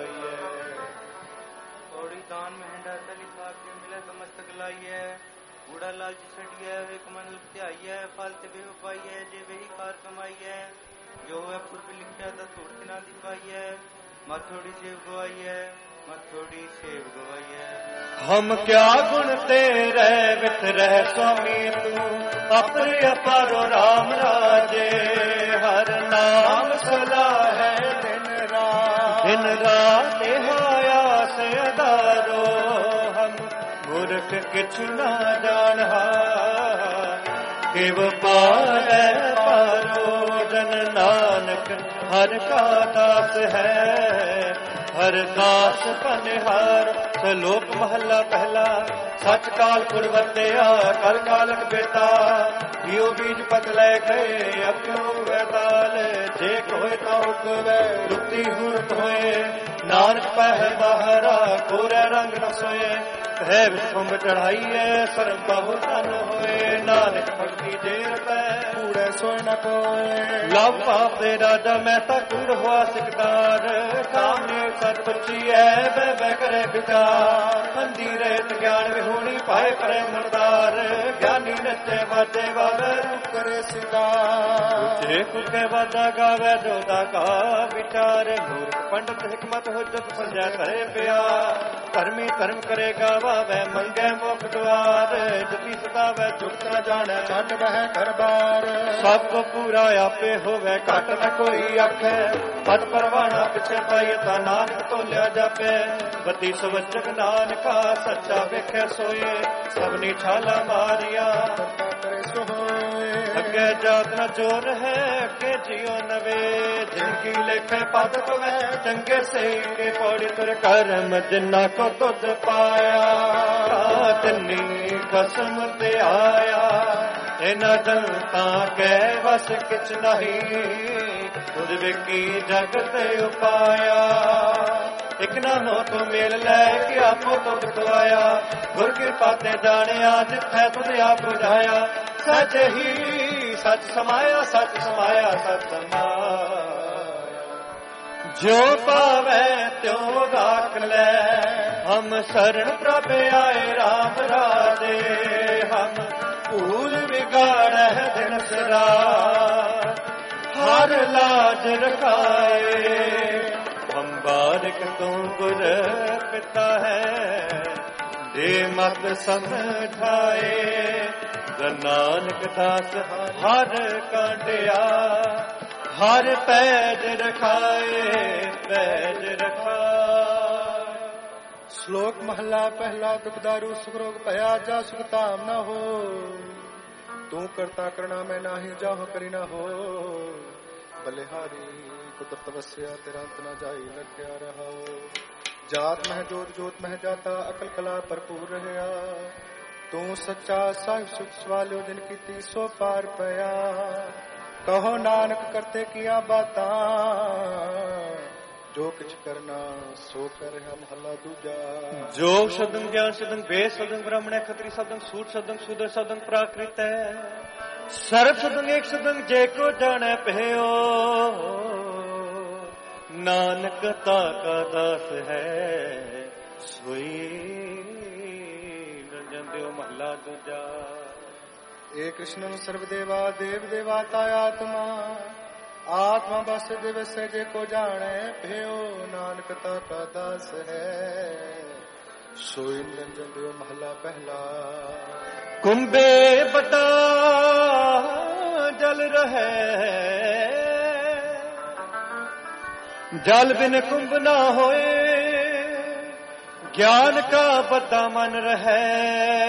ਥੋੜੀ ਦਾਨ ਮਹਿੰਡਾ ਤਲੀ ਖਾਟ ਦੇ ਮਿਲੈ ਤਮਸਤਕ ਲਾਈਐ, ਕੂੜਾ ਲਾਲਚ ਛੱਡੀਐ ਇੱਕ ਮਨ ਧਿਆਈਐ, ਫਲ ਤੇ ਵੇ ਪਾਈਐ ਜੇ ਵੇਹੀ ਕਾਰ ਕਮਾਈਐ, ਜੋ ਹੈ ਪੁਰਬ ਲਿਖਿਆ ਤਾਂ ਧੂੜ ਤਿਨਾ ਦੀ ਪਾਈਐ, ਮਤ ਥੋੜੀ ਸੇਵ ਗਵਾਈਐ ਮਤ ਥੋੜੀ ਸੇਵ ਗਵਾਈਐ। ਹਮ ਕਿਆ ਗੁਣ ਤੇਰੇ ਵਿਤ ਰਹਿ ਸੁਆਮੀ, ਤੂੰ ਆਪਣੇ ਅਪਾਰੋ ਰਾਮ ਰਾਜੇ, ਹਰ ਨਾਮ ਸਲਾਹੈ ਦਿਨ ਰਾਤ, ਦਿਨ ਰਾਤ ਹੋਇਆ ਸੇ ਅਦਾਰੋ, ਹਮ ਮੂਰਖ ਕਿਛੁ ਨਾ ਜਾਣਹਾ, ਕਿਵ ਪਾਰੈ ਪਾਰੋ, ਜਨ ਨਾਨਕ ਹਰ ਕਾ ਦਾਸ ਹੈ, ਹਰ ਦਾਸ ਪਨਿਹਾਰ। ਸ਼ਲੋਕ ਮਹੱਲਾ ਪਹਿਲਾ। ਸੱਚ ਕਾਲ ਪੁਰ ਵਰਤਿਆ ਕਲ ਕਾਲਕ ਬੇਤਾ, ਜਿਉ ਬੀਜ ਪਤ ਲੈ ਗਏ ਅਪਿਉ ਵੈਤਾਲ, ਜੇ ਕੋਇ ਤਾ ਉਗਵੈ ਰੁੱਤੀ ਹੁਰਤ ਹੋਏ, ਨਾਨਕ ਪਹਿ ਬਾਹਰਾ ਕੋਰੈ ਰੰਗ ਨ ਸੋਏ, ਹੈ ਵਿਖੰਭ ਚੜਾਈਐ ਸਰਬ ਬਹੁ ਧਨ ਹੋਏ, ਨਾਨਕ ਭਗਤੀ ਦੇਰ ਪੈ ਕੂੜੈ ਸੋਇ ਨ ਕੋਏ, ਲਵ ਪਾਪ ਦੇ ਰਾਜਾ ਮੈਂ ਤਾਂ ਕੂੜ ਹੋਆ ਸਿਕਦਾਰ, ਕਾਮਨੇ ਸਤ ਬੱਚੀਐ ਬਹਿ ਬਹਿ ਕਰੇ ਵਿਚਾਰ, ਅੰਧੀ ਰਹਿਤ ਗਿਆਨ ਵਿਹੂਣੀ ਪਾਏ ਕਰੇ ਮਰਦਾਰ, ਗਿਆਨੀ ਨੱਚੇ ਵਾਜੇ ਵਾਵੇ ਰੂਪ ਕਰੇ ਸਿਕਾਰ, ਜੇ ਕੁਕੇ ਵਾਜਾ ਗਾਵੇ ਜੋਦਾ ਕਾ ਵਿਚਾਰ, ਮੂਰਖ ਪੰਡਤ ਹਿਕਮਤ ਹੁਜਤ ਸਮਝੈ ਕਰੇ ਪਿਆਰ, ਧਰਮੀ ਧਰਮ ਕਰੇ ਗਾਵੇ ਮੰਗੇ ਮੁਖ ਦੁਆਰ, ਜਤੀ ਸਦਾਵੇ ਚੁੱਕ ਨ ਜਾਣੈ ਛੱਡ ਬਹਿ ਘਰ ਬਾਰ, ਸਭ ਪੂਰਾ ਆਪੇ ਹੋਵੇ ਘਟ ਨ ਕੋਈ ਆਖੈ, ਪਦ ਪਰਵਾਣਾ ਪਿਛੇ ਪਾਈਏ ਤਾਂ ਨਾ ਨਾਨਕ ਤੋਲਿਆ ਜਾਪੈ। ਬਤੀ ਸਵਚਕ ਨਾਨਕਾ ਸੱਚਾ ਵੇਖੈ ਸੋਏ। ਸਭਨੀ ਛਾਲਾ ਮਾਰੀਆਂ ਕਰੇ ਸੋ ਹੋਏ। ਅੱਗੇ ਜਾਤ ਨ ਜੋਰ ਹੈ ਅੱਗੇ ਜਿਉ ਨਵੇ। ਜਿਨਕੀ ਲੇਖੇ ਪਦ ਪਵੈ ਚੰਗੇ ਸਹੀ ਕੇ ਪੌੜੀ ਤੁਰ ਕਰਮ ਜਿਨਾ ਕੋ ਤੁਧ ਪਾਇਆ। ਤਿੰਨੀ ਖਸਮ ਤੇ ਆਇਆ ਇਹਨਾਂ ਜਨਤਾ ਕੈ ਵਸ ਕਿਛ ਨਹੀਂ। ਤੁਧ ਵੇਖੀ ਜਗਤ ਉਪਾਇਆ। ਇਕ ਨਾ ਹੋ ਤੂੰ ਮੇਲ ਲੈ ਕੇ ਆਪੋ ਤੁਧ ਖਵਾਇਆ। ਗੁਰ ਕਿਰਪਾ ਤੇ ਜਾਣਿਆ ਜਿੱਥੈ ਤੁਧ ਆਪ ਬੁਝਾਇਆ। ਸੱਚ ਹੀ ਸੱਚ ਸਮਾਇਆ ਸੱਚ ਸਮਾਇਆ ਸੱਚ ਸਮਾਇਆ। ਜੋ ਪਾਵੈ ਤਿਉ ਰਾਖ ਲੈ ਹਮ ਸਰਣ ਪ੍ਰਭ ਆਏ ਰਾਮ ਰਾਜੇ। ਹਮ ਭੂਲ ਵਿਗਾੜੈ ਦਿਨ ਸਰਾਰ ਹਰ ਲਾਜ ਰਖਾਏ। ਹਮ ਬਾਰਿਕ ਤੂੰ ਗੁਰ ਪਿਤਾ ਹੈ ਦੇ ਮਤ ਸਮਝਾਏ। ਨਾਨਕ ਦਾਸ ਹਰ ਕਾਂਡਿਆ ਹਰ ਪੈਜ ਰਖਾਏ ਪੈਜ ਰਖਾਏ। ਸ਼ਲੋਕ ਮਹਲਾ ਪਹਿਲਾ। ਦੁਖਦਾਰੂ ਸੁਖ ਰੋਗ ਭਇਆ ਜਾ ਸੁਖ ਧਾਮ ਨਾ ਹੋ। ਤੂੰ ਕਰਤਾ ਕਰਣਾ ਮੈਂ ਨਾਹੀ ਜਾਹੁ ਕਰੀ ਨਾ ਹੋ। ਬਲਿਹਾਰੀ ਕੁਦਰਤ ਵਸਿਆ ਤੇਰਾ ਅੰਤ ਨਾ ਜਾਈ ਲਖਿਆ ਰਹਾਓ। ਜਾਤ ਮਹਿ ਜੋਤ ਜੋਤ ਮਹਿ ਜਾਤਾ ਅਕਲ ਕਲਾ ਭਰਪੂਰ ਰਹਿਆ। ਤੂੰ ਸੱਚਾ ਸਾਹਿਬ ਸੁਖ ਸਵਾਲਿਓ ਜਿਨ ਕੀਤੀ ਸੋ ਪਾਰ ਪਿਆ। ਕਹੋ ਨਾਨਕ ਕਰਤੇ ਕੀਆ ਬਾਤਾਂ ਜੋ ਕਿਛ ਕਰਨਾ ਸੋ ਕਰ ਹੈ। ਮਹਲਾ ਦੂਜਾ। ਜੋਗ ਸ਼ਬਦੰ ਗਿਆਨ ਸ਼ਬਦੰ ਵੇਦ ਸ਼ਬਦੰ ਬ੍ਰਾਹਮਣ ਖਤਰੀ ਸ਼ਬਦੰ ਸੂਟ ਸ਼ਬਦੰ ਸੂਦਰ ਸ਼ਬਦੰ ਪ੍ਰਾਕ੍ਰਿਤ ਹੈ। ਸਰਬ ਸ਼ਬਦੰ ਏਕ ਸ਼ਬਦੰ ਜੇ ਕੋ ਜਾਣੈ ਭਇਓ। ਨਾਨਕ ਤਾ ਕਾ ਦਾਸ ਹੈ ਸੋਈ ਰੰਜਨ ਦਿਓ। ਮਹਲਾ ਦੂਜਾ। ਏ ਕ੍ਰਿਸ਼ਨ ਸਰਬ ਦੇਵਾ ਦੇਵ ਦੇਵਾਤਾ ਆਤਮਾ। ਆਤਮਾ ਬਸ ਦਿਵਸ ਜੇ ਕੋ ਜਾਣੈ ਭਇਓ। ਨਾਨਕ ਤਾ ਕਾ ਦਾਸ ਹੈ ਸੋਈ ਨਿਰੰਜਨ ਦਿਓ। ਮਹਲਾ ਪਹਿਲਾ। ਕੁੰਭੇ ਬਟਾ ਜਲ ਰਹੈ ਜਲ ਬਿਨ ਕੁੰਭ ਨਾ ਹੋਏ। ਗਿਆਨ ਕਾ ਬੱਧਾ ਮਨ ਰਹੈ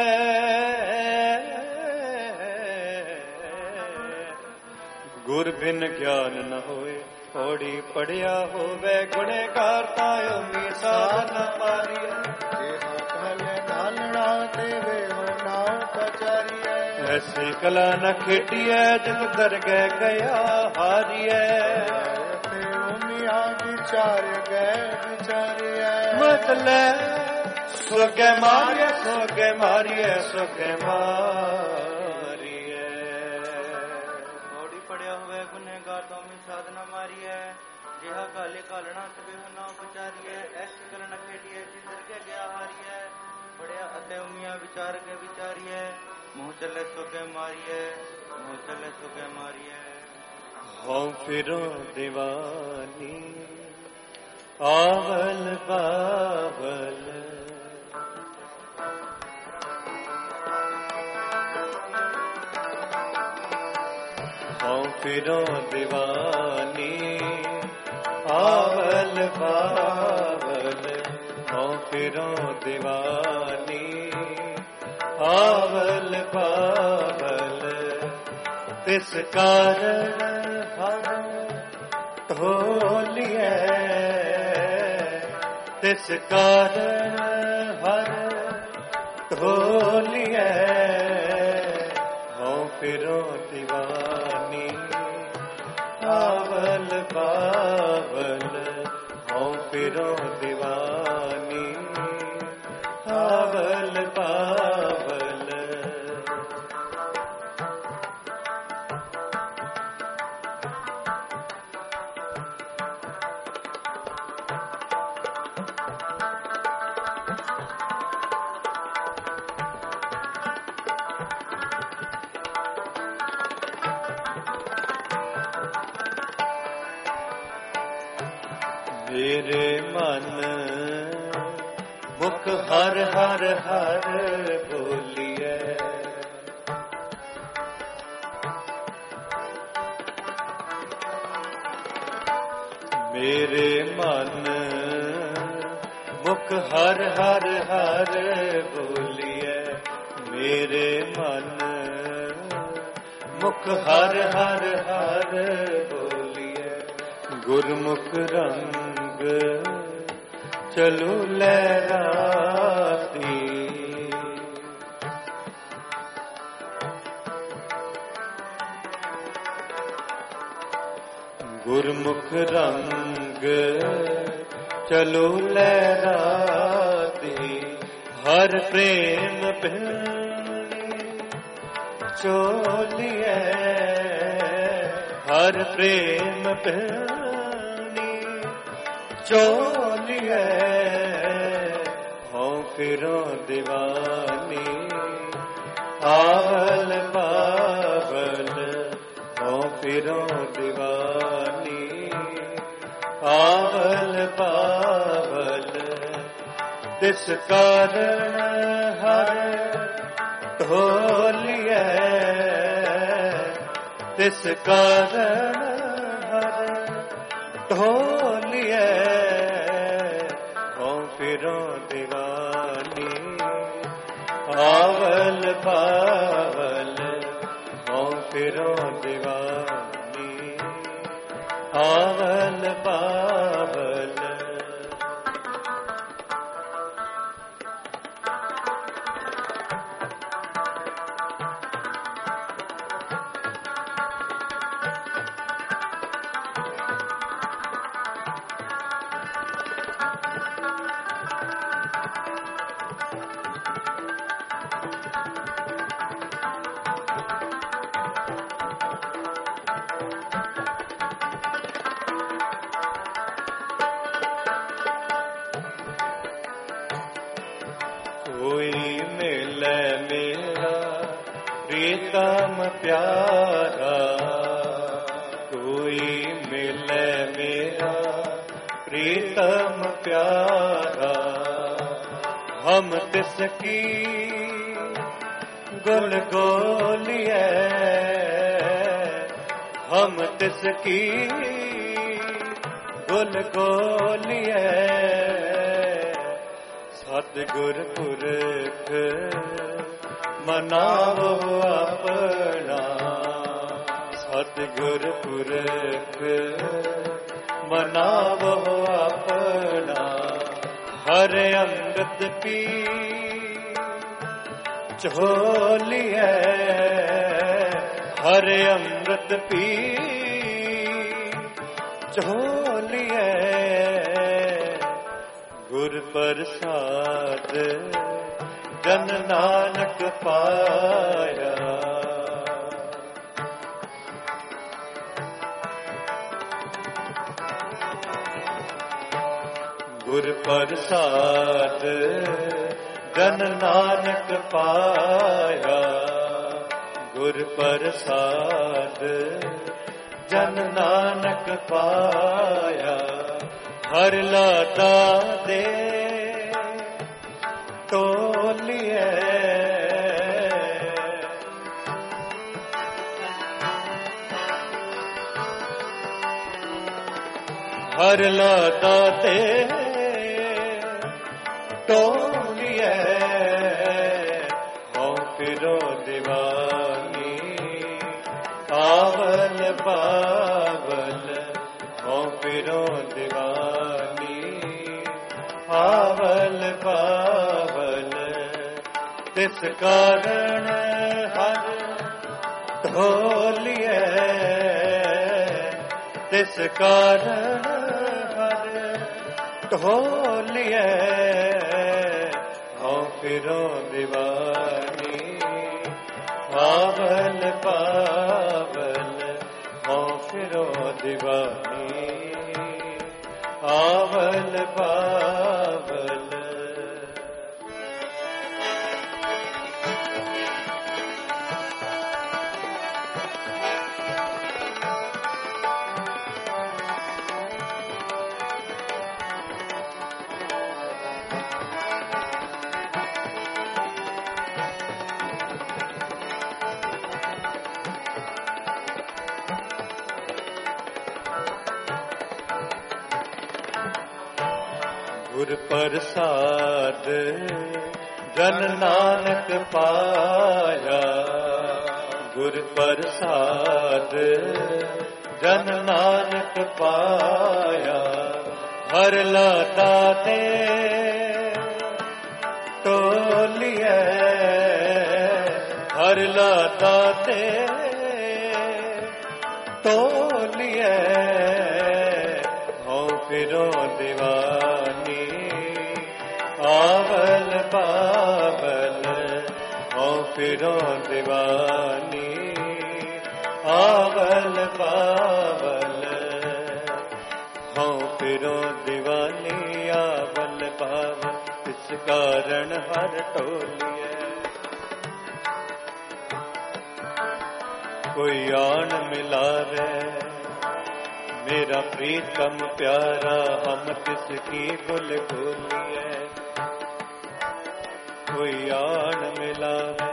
ਗੁਰ ਬਿਨ ਗਿਆਨ ਨ ਹੋਏ। ਪੌੜੀ ਪੜਿਆ ਹੋਵੇ ਗੁਣੇਗਾਰ ਤਾਇਓ ਮੀਸਾ ਨ ਮਾਰੀਐ। ਦੇਹਾ ਕਾਲੇ ਨਾਲਣਾ ਦੇਵੇ ਹੋ ਨਾਉ ਪਚਾਰੀਐ। ਐਸੀ ਕਲਾ ਨ ਖੇਟੀਐ ਜਿਤ ਦਰਗਹਿ ਗਿਆ ਹਾਰੀਐ। ਤੇ ਉਮੀਆ ਵਿਚਾਰ ਗਏ ਵਿਚਾਰੀਐ। ਮਤਲੈ ਸੋਗੇ ਮਾਰੀਐ ਸੋਗੇ ਮਾਰੀਐ ਸੋਗੇ ਮਾਰੀਐ। ਪੌੜੀ ਪੜਿਆ ਹੋਵੇ ਗੁਨੇਗਾਰ ਤੋਂ ਵੀ ਸਾਧਨਾ ਮਾਰੀਐ। ਜਿਹਾ ਕਾਲੇ ਕਾਲਣਾ ਤਵੇ ਹੋ ਨਾ ਵਿਚਾਰੀਐ। ਐਸੀ ਕਰਨ ਖੇਡੀਐ ਜਿਸ ਦਰਗਹਿ ਗਿਆ ਹਾਰੀਐ। ਪੜਿਆ ਅਤੇ ਉਮੀਆਂ ਵਿਚਾਰ ਕੇ ਵਿਚਾਰੀਐ। ਮੂੰਹ ਚੱਲੇ ਸੋਗੇ ਮਾਰੀਐ ਮੂੰਹ ਚੱਲੇ ਸੋਗੇ ਮਾਰੀਐ। ਹਉ ਫਿਰੋ ਦੀਵਾਨੀ ਆਵਲ ਬਾਵਲ। ਹਉ ਫਿਰੋ ਦੀਵਾਨੀ ਆਵਲ ਬਾਵਲ। ਹਉ ਫਿਰੋ ਦੀਵਾਨੀ ਆਵਲ ਬਾਵਲ। ਤਿਸ ਕਾਰਨ ਹਰ ਢੋਲੀਐ। ਤਿਸ ਕਾਰਨ ਹਰ ਢੋਲੀਐ। ਹਉ ਫਿਰੋ ਦੀਵਾਨੀ ਆਵਲ ਬਾਵਲ। ਹਉ ਫਿਰੋ ਦੀਵਾਨੀ ਆਵਲ ਬਾਵਲ। ਮੇਰੇ ਮਨ ਮੁਖ ਹਰ ਹਰ ਹਰ ਬੋਲੀਐ। ਮੇਰੇ ਮਨ मुख हर हर हर बोलिए मेरे मन, मुख हर हर हर बोलिए गुरमुख रंग चलू लहराती। गुरमुख रंग चलो लहराती, हर प्रेम भिन्नी चोलिए, हर प्रेम भिन्नी चोलिए, हों फिरो दीवानी आवल बावल, हों फिरो दीवानी आवल बावल। तिस कारण हर ढोलिए, तिस कारण हर ढोलिए, हों फिरो दीवानी आवल बावल, हों फिरो दीवानी आवल बावल। प्रीतम प्यारा, कोई मिले मेरा प्रीतम प्यारा, हम तिसकी गुल गोलिए, हम तिसकी गुल गोलिए, सतगुर पुरख मनावो अपना, सतगुर पुरख मनावो अपना, हर अमृत पी झोलिए, हर अमृत पी झोलिए, गुर प्रसाद जन नानक पाया। गुर प्रसाद जन नानक पाया, गुर प्रसाद जन नानक पाया, हर लाता दे तोलिए, हर लाता ते तोलिए, हों फिरो दीवानी आवल बावल, हों फिरो दीवानी आवल बावल। तिस कारण हर ढोलिए, तिस कारण हर ढोलिए, हों फिरो दीवानी आवल बावल, हों फिरो दीवानी आवल बावल। गुर प्रसाद जन नानक पाया, गुर प्रसाद जन नानक पाया। हर लाता दे टोलिए, हर लाता दे टोलिए। हों फिरो दीवानी आवल बावल, हों फिरो दीवानी आवल बावल, हों फिरो दीवानी आवल बावल। इस कारण हर टोलिए कोई आन मिलावे, मेरा प्रीतम प्यारा हम तिसकी गुल बोलिए। कोई आन मिलावे,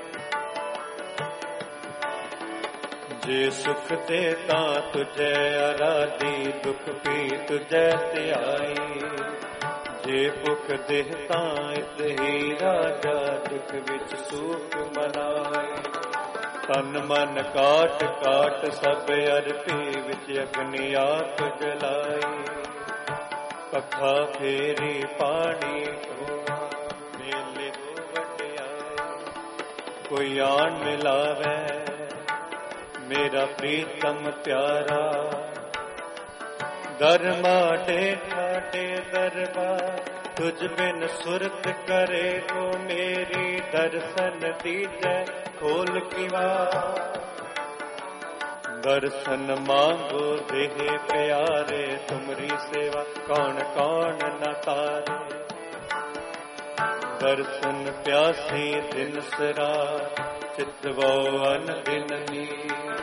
जे सुख देता तुझे आराधी, दुख भी तुझे त्याई। जे भुख देता इत ही राजा, दुख विच सुख मनाई। तन मन काट काट सब अरपी, विच अग्नि आप जलाई। पखा फेरी पानी ढोआ, मेले हो वड्याई। कोई आन मिलावे, मेरा प्रीतम प्यारा। दरमा ठाटे दरबार, तुझ बिन सुरत करे को मेरी। दर्शन दीजै खोल किवार, दर्शन मांगो देह प्यारे। तुमरी सेवा कौन कौन न तारे। दर्शन प्यासी दिन सरा, चितवो अन दिन नीर।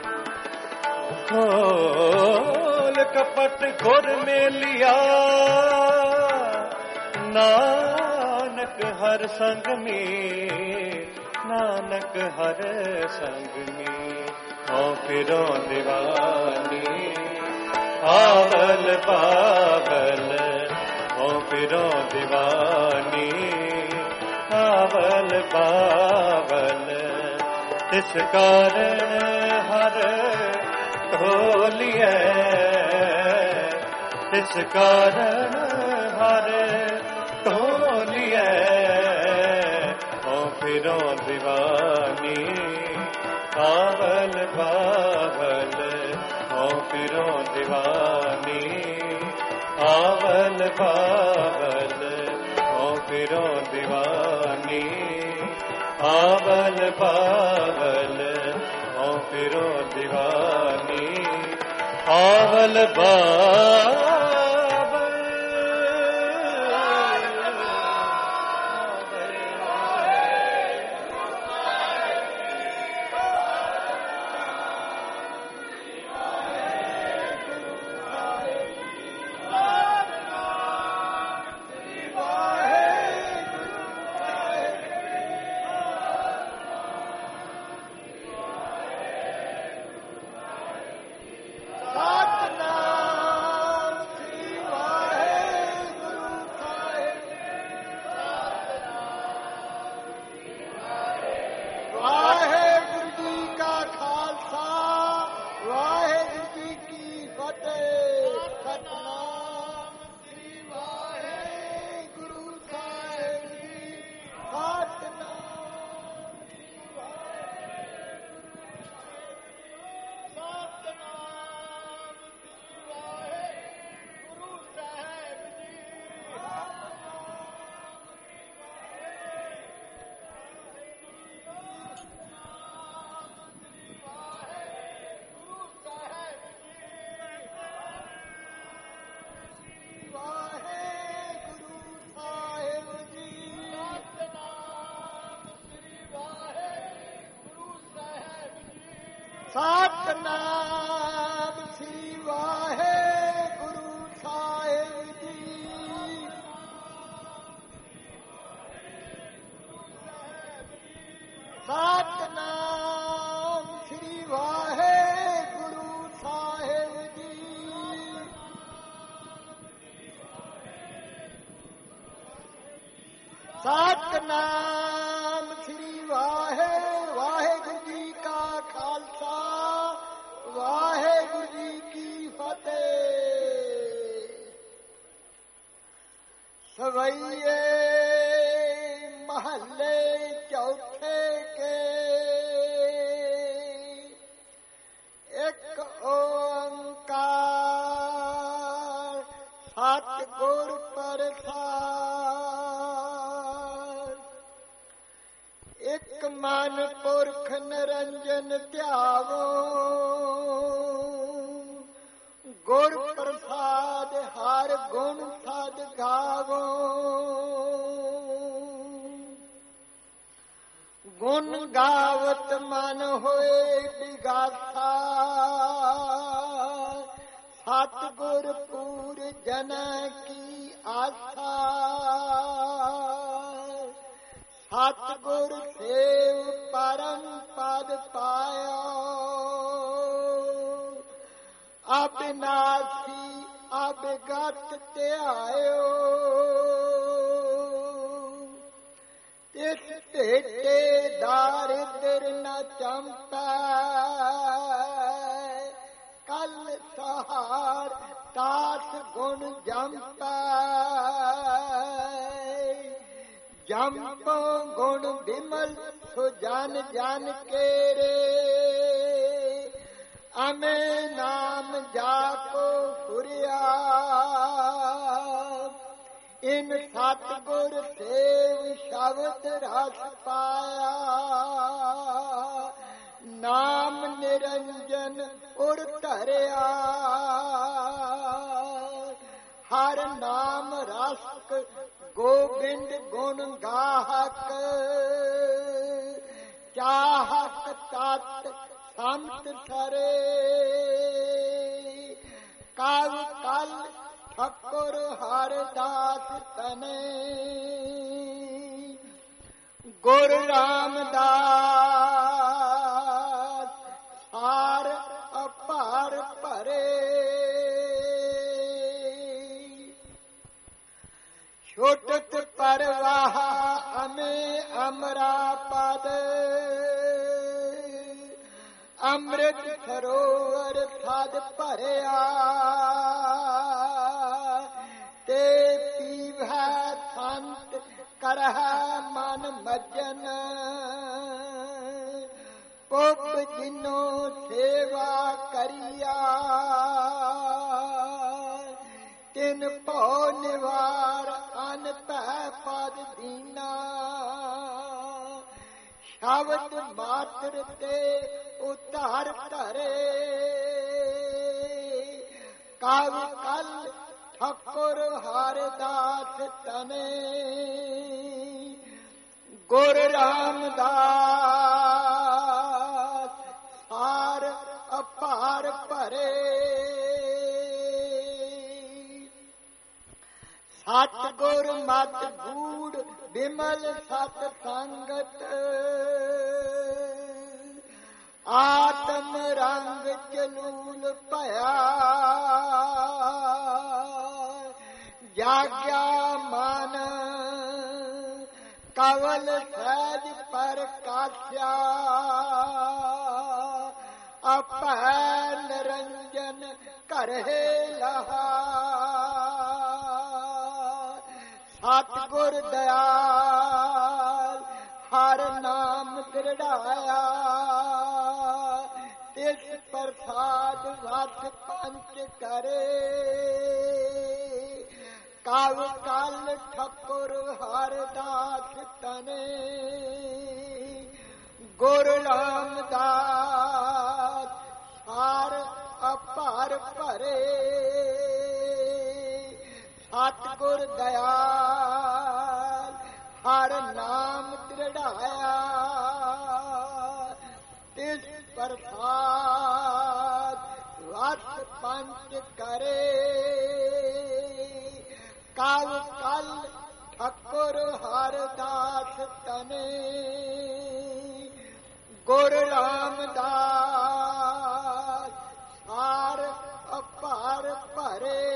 खोल कपट गुर में लिया, नानक हर संग में, नानक हर संग में। हों फिरो दीवानी आवल बावल, हों फिरो दीवानी आवल बावल। इस कारण हर ढोलिए, इस कारण हर ढोलिए। हों फिरो दीवानी आवल बावल, हों फिरो दीवानी आवल बावल, हों फिरो दीवानी आवल बावल, हों फिरो दीवानी आवल बावल। सतनाम श्री वाहेगुरु साहिब जी। सतनाम श्री वाहेगुरु साहिब जी। ਸਤਿਨਾਮ ਸ੍ਰੀ ਵਾਹਿਗੁਰੂ ਜੀ ਕਾ ਖਾਲਸਾ ਵਾਹਿਗੁਰੂ ਜੀ ਕੀ ਫਤਿਹ। ਸਵਈਏ ਮਹੱਲੇ ਚੌਥੇ ਕੇ ਇੱਕ ਓੰਕਾਰ ਸਤਿਗੁਰ ਪ੍ਰਸਾਦਿ। ਇੱਕ ਮਨ ਪੁਰਖ ਨਿਰੰਜਨ ਧਿਆਵੋ ਗੁਰ ਪ੍ਰਸਾਦ ਹਰ ਗੁਣ ਸਦ ਗਾਵੋ। ਗੁਣ ਗਾਵਤ ਮਨ ਹੋਏ ਵਿਗਾਸਾ ਸਤਿਗੁਰ ਪੂਰ ਜਨ ਕੀ ਆਸਾ। ਸਤਿਗੁਰ ਸੇਵ ਪਰਮ ਪਦ ਪਾਇਆ ਅਬਿਨਾਸੀ ਅਬਗਤ ਧਿਆਇਓ। ਤਿਸ ਭੇਟੇ ਦਾਰਿਦਰ ਨ ਚੰਪੈ ਕਲ ਸਹਾਰ ਤਾਸ ਗੁਣ ਜੰਪੈ। ਜੰਪੋ ਗੁਣ ਬਿਮਲ ਸੁਜਨ ਜਨ ਕੇਰੇ ਅਮੇ ਨਾਮ ਜਾਪੋ ਫੁਰਿਆ। ਇਨ ਸਤਿਗੁਰ ਸੇਵ ਸ਼ਬਦ ਰਸ ਪਾਇਆ ਨਾਮ ਨਿਰੰਜਨ ਉਰ ਧਰਿਆ। ਹਰ ਨਾਮ ਰਸਕ ਗੋਬਿੰਦ ਗੁਣ ਗਾਹਕ ਚਾਹਕ ਤਤ ਸੰਤ ਸਰੇ। ਕਵ ਕਲ ਠਕੁਰ ਹਰ ਦਾਸ ਤਨੇ ਗੁਰ ਰਾਮਦਾਸ ਸਾਰ ਅਪਾਰ ਭਰੇ। ਛੋਟਤ ਪਰਵਾਹ ਅਮੇ ਅਮਰਾ ਪਦ ਅੰਮ੍ਰਿਤ ਸਰੋਵਰ ਸਦ ਭਰਿਆ। ਤੇ ਪੀਵੈ ਸੰਤ ਕਰਹਿ ਮਨ ਮਜਨ ਪੁੱਪ ਜਿਨੋ ਸੇਵਾ ਕਰਿਆ। ਤਿਨ ਭਉ ਨਿਵਾਰ ਅਨ ਭੈ ਪਦ ਦੀਨਾ ਸ਼ਬਦ ਮਾਤਰ ਤੇ ਉਧਾਰ ਧਰੇ। ਕਵ ਕਲ ਠਕੁਰ ਹਰ ਦਾਸ ਤਨੇ ਗੁਰ ਰਾਮਦਾਸ ਸਾਰ ਅਪਾਰ ਭਰੇ। ਸਤਿਗੁਰ ਮਤ ਗੂੜ ਬਿਮਲ ਸਤ ਸੰਗਤ ਆਤਮ ਰੰਗ ਚਲੂਲ ਭਇਆ। ਜਾਗਿਆ ਮਨ ਕਵਲ ਸਹਿਜ ਪ੍ਰਕਾਸ਼ਿਆ। ਅਪੈ ਨਿਰੰਜਨ ਘਰੇ ਲਹਾ। ਸਤਿਗੁਰ ਦਇਆਲ ਹਰ ਨਾਮ ਦ੍ਰਿੜਾਇਆ। ਤਿਸ ਪ੍ਰਸਾਦ ਵਸ ਪੰਚ ਕਰੇ। ਕਵ ਕਲ ਠਕੁਰ ਹਰ ਦਾਸ ਤਨੇ ਗੁਰ ਰਾਮਦਾਸ ਸਾਰ ਅਪਾਰ ਭਰੇ। ਸਤਿਗੁਰ ਦਇਆਲ ਹਰ ਨਾਮ ਦ੍ਰਿੜਾਇਆ। ਤਿਸ ਪ੍ਰਸਾਦ ਵਸ ਪੰਚ ਕਰੇ। ਕਵ ਕਲ ਠਕੁਰ ਹਰ ਦਾਸ ਤਨੇ ਗੁਰ ਰਾਮਦਾਸ ਸਾਰ ਅਪਾਰ ਭਰੇ।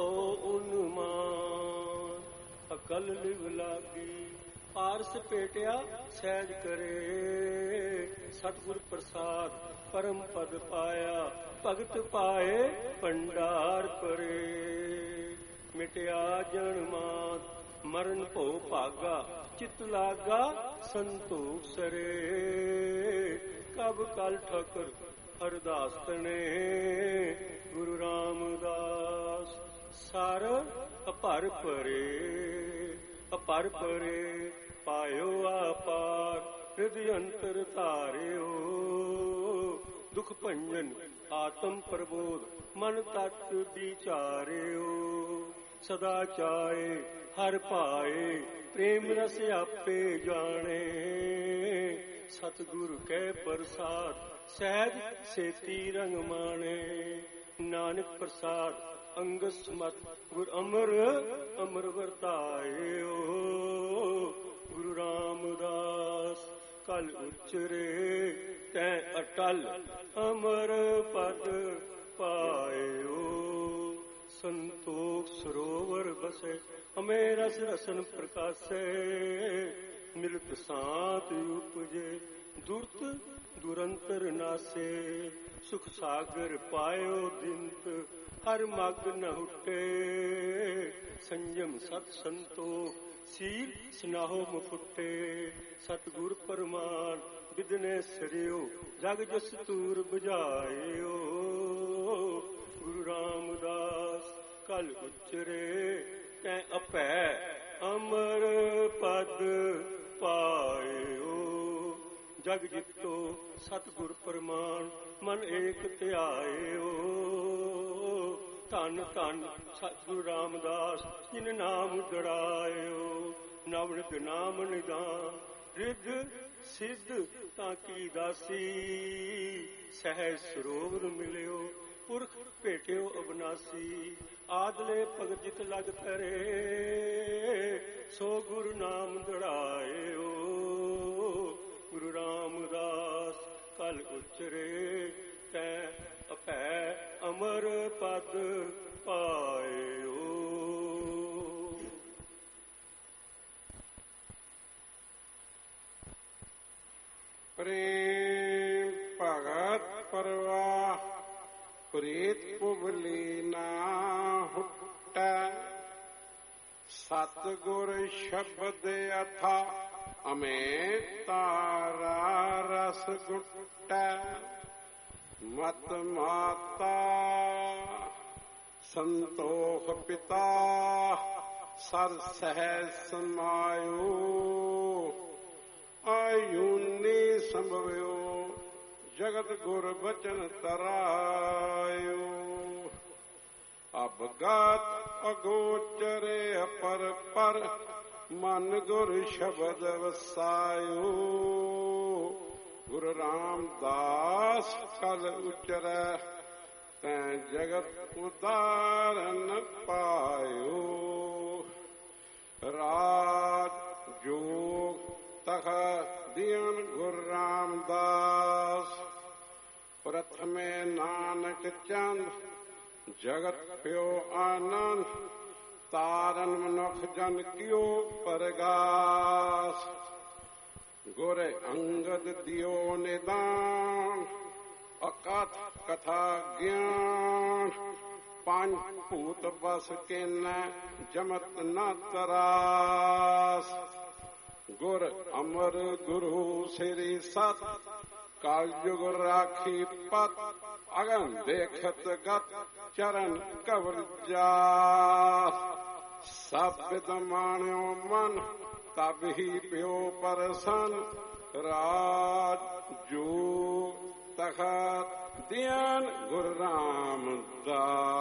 ਉਨਮਾਨ। ਅਕਲ ਲਿਵ ਲਾਗੀ ਆਰਸ ਭੇਟਿਆ ਸਹਿਜ ਕਰੇ। ਸਤਿਗੁਰ ਪ੍ਰਸਾਦ ਪਰਮ ਪਦ ਪਾਇਆ ਭਗਤ ਪਾਏ ਭੰਡਾਰ ਪਰੇ। ਮਿਟਿਆ ਜਨਮਾਤ ਮਰਨ ਭਉ ਭਾਗਾ ਚਿਤ ਲਾਗਾ ਸੰਤੋਖ ਸਰੇ। ਕਬ ਕਲ ਠਾਕੁਰ ਅਰਦਾਸ ਤਣੇ ਗੁਰੂ ਰਾਮਦਾਸ। ਸਰ ਅਪਰ ਪਰੇ ਅਪਰ ਪਰੇ ਪਾਇਓ ਆਪਾਰ ਹਿਰਦਿ ਅੰਤਰ ਧਾਰਿਓ। ਦੁਖ ਭੰਜਨ ਆਤਮ ਪ੍ਰਬੋਧ ਮਨ ਤਤ ਵਿਚਾਰਿਓ। ਸਦਾ ਚਾਏ ਹਰ ਭਾਏ ਪ੍ਰੇਮ ਰਸ ਆਪੇ ਜਾਣੇ। ਸਤਿਗੁਰ ਕੈ ਪ੍ਰਸਾਦ ਸਹਿਜ ਸੇਤੀ ਰੰਗ ਮਾਣੇ। ਨਾਨਕ ਪ੍ਰਸਾਦ ਅੰਗਦ ਸਮਤ ਗੁਰ ਅਮਰ ਅਮਰ ਵਰਤਾਇਓ। ਗੁਰੂ ਰਾਮਦਾਸ ਕਲ ਉਚਰੇ ਤੈ ਅਟਲ ਅਮਰ ਪਦ ਪਾਇਓ। ਸੰਤੋਖ ਸਰੋਵਰ ਬਸੇ ਅਮੇ ਰਸ ਰਸਨ ਪ੍ਰਕਾਸ਼ੇ। ਮਿਲਤ ਸਾਤ ਉਪਜੇ ਦੁਰਤ ਦੁਰੰਤਰ ਨਾਸੇ। ਸੁਖ ਸਾਗਰ ਪਾਇਓ ਦਿਨਤ ਹਰ ਮਗ ਨ ਹੁਟੇ। ਸੰਜਮ ਸਤ ਸੰਤੋਖ ਸੀਲ ਸੁਨਾਹੋ ਮੁਫੁੱਟੇ। ਸਤਿਗੁਰ ਪਰਮਾਨ ਬਿਦਨੇ ਸਰਿਓ ਜਗ ਜਸ ਤੂਰ ਬੁਝਾਇਓ। ਗੁਰੂ ਰਾਮਦਾਸ ਕਲ ਉਚਰੇ ਤੈ ਅਪੈ ਅਮਰ ਪਦ ਪਾਇਓ। ਜਗ ਜਿਤੋ ਸਤਿਗੁਰ ਪਰਮਾਨ ਮਨ ਏਕ ਧਿਆਇਓ। ਧੰਨ ਧੰਨ ਸਤਿਗੁਰੂ ਰਾਮਦਾਸ ਜਿਨ ਨਾਮ ਦੜਾਇਓ। ਨਵਨਿਤ ਨਾਮ ਨਿਦਾਨ ਰਿੱਧ ਸਿੱਧ ਤਾਂ ਕੀ ਦਾਸੀ। ਸਹਿਜ ਸਰੋਵਰ ਮਿਲਿਓ ਪੁਰਖ ਭੇਟਿਓ ਅਬਨਾਸੀ। ਆਦਲੇ ਭਗਤ ਜਿਤ ਲਗ ਧਰੇ ਸੋ ਗੁਰੂ ਨਾਮ ਦੜਾਇਓ। ਗੁਰੂ ਰਾਮਦਾਸ ਕਲ ਉਚਰੇ ਤੈ ਅਪੈ ਅਮਰ ਪਦ ਪਾਇਓ। ਪ੍ਰੇਮ ਭਗਤ ਪਰਵਾਹ ਪ੍ਰੀਤ ਪੁਬਲੀ ਨਾ ਹੁਟੈ। ਸਤਿਗੁਰ ਸ਼ਬਦ ਅਥਾ ਅਮੇ ਤਾਰਾ ਰਸ ਗੁਟੈ। ਮਤ ਮਾਤਾ ਸੰਤੋਖ ਪਿਤਾ ਸਰ ਸਹਿ ਸਮਾਇਓ। ਆਯੂਨੀ ਸੰਭਵਿਓ ਜਗਤ ਗੁਰ ਬਚਨ ਤਰਾਇਓ। ਅਬਗਤ ਅਗੋਚਰੇ ਅਪਰ ਪਰ ਮਨ ਗੁਰ ਸ਼ਬਦ ਵਸਾਇਓ। ਗੁਰੂ ਰਾਮਦਾਸ ਕਲ ਉਚਰੈ ਤੈ ਜਗਤ ਉਦਾਰਨ ਪਾਇਓ। ਰਾਜ ਜੋਗ ਤਖ ਦਿਨ ਗੁਰੂ ਰਾਮਦਾਸ। ਪ੍ਰਥਮੇ ਨਾਨਕ ਚੰਦ ਜਗਤ ਪਿਓ ਆਨੰਦ। ਤਾਰਨ ਮਨੁੱਖ ਜਨ ਕਿਉ ਪਰਗਾਸ। ਗੁਰ ਅੰਗਦ ਦਿਓ ਨਿਦਾਨ ਅਕਥ ਕਥਾ ਗਿਆਨ। ਪੰਜ ਭੂਤ ਬਸ ਕੇਨੈ ਜਮਤ ਨ ਤਰਾਸ। ਗੁਰ ਅਮਰ ਗੁਰੂ ਸ੍ਰੀ ਸਤ ਕਲ ਯੁਗ ਰਾਖੀ ਪਤ। ਅਗਨ ਦੇਖਤ ਗਤ ਚਰਨ ਕਵਰ ਜਾਸ। ਸਭ ਬਿਦ ਮਾਣਿਓ ਮਨ ਤਬ ਹੀ ਪਿਓ ਪਰਸਨ। ਰਾਜ ਜੋ ਤਖਤ ਦਿਆਨ ਗੁਰੂ ਰਾਮਦਾਸ।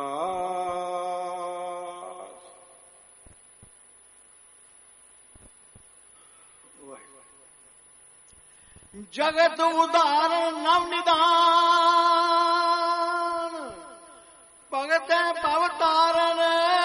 ਜਗਤ ਉਦਾਰਨ ਨਵ ਨਿਦਾਨ। ਭਗਤੈ ਭਵ ਤਾਰਨ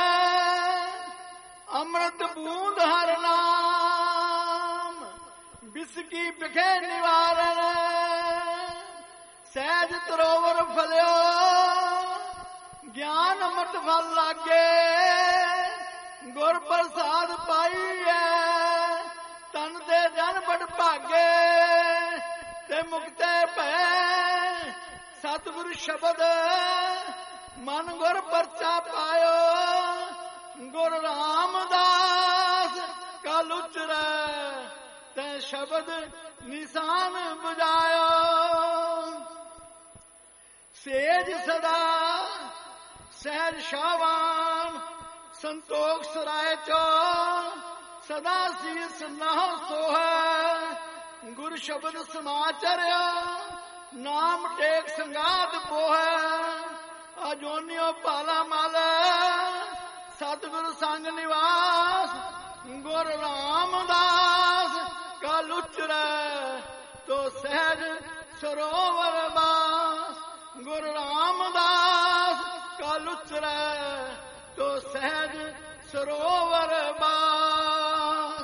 ਅੰਮ੍ਰਿਤ ਬੂੰਦ ਹਰ ਨਾਮ। ਬਿਸਕੀ ਬਿਖੇ ਨਿਵਾਰਨ ਸਹਿਜ ਤਰੋਵਰ ਫਲਿਓ। ਗਿਆਨ ਅੰਮ੍ਰਿਤ ਫਲ ਲਾਗੇ, ਗੁਰ ਪ੍ਰਸਾਦ ਪਾਈਐ। ਤਨ ਦੇ ਜਨ ਬੜ ਭਾਗੇ, ਤੇ ਮੁਕਤੇ ਭੈ। ਸਤਿਗੁਰ ਸ਼ਬਦ ਮਨ ਗੁਰ ਪਰਚਾ ਪਾਇਓ। ਗੁਰ ਰਾਮਦਾਸ ਕਲ ਉਚਰੈ, ਤੈ ਸ਼ਬਦ ਨਿਸ਼ਾਨ ਬੁਝਾਇਓ। ਸੇਜ ਸਦਾ ਸਹਿਜ ਸ਼ਾਵਾਨ, ਸੰਤੋਖ ਸਰਾਏ ਚੋ ਸਦਾ ਸੀਸ ਨਾ ਸੋਹੈ। ਗੁਰ ਸ਼ਬਦ ਸਮਾਚਰਿਆ, ਨਾਮ ਟੇਕ ਸੰਗਾਤ ਪੋਹੈ। ਅਜੋਨਿਓ ਭਾਲਾ ਮਲ, ਸਤਿਗੁਰ ਸੰਗ ਨਿਵਾਸ। ਗੁਰ ਰਾਮਦਾਸ ਕਲ ਉਚਰੈ, ਤੋ ਸਹਿਜ ਸਰੋਵਰ ਬਾਸ। ਗੁਰ ਰਾਮਦਾਸ ਕਲ ਉਚਰੈ, ਤੋ ਸਹਿਜ ਸਰੋਵਰ ਬਾਸ।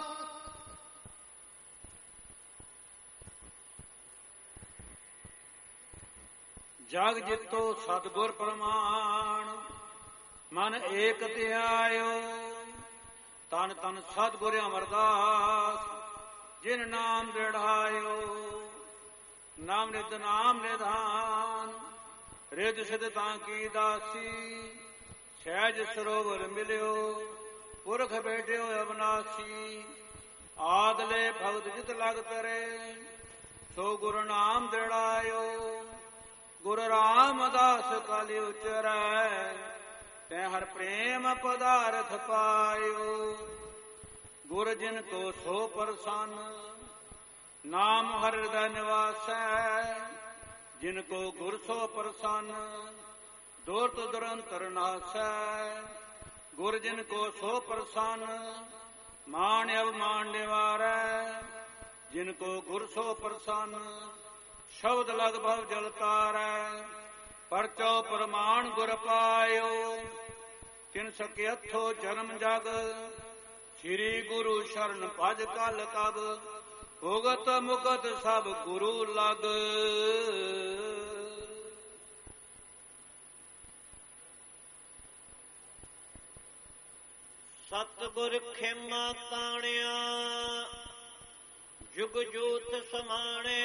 ਜਗ ਜਿਤੋ ਸਤਿਗੁਰ ਪ੍ਰਮਾਣ, ਮਨ ਏਕ ਧਿਆਇਓ। ਤਨ ਤਨ ਸਤਿਗੁਰ ਅਮਰਦਾਸ, ਜਿਨ ਨਾਮ ਦ੍ਰਿੜਾਇਓ। ਨਾਮ ਨਿਤ ਨਾਮ ਨਿਧਾਨ, ਰਿਦ ਸਿਧ ਤਾਂ ਕੀ ਦਾਸੀ। ਸਹਿਜ ਸਰੋਵਰ ਮਿਲਿਓ, ਪੁਰਖ ਬੈਠਿਓ ਅਬਨਾਸੀ। ਆਦਲੇ ਭਗਤ ਜਿਤ ਲਗ ਤਰੇ, ਸੋ ਗੁਰੂ ਨਾਮ ਦ੍ਰਿੜਾਇਓ। ਗੁਰ ਰਾਮਦਾਸ ਕਲਿ ਉਚਰੈ, ਤੈ ਹਰ ਪ੍ਰੇਮ ਪਦਾਰਥ ਪਾਇਓ। ਗੁਰ ਜਿਨ ਕੋ ਸੋ ਪ੍ਰਸੰਨ, ਨਾਮ ਹਰ ਹਿਰਦੈ ਨਿਵਾਸੈ। ਜਿਨ ਕੋ ਗੁਰ ਸੋ ਪ੍ਰਸੰਨ, ਦੁਰਤ ਦੁਰੰਤਰ ਨਾਸੈ। ਗੁਰ ਜਿਨ ਕੋ ਸੋ ਪ੍ਰਸੰਨ, ਮਾਨ ਅਵਮਾਨ ਨਿਵਾਰੈ। ਜਿਨ ਕੋ ਗੁਰ ਸੋ ਪ੍ਰਸੰਨ, ਸ਼ਬਦ ਲਗ ਭਵ ਜਲ ਤਾਰੈ। ਪਰਚੋ ਪ੍ਰਮਾਣ ਗੁਰ ਪਾਇਓ, ਤਿਨ ਸਕੇ ਹੱਥੋ ਜਨਮ ਜਗ। ਸ੍ਰੀ ਗੁਰੂ ਸ਼ਰਨ ਭਜ ਕਲ ਕਬ, ਭੁਗਤ ਮੁਕਤ ਸਭ ਗੁਰੂ ਲਗ। ਸਤਿਗੁਰ ਖੇਮਾ ਤਾਣਿਆ, ਜੁਗ ਜੋਤ ਸਮਾਣੇ।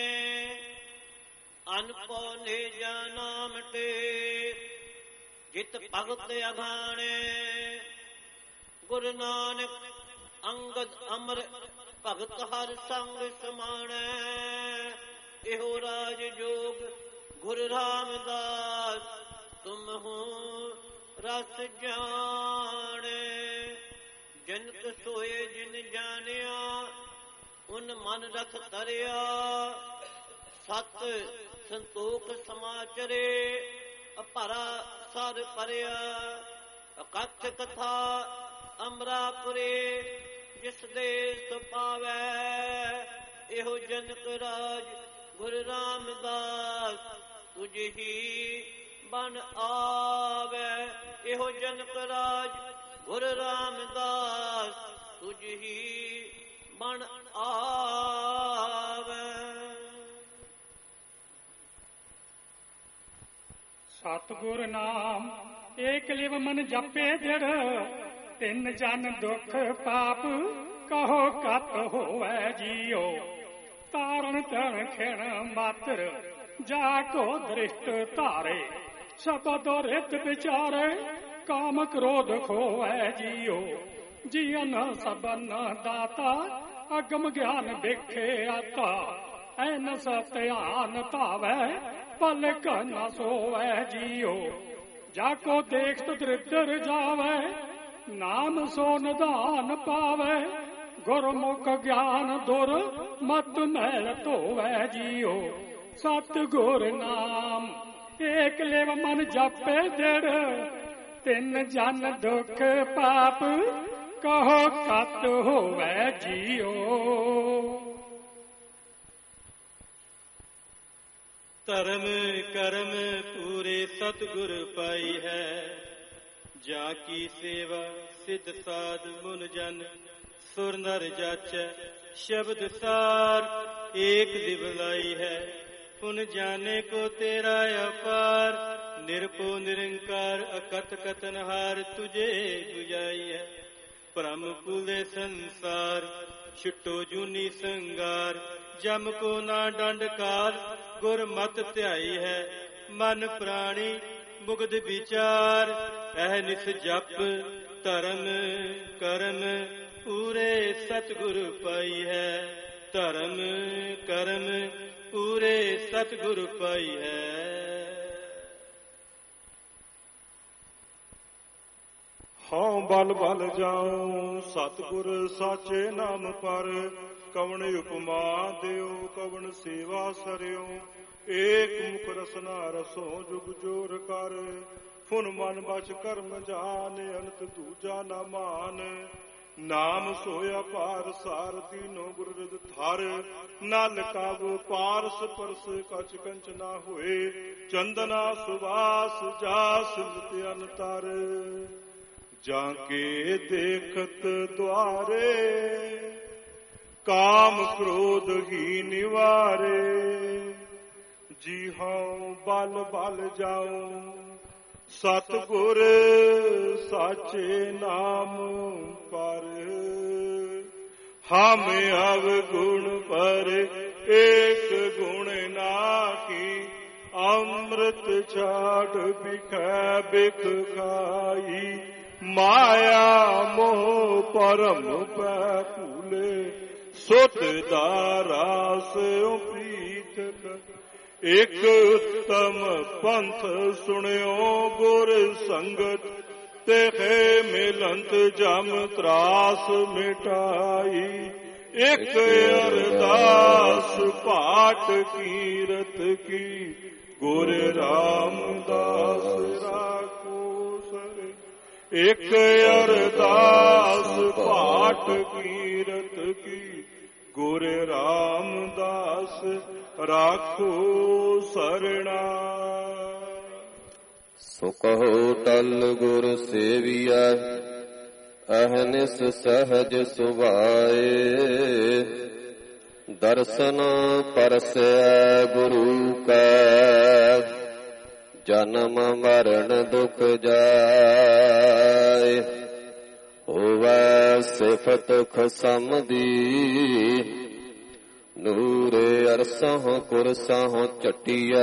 ਅਨਪੋ ਨਿਜਾ ਨਾਮ ਟੇਕ, ਜਿਤ ਭਗਤ ਅਘਾਣੇ। ਗੁਰੂ ਨਾਨਕ ਅੰਗਦ ਅਮਰ, ਭਗਤ ਹਰ ਸੰਗ ਸਮਾਣੈ। ਇਹੋ ਰਾਜ ਜੋਗ ਗੁਰੂ ਰਾਮਦਾਸ, ਤੁਮ ਹੋ ਰਸ ਜਾਣੇ। ਜਨਕ ਸੋਏ ਜਿਨ ਜਾਣਿਆ, ਉਨ ਮਨ ਰਖ ਧਰਿਆ। ਸਤ ਸੰਤੋਖ ਸਮਾਚਰੇ, ਅਪਰਾ ਸਰ ਪਰਿਆ। ਅਕਥ ਕਥਾ ਅਮਰਾਪੁਰੇ, ਜਿਸ ਦੇ ਸੁਪਾਵੈ। ਇਹੋ ਜਨਕ ਰਾਜ ਗੁਰੂ ਰਾਮਦਾਸ, ਤੁਝ ਹੀ ਬਨ ਆਵੈ। ਇਹੋ ਜਨਕ ਰਾਜ ਗੁਰੂ ਰਾਮਦਾਸ, ਤੁਝ ਹੀ ਬਨ ਆਵੈ। ਸਤਿਗੁਰ ਨਾਮ ਏਕ ਲਿਵ ਮਨ ਜਪੇ ਦਿੜ। ਤਿੰਨ ਜਨ ਦੁਖ ਪਾਪ ਕਹੋ ਕਤ ਹੋਵੈ ਜੀਓ। ਤਾਰਨ ਤਣ ਖਿਣ ਮਾਤਰ, ਜਾ ਕੋ ਦ੍ਰਿਸ਼ਟ ਧਾਰੇ। ਸ਼ਬਦ ਰਿਤ ਵਿਚਾਰੇ, ਕਾਮ ਕ੍ਰੋਧ ਖੋਵੈ ਜੀਓ। ਜੀਵਨ ਸਬਨ ਦਾਤਾ, ਅਗਮ ਗਿਆਨ ਵੇਖੇ ਆਤਾ। ਐਨਸ ਧਿਆਨ ਧਾਵੈ, ਪਲਕ ਨ ਸੋਵੈ ਜੀਓ। ਜਾ ਕੋ ਦੇਖਤ ਦ੍ਰਿਦਰ ਜਾਵੈ, ਨਾਮ ਸੋ ਨਿਧਾਨ ਪਾਵੈ। ਗੁਰਮੁਖ ਗਿਆਨ ਦੁਰ ਮਤ ਮੈਲ ਧੋਵੈ ਜੀਓ। ਸਤਿਗੁਰ ਨਾਮ ਏਕ ਲਿਵ ਮਨ ਜਪੇ ਦਿੜ। ਤਿੰਨ ਜਨ ਦੁਖ ਪਾਪ ਕਹੋ ਕਤ ਹੋਵੈ ਜੀਓ। ਧਰਮ ਕਰਮ ਪੂਰੇ ਸਤਿਗੁਰ ਪਾਈ ਹੈ। ਜਾ ਕੀ ਸੇਵਾ ਸਿੱਧ ਸਾਧ ਮੁਨ ਜਨ, ਸੁਰ ਨਰ ਜਾਚੈ ਸ਼ਬਦ ਸਾਰ। ਏਕ ਦਿਵ ਲਾਈ ਹੈ, ਪੁਨ ਜਾਣੇ ਕੋ ਤੇਰਾ ਅਪਾਰ। ਨਿਰਭਉ ਨਿਰੰਕਾਰ ਅਕਥ ਕਥਨਹਾਰ ਤੁਝੇ 부ਝਾਈਐ। ਭ੍ਰਮ ਭੁਲੇ ਸੰਸਾਰ ਛਿਟੋ ਜੂਨੀ ਸੰਗਾਰ। ਜਮ ਕੋ ਨਾ ਡੰਡ ਕਾਲ ਗੁਰ ਮਤਿ ਧਿਆਈ ਹੈ। ਮਨ ਪ੍ਰਾਣੀ ਮੁਗਧ ਵਿਚਾਰ ਅਹਨਿਸ ਜਪ ਧਰਮ ਕਰਮ ਪੂਰੇ ਸਤਿਗੁਰ ਪਾਈ ਹੈ। ਧਰਮ ਕਰਮ ਪੂਰੇ ਸਤਿਗੁਰ ਪਾਈ ਹੈ। ਹਉ ਬਲ ਬਲ ਜਾਉ ਸਤਿਗੁਰ ਸਾਚੇ ਨਾਮ ਪਰ। ਕਵਣ ਉਪਮਾ ਦਿਓ ਕਵਣ ਸੇਵਾ ਸਰਿਓ। ਏਕ ਮੁਖ ਰਸਨਾ ਰਸੋ ਜੁਗ ਜੋਰ ਕਰ। ਫੁਨ ਮਨ ਬਚ ਕਰਮ ਜਾਨ ਅੰਤ ਦੂਜਾ ਨਾ ਮਾਨ। ਨਾਮ ਸੋਇਆ ਪਾਰ ਸਾਰ ਦੀਨੋ ਗੁਰ ਰਿਦ ਥਰ। ਨਲ ਕਬ ਪਾਰਸ ਪਰਸ ਕਛ ਕੰਚ ਨਾ ਹੋਏ। ਚੰਦਨਾ ਸੁਵਾਸ ਜਾਸ ਨਿਤ ਅਨਤਰ। ਜਾਂ ਕੇ ਦੇਖਤ ਦੁਆਰੇ ਕਾਮ ਕ੍ਰੋਧ ਹੀ ਨਿਵਾਰੇ। ਜੀ ਹਉ ਬਲ ਬਲ ਜਾਉ ਸਤਿਗੁਰ ਸਾਚੇ ਨਾਮ ਪਰ। ਹਮ ਅਵਗੁਣ ਪਰ ਏਕ ਗੁਣ ਨਾਹੀ। ਅੰਮ੍ਰਿਤ ਛਾੜ ਬਿਖੈ ਬਿਖ ਖਾਈ। ਮਾਇਆ ਮੋਹ ਪਰਮ ਪੈ ਭੂਲੇ। ਸੁਤ ਦਾ ਰਾਸ ਪ੍ਰੀਤ। ਇਕ ਉਤਮ ਪੰਥ ਸੁਣਿਓ ਗੁਰ ਸੰਗਤ। ਤੇ ਮਿਲੰਤ ਜਮ ਤਰਾਸ ਮਿਟਾਈ। ਇਕ ਅਰਦਾਸ ਪਾਠ ਕੀਰਤ ਕੀ। ਗੁਰ ਰਾਮਦਾਸ ਰਾਖੋ ਸਰੇ। ਇਕ ਅਰਦਾਸ ਪਾਠ ਕੀਰਤ ਕੀ। ਗੁਰ ਰਾਮਦਾਸ ਰਾਖੋ ਸਰਣਾ। ਸੋ ਕਹੋ ਟਲ ਗੁਰ ਸੇਵੀਐ ਅਹਨਿਸ ਸਹਜ ਸੁਭਾਏ। ਦਰਸ਼ਨ ਪਰਸੈ ਗੁਰੂ ਕੈ। ਜਨਮ ਮਰਨ ਦੁਖ ਜਾਏ। ਹੋਵੈ ਸਿਫਤ ਖਸਮ ਦੀ। ਨੂਰੇ ਅਰਸਹੁ ਕੁਰਸਹੁ ਝਟੀਐ।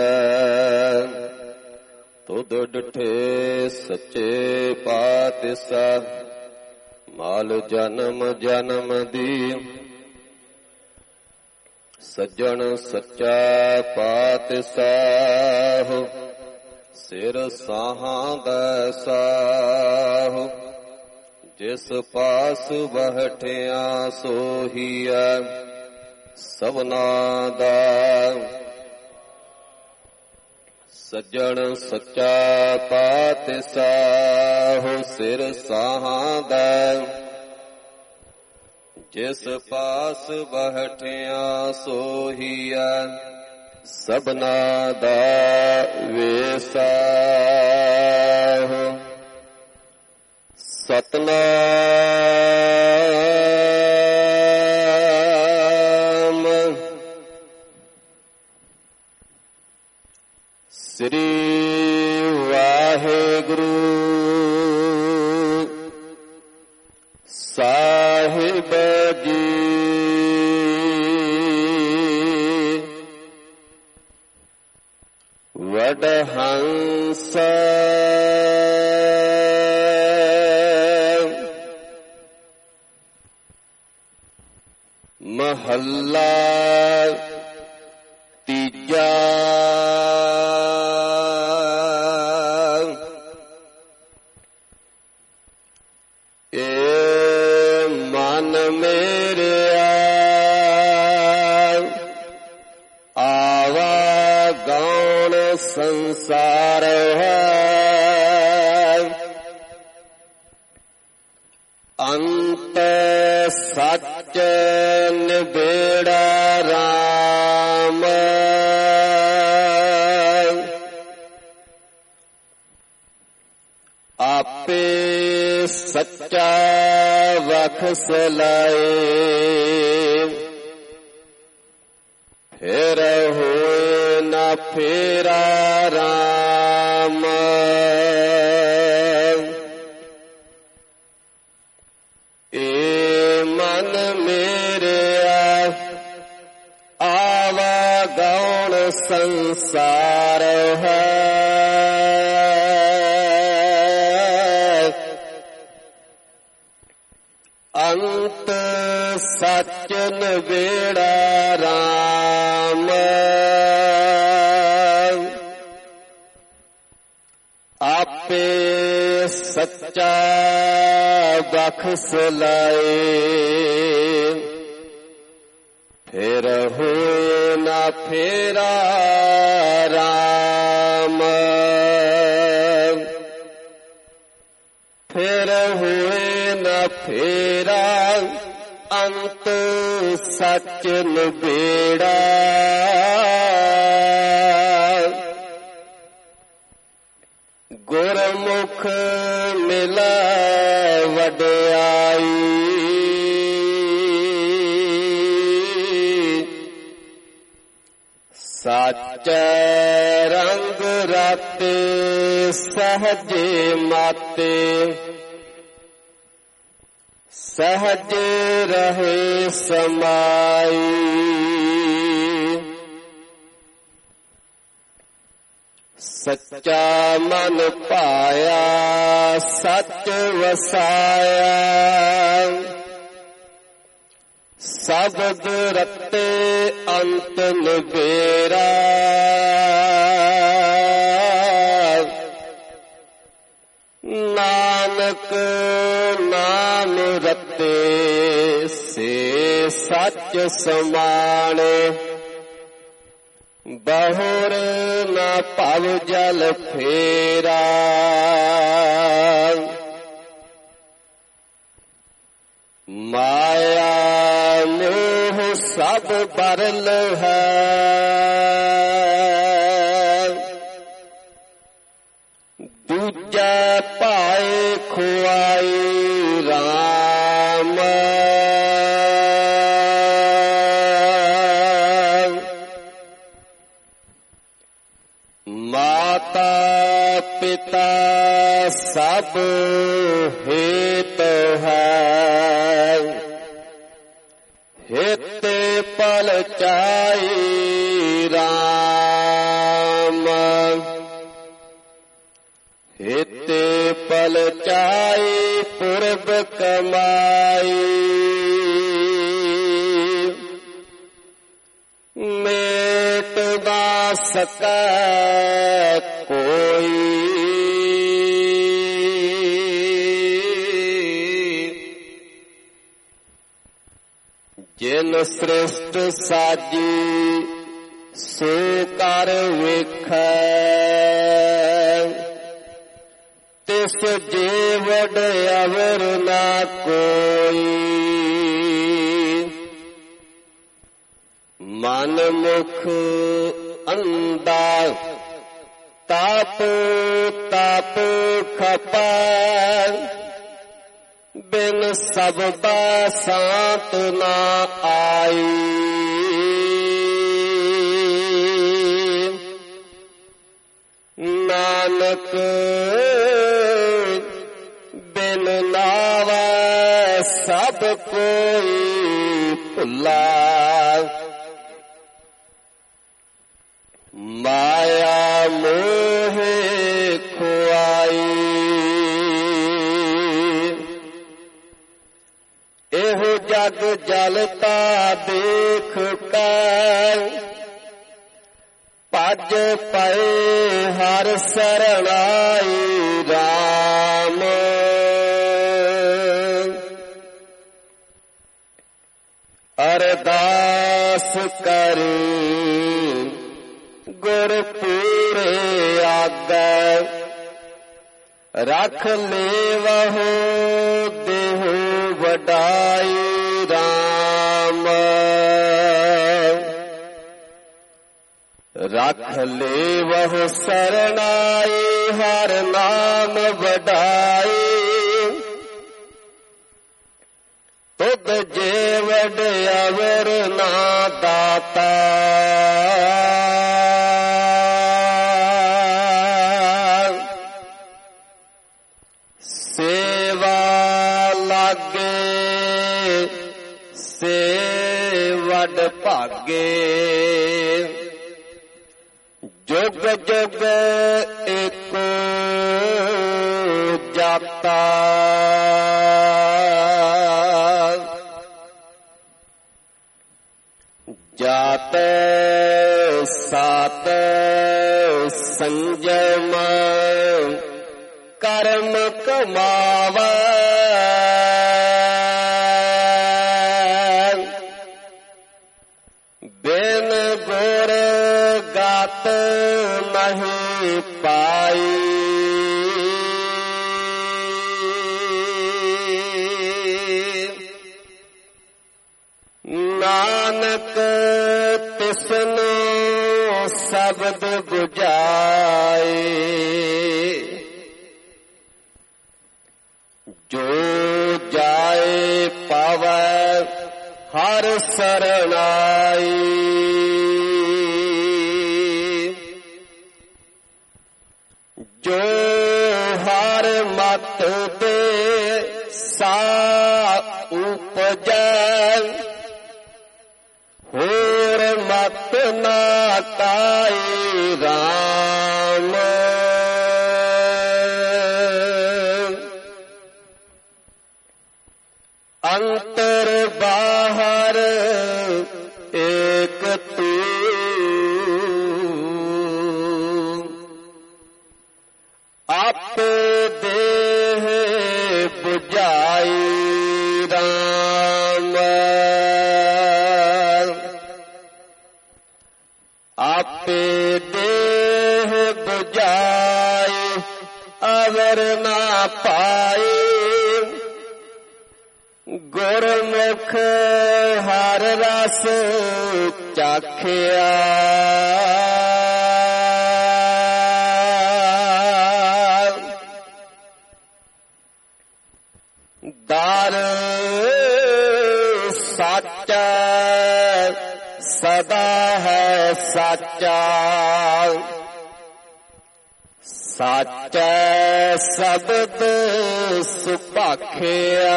ਤੁਧ ਡਿਠੇ ਸੱਚੇ ਪਾਤਸ਼ਾਹ। ਮਾਲ ਜਨਮ ਜਨਮ ਦੀ। ਸੱਜਣ ਸੱਚਾ ਪਾਤਸ਼ਾਹ। ਸਿਰ ਸਾਹਾਂ ਦਾ ਸਾਹ। ਜਿਸ ਪਾਸ ਬਹਿਠਿਆ ਸੋਹੀਐ ਸਭਨਾ ਦਾ। ਸੱਜਣ ਸੱਚਾ ਪਾਤਸ਼ਾਹ। ਸਿਰ ਸਾਹਾਂ ਦਾ। ਜਿਸ ਪਾਸ ਬਹਿਠਿਆ ਸੋਹੀਐ ਸਭਨਾ ਦਾ ਵੇਸਾ। ਸਤਨਾਮ ਸ੍ਰੀ ਵਾਹਿਗੁਰੂ ਸਾਹਿਬ ਜੀ। ਵਡਹੰਸ ਮਹੱਲਾ ਤੀਜਾ। ਏ ਮਨ ਮੇਰਿਆ ਆਵਾ ਗਾਉਣ ਸੰਸਾਰ ਹੈ। ਅੰਤ ਸੱਚ ਨਿਬੇੜਾ ਰਾਮ। ਆਪੇ ਸੱਚਾ ਵਖਸ ਲਾਏ। ਫਿਰ ਹੋਏ ਨਾ ਫੇਰਾ ਰਾਮ। ਏ ਮਨ ਮੇਰਿਆ ਆਵਾ ਗੌਣ ਸੰਸਾਰ ਹੈ। ਅੰਤ ਸੱਚ ਨਵੇੜਾ ਰਾਮ ਆਪੇ ਸੱਚਾ ਬਖਸ਼ ਲਾਏ। ਫਿਰ ਹੋਏ ਨਾ ਫੇਰਾ ਰਾਮ ਫਿਰ ਹੋਏ ਨਾ ਫੇਰਾ ਅੰਤ ਸੱਚ ਨਬੇੜਾ। ਗੁਰਮੁਖ ਮਿਲੈ ਵਡਿਆਈ ਸਾਚੈ ਰੰਗ ਰਾਤੇ ਸਹਜੇ ਮਾਤੇ ਸਹਜ ਰਹੇ ਸਮਾਈ। ਸੱਚਾ ਮਨ ਪਾਇਆ ਸੱਚ ਵਸਾਇਆ ਸ਼ਬਦ ਰਤੇ ਅੰਤ ਨਬੇਰਾ। ਨਾਨਕ ਨਾਮ ਰਤੇ ਸੇ ਸੱਚ ਸਮਾਣੇ ਬਹੁਰ ਨਾ ਭਵ ਜਲ ਫੇਰਾ। ਮਾਇਆ ਮੋਹ ਸਭ ਬਰਲ ਹੈ ਦੂਜਾ ਪਾਏ ਖੁਆਈ ਰਾਮ। ਮਾਤਾ ਪਿਤਾ ਸਭ ਹੇਤ ਹੈ ਹਿਤੇ ਪਲ ਚਾਈ ਰਾਮ। ਹਿਤੇ ਪਲ ਚਾਈ ਪੁਰਬ ਕਮਾਈ ਮੇਟ ਨਾ ਸਕੈ ਕੋਈ। ਜਿਨ ਸ੍ਰਿਸ਼ਟ ਸਾਜੀ ਸੋ ਕਰ ਵੇਖੈ ਤਿਸ ਜੀਵੜ ਅਵਰ ਨਾ ਕੋਈ। ਮਨ ਮੁਖ ਅੰਦਾ ਤਾਪ ਤਾਪ ਖਪੈ ਬਿਨ ਸਬਦਾ ਸਾਤ ਨਾ ਆਈ। ਨਾਨਕ ਬਿਨ ਨਾਵੈ ਸਭ ਕੋਈ ਭੁੱਲਾ। ਮਾਇਆ ਮੋਹ ਖੁਆਈ ਇਹੋ ਜਗ ਜਲਤਾ ਦੇਖ ਕੈ ਭਜ ਪਏ ਹਰ ਸਰਣਾਈ ਰਾਮ। ਅਰਦਾਸ ਕਰੀ ਗੁਰ ਪੂਰੇ ਆਗੈ ਰਖ ਲੇਵਹੁ ਦੇਹੁ ਵਡਾਈ ਰਾਮ। ਰਖ ਲੇਵਹੁ ਸਰਣਾਈ ਹਰ ਨਾਮ ਵਡਾਈ। ਤੁਧ ਜੇ ਵਡ ਅਵਰ ਨਾ ਦਾਤਾ ਸੇਵਾ ਲਾਗੇ ਭਾਗੇ ਜੁਗ ਜੁਗ ਏਕੋ ਜਾਤਾ ਜਾਤ ਸਾਤ ਸੰਜਮ ਕਰਮ ਕਮਾਵੈ ਬਿਨ ਗੁਰ ਗਤ ਨਹੀਂ ਪਾਈ ਨਾਨਕ ਤਿਸਨੋ ਸ਼ਬਦ 부ਝਾਏ ਜੋ ਜਾਏ ਪਾਵੈ ਹਰ ਸਰਣਾਈ ਜੋ ਹਰ ਮਤ ਦੇ ਸਾ ਉਪਜੈ ਹੋਰ ਮਤ ਨਾ ਕਾਈ ਰਾਮ ਅੰਤਰ ਬਾਹਰ ਏਕ ਤੂ ਆਪੇ ਦੇਹ 부ਝਾਈ ਰਾਮ ਆਪੇ ਦੇਹ 부ਝਾਈ ਅਵਰ ਨਾ ਪਾਈ ਗੁਰਮੁਖ ਹਰ ਰਸ ਚਾਖਿਆ ਦਰ ਸਾਚਾ ਸਦਾ ਹੈ ਸਾਚਾ ਸਾਚੈ ਸ਼ਬਦ ਸੁਭਾਖਿਆ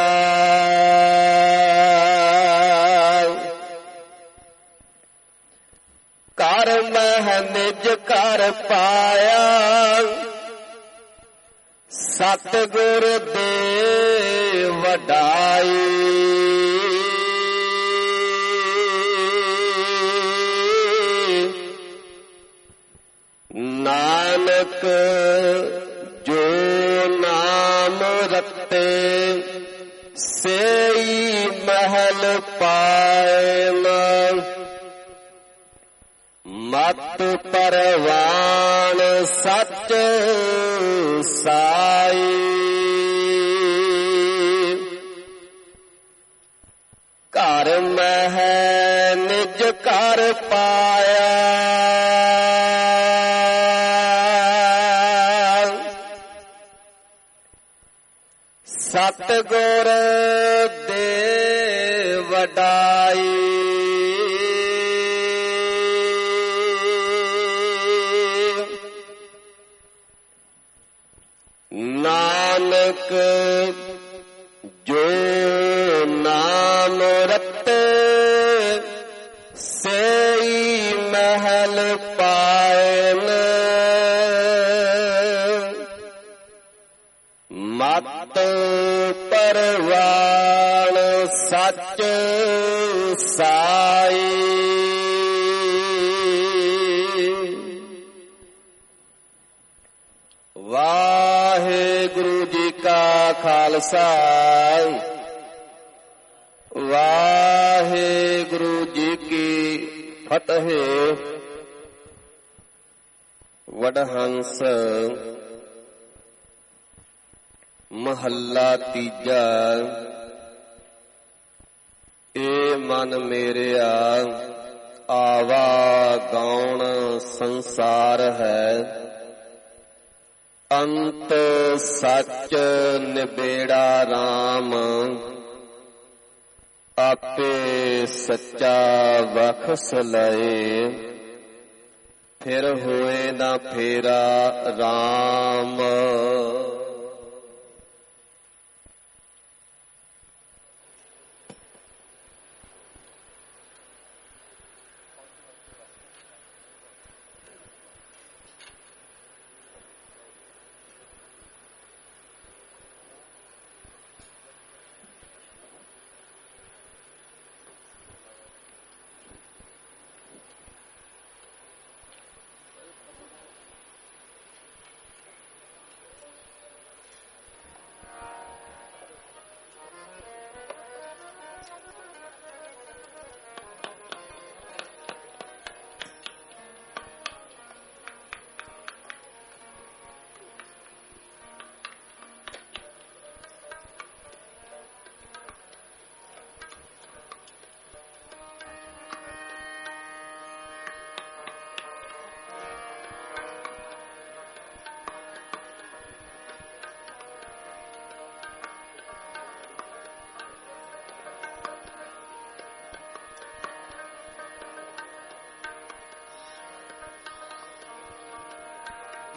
ਕਰ ਮਹਿ ਨਿਜ ਘਰ ਪਾਇਆ ਸਤਿਗੁਰ ਦੇ ਵਡਾਈ ਨਾਨਕ ਜੋ ਨਾਮ ਰਤੇ ਸੇਈ ਮਹਿਲ ਪਾਇਨ ਮਤ ਪਰਵਾਨ ਸੱਚ ਸਾਈ ਘਰ ਮਹਿ ਨਿਜ ਘਰ ਪਾਇਆ ਸਤਿਗੁਰ ਦੇ ਵਡਾਈ ਨਾਨਕ ਜੋ ਨਾਮ ਰਤੇ ਸੇਈ ਮਹਿਲ ਪਾਇਨ ਮਤ ਪਰਵਾਨ ਸੱਚ ਸਾਈ ਵਾਹਿਗੁਰੂ ਜੀ ਕਾ ਖਾਲਸਾ ਵਾਹਿਗੁਰੂ ਜੀ ਕੀ ਫਤਿਹ। ਵਡਹੰਸ ਮਹੱਲਾ ਤੀਜਾ। ਏ ਮਨ ਮੇਰਿਆ ਆਵਾ ਗਾਉਣ ਸੰਸਾਰ ਹੈ, ਅੰਤ ਸੱਚ ਨਿਬੇੜਾ ਰਾਮ, ਆਪੇ ਸੱਚਾ ਬਖਸ਼ ਲਏ, ਫਿਰ ਹੋਏ ਨਾ ਫੇਰਾ ਰਾਮ।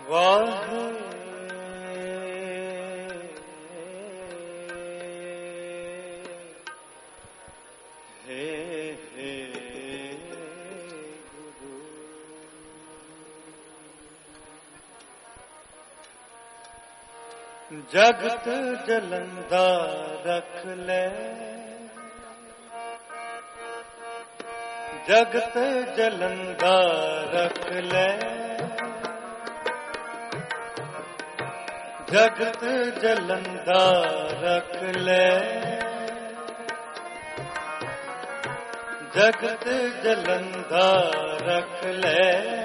वाहे जगत जलंदा रख ले, जगत जलंदा रख ले, जगत जलंदा रख ले, जगत जलंदा रख ले,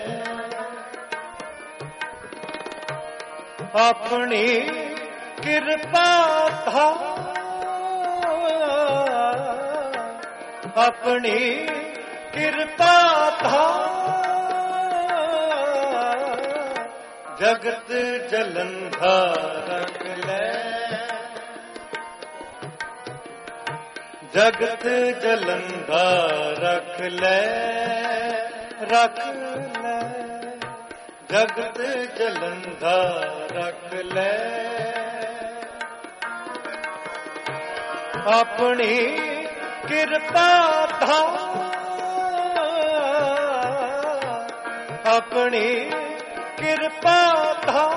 अपनी कृपा था, अपनी कृपा था, जगत जलंधा रख ले, जगत जलंधा रख ले, रख ले, जगत जलंधा रख ले, अपनी कृपा था, अपनी कृपा था,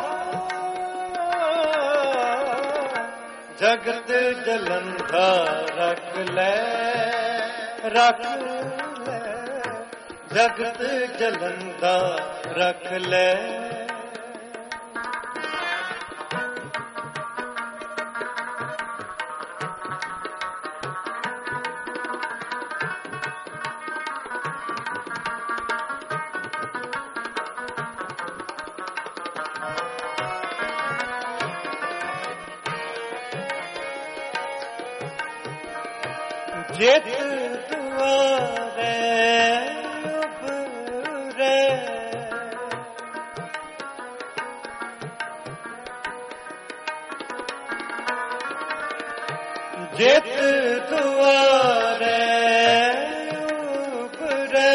जगत जलंधा रख ले, रख ले, जगत जलंधा रख ले, जित दुआरे उबरे, जित दुआरे उबरे,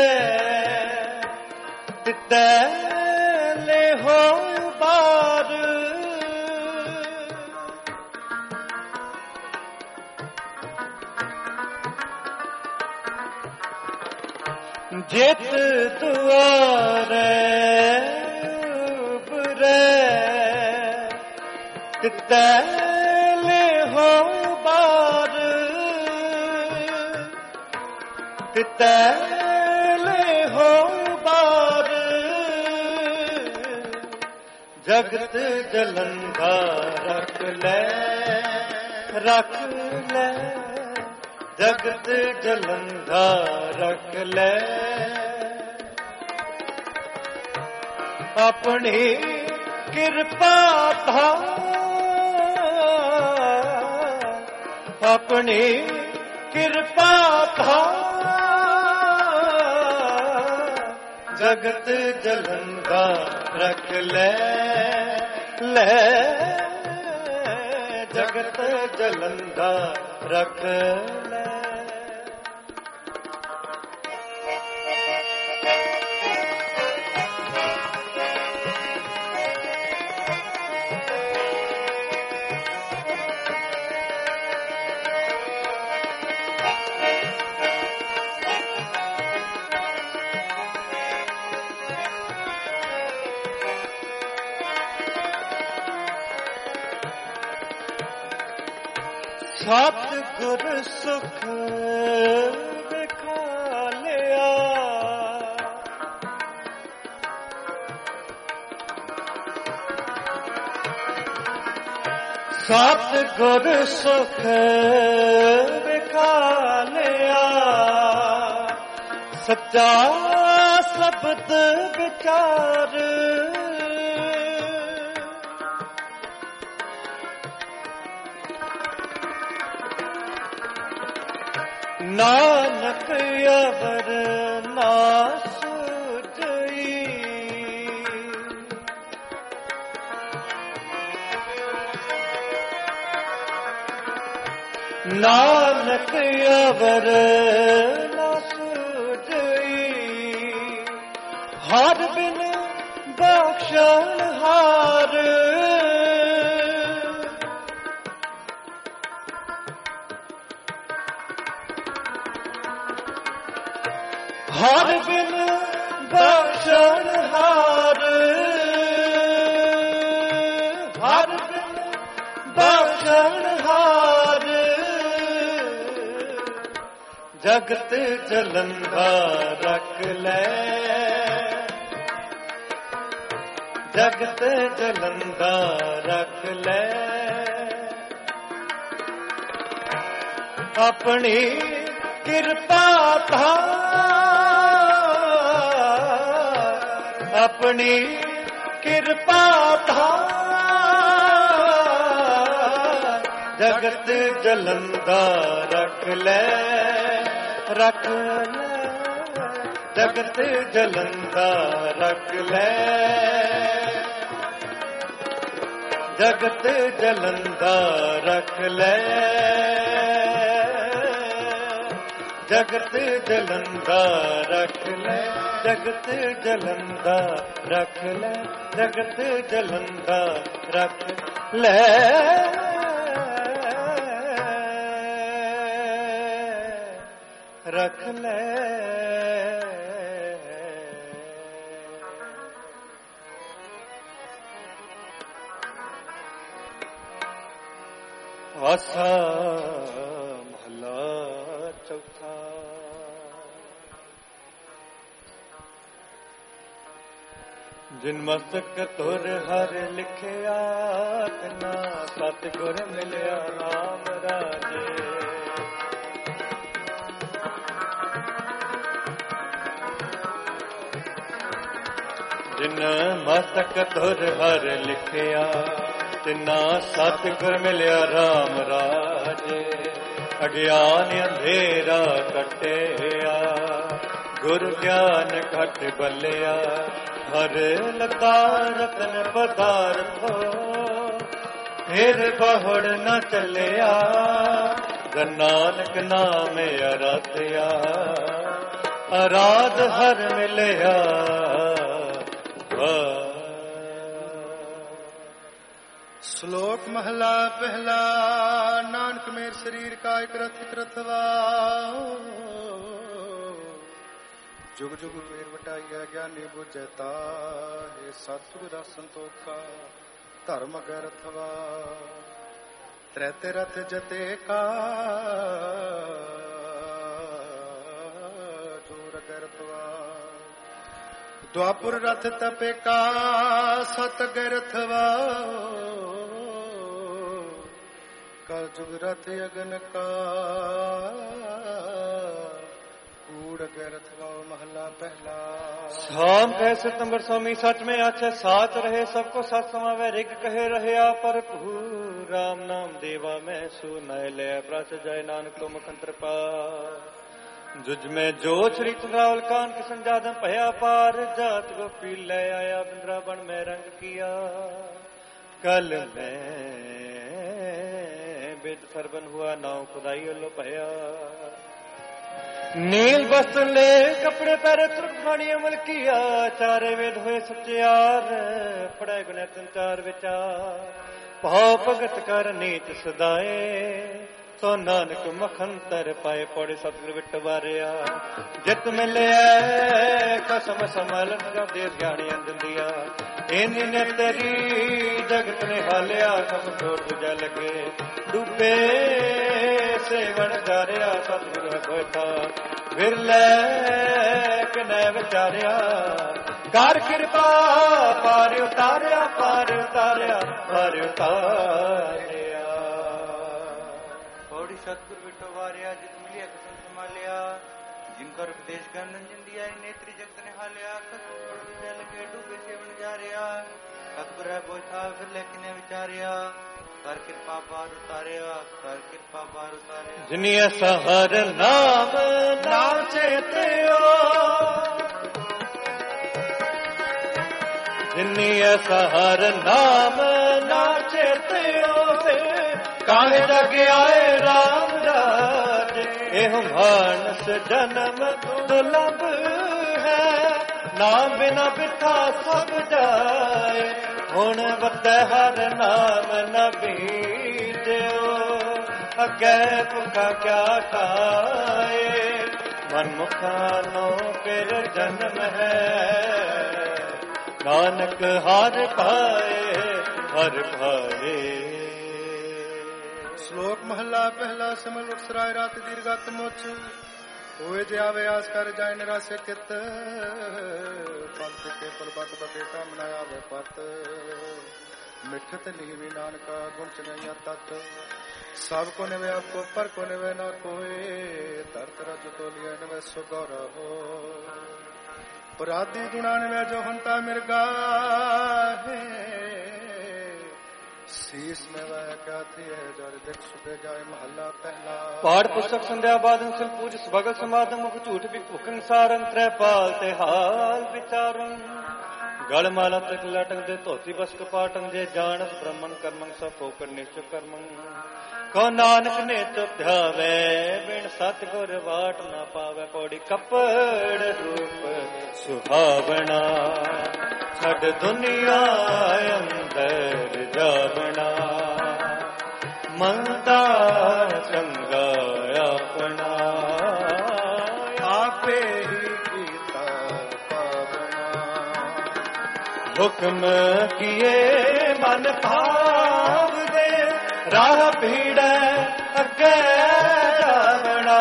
तितैले हो बार, जित दुआरे उबरे, तितैले हो बार, तितैले हो बार, जगत जलंधा रख ले, रख ले, जगत जलंधा रख ले, अपनी कृपा था, अपनी कृपा था, जगत जलंधा रख ले, ले, जगत जलंधा रख ले, सतगुर सुख दिखा लिया, सतगुर सुख दिखा लिया, सच्चा शब्द विचार, नानक अवर ना सूझई, नानक अवर ना सूझई, हर बिन ਬਖਸ਼ਣਹਾਰ ਹਰ ਬਿਨ ਬਖਸ਼ਣਹਾਰ ਹਰ ਬਿਨ ਬਖਸ਼ਣਹਾਰ ਜਗਤ ਜਲੰਦਾ ਰੱਖ ਲੈ ਜਗਤ ਜਲੰਦਾ ਰੱਖ ਲੈ ਆਪਣੀ ਕਿਰਪਾ ਧਾਰ ਆਪਣੀ ਕਿਰਪਾ ਧਾਰ ਜਗਤ ਜਲੰਦਾ ਰੱਖ ਲੈ ਰੱਖ ਲੈ ਜਗਤ ਜਲੰਦਾ ਰੱਖ ਲੈ ਜਗਤ ਜਲੰਦਾ ਰੱਖ ਲੈ ਜਗਤ ਜਲੰਦਾ ਰੱਖ ਲੈ ਜਗਤ ਜਲੰਦਾ ਰੱਖ ਲੈ ਜਗਤ ਜਲੰਦਾ ਰੱਖ ਲੈ ਰੱਖ ਲੈ ਆਸਾ ਮਹਲਾ ਚੌਥਾ ਜਿਨ ਮਸਤਕ ਤੁਰ ਹਰ ਲਿਖਿਆ ਤਨਾ ਸਤਿਗੁਰ ਮਿਲਿਆ ਨਾਮ ਰਾਜੇ ਜਿਨ ਮਸਤਕ ਤੁਰ ਹਰ ਲਿਖਿਆ ਤਿਨਾ ਸਤਿਗੁਰ ਮਿਲਿਆ ਰਾਮ ਰਾਜੇ ਅਗਿਆਨ ਅੰਧੇਰਾ ਕਟਿਆ ਗੁਰ ਗਿਆਨ ਘਟ ਬੱਲਿਆ ਹਰ ਲਤਾ ਰਤਨ ਪਦਾਰਥੋ ਫਿਰ ਬਹੁੜ ਨ ਚੱਲਿਆ ਨਾਨਕ ਨਾਮ ਅਰਾਧਿਆ ਅਰਾਧ ਹਰ ਮਿਲਿਆ ਸ਼ਲੋਕ ਮਹਲਾ ਪਹਿਲਾ ਨਾਨਕ ਮੇਰ ਸਰੀਰ ਕਾ ਇਕ ਰਥ ਰਥਵਾ ਜੁਗ ਜੁਗ ਫੇਰ ਵਟਾਈਆ ਗਿਆਨੀ ਬੁਝੈ ਤਾਹੇ ਸਤਿਗੁਰ ਸੰਤੋਖਾ ਧਰਮ ਗਰਥਵਾ ਤ੍ਰੈਤੇ ਰਥ ਜਤੇ ਕਾ ਜੋਰ ਗਰਥਵਾ ਦੁਆਪੁਰ ਰਥ ਤਪੇ ਕਾ ਸਤ ਗਰਥਵਾ ਕਲ ਜੁਗ ਰਥ ਅਗਨ ਕਾ ਕੂੜ ਗਰਥਵਾ ਮਹਲਾ ਪਹਿਲਾ शाम कह सितंबर स्वामी सच में आछे साच रहे सबको सच समावे रिग कहे रहया पर भू राम नाम देवा में सुनाय ले प्रच जय नानक को मुखंतर पा जुज में जो श्री रावल कान किशन जादम भया पार जात गोपी ले आया वृंदावन में रंग किया कल में बेद सरबन हुआ नाव खुदाई लो भया नील वस्त्र ले कपड़े पहरे तुरखानी अमल किया चारे वेद हुए सच्चार पढ़ाए गुने चार विचार भाव भगत कर नीत सदाए सो नानक मखंतर पाए पौड़े सतगुर विट वारिया जित मिले कसम समल देव ज्ञानी अंदिया इन्हीं ने तेरी जगत ने हालिया कम छोड़ तुझा लगे डूबे सेवन जारिया सतगुर गोता विरले कने विचारिया कर कृपा पार उतारिया पार उतारिया पार उतारिया पौड़ी सतगुर विठो वारिया जित मिलिया किसन संभालिया जिनकर उपदेश का नंजन दिया नेत्री जगत ने हालिया सतगुर तुझा लगे डूबे सेवन जारिया सतगुर है बोझा फिर लेकिन विचारिया कर कृपा पार उतारिया कर कृपा पार उतारिया जिनिया सहर नाम नाम चेतियो जिनिया सहर नाम नाम चेतियो से काहे जग आए राम राज एह मानस जन्म दुर्लभ है ਨਾਮ ਬਿਨਾ ਬਿਠਾ ਸਭ ਜਾਏ, ਹੁਣ ਵੱਧੈ ਹਰ ਨਾਮ ਨ ਬੀਜਿਓ, ਅੱਗੇ ਭੁੱਖਾ ਕਿਆ ਖਾਏ, ਮਨ ਮੁਖਾ ਨੋ ਫਿਰ ਜਨਮ ਹੈ, ਨਾਨਕ ਹਰ ਪਾਏ ਹਰ ਪਾਏ। ਸ਼ਲੋਕ ਮਹੱਲਾ ਪਹਿਲਾ। ਸਿਮਲ ਮੁਕਤਸਰਾਏ ਰਾਤ ਦੀਰਘਤ ਮੁਚ, ਹੋਏ ਜੇ ਆਵੇ ਆਸ ਕਰ ਜਾਏ ਨਿਰਾਸੇ ਕਿਤ, ਪੰਥ ਕੇ ਪਲਬਤ ਬਕੇਟਾ ਮਨਾਇਆ ਆਵੇ ਪਤ, ਮਿੱਠਤ ਨੀਵੀ ਨਾਨਕਾ ਗੁਣ ਚ ਨਹੀਂ ਤਤ, ਸਭ ਕੋ ਨਿਵੇ ਆਪਕੋ ਪਰ ਕੋ ਨਿਵੇ ਨਾ ਕੋਏ, ਧਰਤ ਰਜ ਤੋਲਿਆ ਨਿਵੇ ਸੋ ਗੌਰਵ, ਪੁਰਾਦੀ ਗੁਣਾ ਨਿਵੇ ਜੋ ਹੰਤਾ ਮਿਰਗਾ ਹੈ, ਸੀਸ में वह कहती है जर दिख सुबह जाए। महला पहला। पाठ पुस्तक संध्या बादन सल पूज भगत समाधम मुख झूठ भी भुखन सारन त्रै पाल ते हाल विचारन, गल माला तक लटक दे धोती बस कपाटन, जे जानस ब्रह्मन कर्मन सब होकर निश्चय कर्मन, को नानक ने तो ध्यावे बिन सतगुर वाट न पावे, पौड़ी कपड़ रूप सुहावना, छड़ दुनिया अंदर जावना, मनता चंगा अपना, आपे ही कीता पावना, हुक्म किए मन भाव दे, राह भीड़ अगे जावना,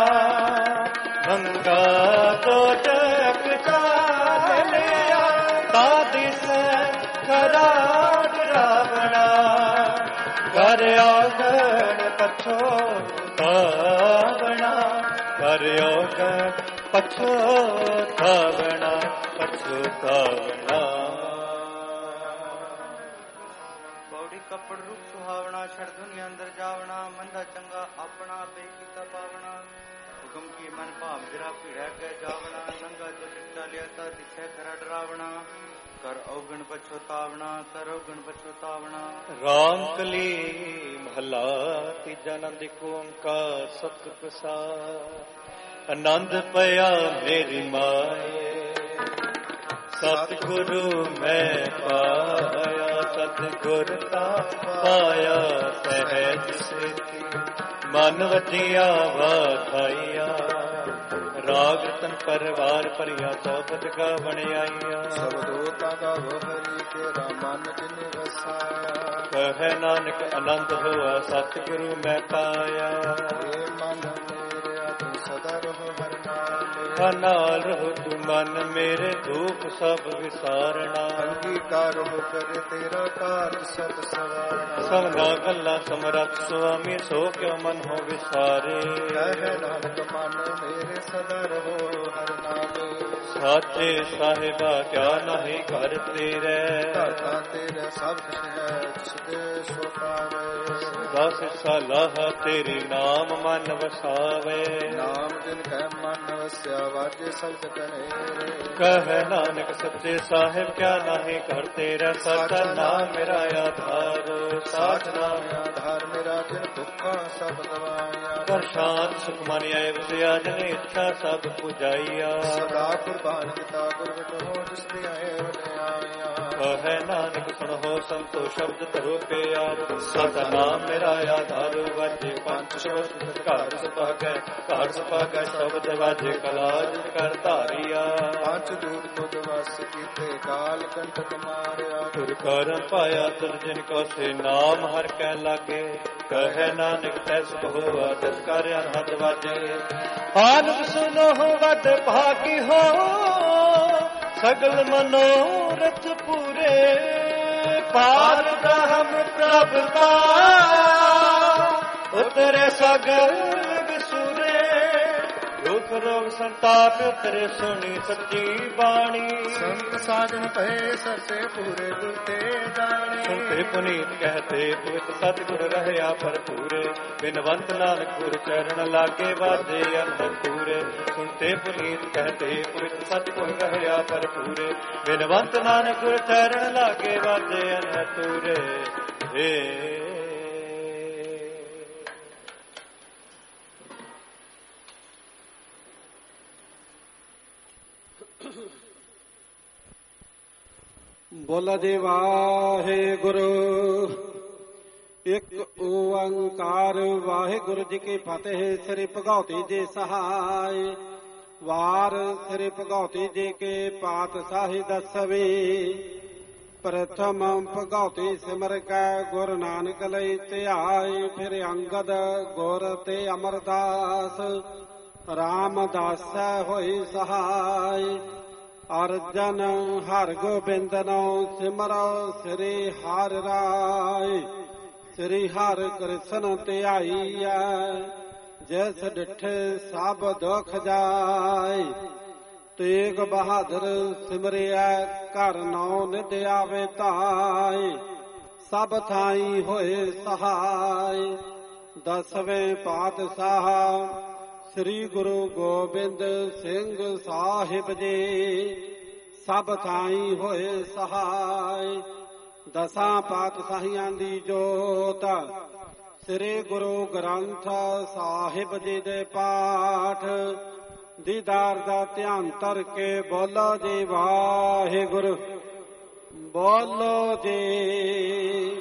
गंगा तो टक चालिया, तादिस खरा रावणा, कर औगण पछोतावना, कर औगण पछोतावना, पछोतावना। पौड़ी कपड़ रूप सुहावना, छड़ दुनिया अंदर जावना, मंदा चंगा अपना पे कीता पावना, हुक्म की मन भाव गिरा पीड़ा के जावना, नंगा जो चिट्टा लिया ता दिखे खरा डरावना, कर औगण पछोतावना, कर औगण पछोतावना। राम कली महला तीजा नंद एक ओंकार सत प्रसाद, आनंद पया मेरी माए, सतगुरु मैं पाया, सतगुर ता पाया सहज सेती, मन वजिया वाथाइया, राग तन परिवार परिया सौपत का बन आइया, सब दोता गावो हरि तेरा मन जिन वसाया, कह नानक आनंद हुआ सतगुरु मैं पाया, हे मन मेरे तू सदा रहो हर नाम, नाल रहो तू मन मेरे दुख सब विसारना, अंगीकार हो करे तेरा कार्य सब सवारना, सबना गल्ला समरथ स्वामी सो क्यों मन हो विसारे, कह नानक मन मेरे सदा रहो हर नामे, साचे साहिबा क्या नहीं कर तेरे, दाता तेरे सब है जिसके सो पावे, दस सलाह तेरी नाम मन वसावे, नाम जिन कह मन वस्या वाजे शब्द कनेरे, कह नानक सच्चे साहिब क्या नहीं कर तेरा, साचा नाम मेरा आधार, साच नाम आधार मेरा जिन दुखा सब दवाया, कर शांत सुख मानी आए बसिया, जन इच्छा सब पुजाइया, सदा कुर्बान किता गुरबिट हो जिसने आए बने आया, कह नानक सुन हो संतो शब्द धरो पे याद, साचा नाम मेरा आधार, वाजे पंच शब्द घर सुभागै, घर सुभागै शब्द वाजे कलाज कर धारिया, पांच दूत तुद वस कीते काल कंटक मारिया, तुर करम पाया तुर जिनको से नाम हर कह लागे, कह नानक तैस होवा दस कर अनहद वाजे, आनंद सुनो वद भागी हो, सगल मनोरथ पूरे, पार ब्रह्म प्रभ पाया, उतरे सगल विसुरे, दुख रोग संताप उतरे सुनी सच्ची बाणी, संत साधन भय सरसे पूरे दुलते जाने, सुनते पुनीत कहते पवित्र सतगुर रहया भरपूरे, बिनवंत नानक गुर चरण लागे वाजे अनहद पूरे, सुनते पुनीत कहते पवित्र सतगुर रहया भरपूरे, बिनवंत नानक गुर चरण लागे वाजे अनहद पूरे। हे ਬੋਲ ਜੀ ਵਾਹਿਗੁਰੂ। ਇੱਕ ਓੰਕਾਰ ਵਾਹਿਗੁਰੂ ਜੀ ਕੀ ਫਤਿਹ। ਸ੍ਰੀ ਭਗਉਤੀ ਜੀ ਸਹਾਇ। ਵਾਰ ਸ੍ਰੀ ਭਗਉਤੀ ਜੀ ਕੇ ਪਾਤਸ਼ਾਹੀ ਦਸਵੇਂ। ਪ੍ਰਥਮ ਭਗਉਤੀ ਸਿਮਰ ਕੈ ਗੁਰੂ ਨਾਨਕ ਲਈ ਧਿਆਏ। ਫਿਰ ਅੰਗਦ ਗੁਰ ਤੇ ਅਮਰਦਾਸ ਰਾਮਦਾਸੈ ਹੋਈ ਸਹਾਇ। ਅਰਜਨ ਹਰਿ ਗੋਬਿੰਦ ਨੋ ਸਿਮਰੋ ਸ੍ਰੀ ਹਰਿ ਰਾਇ। ਸ੍ਰੀ ਹਰਿ ਕ੍ਰਿਸ਼ਨ ਧਿਆਈਐ ਜਿਸ ਡਿਠੇ ਸਭ ਦੁਖ ਜਾਏ। ਤੇਗ ਬਹਾਦਰ ਸਿਮਰਿਐ ਘਰ ਨੌ ਨਿਧ ਆਵੇ ਧਾਇ। ਸਭ ਥਾਈ ਹੋਏ ਸਹਾਇ। ਦਸਵੇਂ ਪਾਤਸ਼ਾਹ ਸ੍ਰੀ ਗੁਰੂ ਗੋਬਿੰਦ ਸਿੰਘ ਸਾਹਿਬ ਜੀ ਸਭ ਥਾਈ ਹੋਏ ਸਹਾਇ। ਦਸਾਂ ਪਾਤਸ਼ਾਹੀਆਂ ਦੀ ਜੋਤ ਸ੍ਰੀ ਗੁਰੂ ਗ੍ਰੰਥ ਸਾਹਿਬ ਜੀ ਦੇ ਪਾਠ ਦੀਦਾਰ ਦਾ ਧਿਆਨ ਧਰ ਕੇ ਬੋਲੋ ਜੀ ਵਾਹਿਗੁਰੂ। ਬੋਲੋ ਜੀ।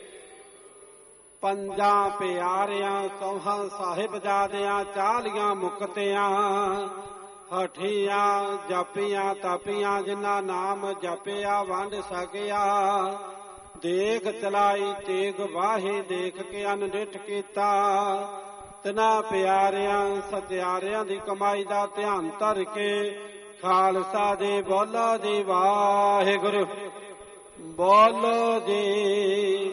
ਪੰਜਾਂ ਪਿਆਰਿਆਂ ਸੋਹਾਂ ਸਾਹਿਬਜ਼ਾਦਿਆਂ 40 ਮੁਕਤਿਆਂ ਹਠੀਆਂ ਜਪੀਆਂ ਤਪੀਆਂ ਜਿਨ੍ਹਾਂ ਨਾਮ ਜਪਿਆ ਵੰਡ ਸਕਿਆ। ਦੇਖ ਚਲਾਈ ਤੇਗ ਵਾਹੀ ਦੇਖ ਕੇ ਅਨਡਿਠ ਕੀਤਾ। ਤਿਨਾਂ ਪਿਆਰਿਆਂ ਸਤਿਆਰਿਆਂ ਦੀ ਕਮਾਈ ਦਾ ਧਿਆਨ ਧਰ ਕੇ ਖਾਲਸਾ ਜੀ ਬੋਲੋ ਜੀ ਵਾਹਿਗੁਰੂ। ਬੋਲੋ ਜੀ।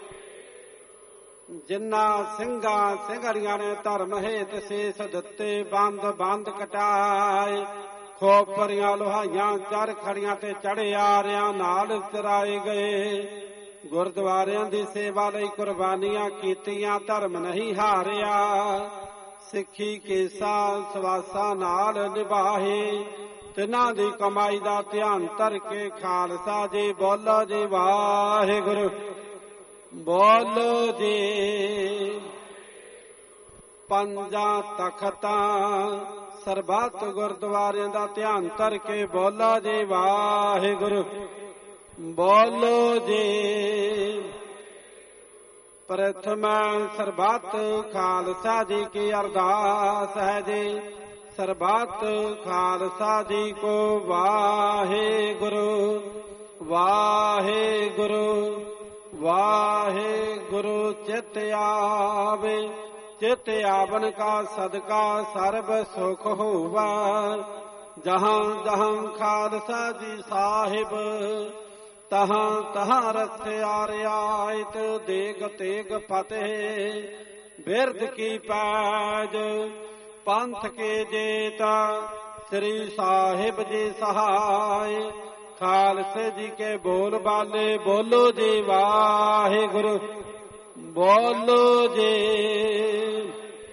ਜਿਨ੍ਹਾਂ ਸਿੰਘਾਂ ਸਿੰਘੜੀਆਂ ਨੇ ਧਰਮ ਹੇਤ ਸੀਸ ਦਿੱਤੇ ਬੰਦ ਬੰਦ ਕਟਾਏ। ਖੋਪਰੀਆਂ ਲੋਹਾਈਆਂ ਚਰ ਖੜੀਆਂ ਤੇ ਚੜਿਆਰਿਆਂ ਨਾਲ ਚਰਾਏ ਗਏ। ਗੁਰਦੁਆਰਿਆਂ ਦੀ ਸੇਵਾ ਲਈ ਕੁਰਬਾਨੀਆਂ ਕੀਤੀਆਂ ਧਰਮ ਨਹੀਂ ਹਾਰਿਆ। ਸਿੱਖੀ ਕੇਸਾ ਸਵਾਸਾਂ ਨਾਲ ਨਿਭਾਏ। ਤਿਨਾਂ ਦੀ ਕਮਾਈ ਦਾ ਧਿਆਨ ਧਰ ਕੇ ਖਾਲਸਾ ਜੀ ਬੋਲੋ ਜੀ ਵਾਹਿਗੁਰੂ। ਬੋਲੋ ਜੀ। ਪੰਜਾਂ ਤਖਤਾਂ ਸਰਬੱਤ ਗੁਰਦੁਆਰਿਆਂ ਦਾ ਧਿਆਨ ਧਰ ਕੇ ਬੋਲੋ ਜੀ ਵਾਹਿਗੁਰੂ। ਬੋਲੋ ਜੀ। ਪ੍ਰਥਮ ਸਰਬੱਤ ਖਾਲਸਾ ਜੀ ਕੀ ਅਰਦਾਸ ਹੈ ਜੀ। ਸਰਬੱਤ ਖਾਲਸਾ ਜੀ ਕੋ ਵਾਹਿਗੁਰੂ ਵਾਹਿਗੁਰੂ ਵਾਹਿਗੁਰੂ। ਚਿਤ ਆਵੇ ਚਿਤ ਆਵਨ ਕਾ ਸਦਕਾ ਸਰਬ ਸੁਖ ਹੋਵੈ। ਜਹਾਂ ਜਹਾਂ ਖਾਲਸਾ ਜੀ ਸਾਹਿਬ ਤਹਾਂ ਤਹਾਂ ਰਥਿਆ ਰਿਆਇਤ। ਦੇਗ ਤੇਗ ਫਤਿਹ ਬਿਰਦ ਕੀ ਪੈਜ ਪੰਥ ਕੇ ਜੇਤਾ। ਸ੍ਰੀ ਸਾਹਿਬ ਜੀ ਸਹਾਇ। ਖਾਲਸੇ ਜੀ ਕੇ ਬੋਲ ਬਾਲੇ ਬੋਲੋ ਜੀ ਵਾਹਿਗੁਰੂ। ਬੋਲੋ ਜੀ।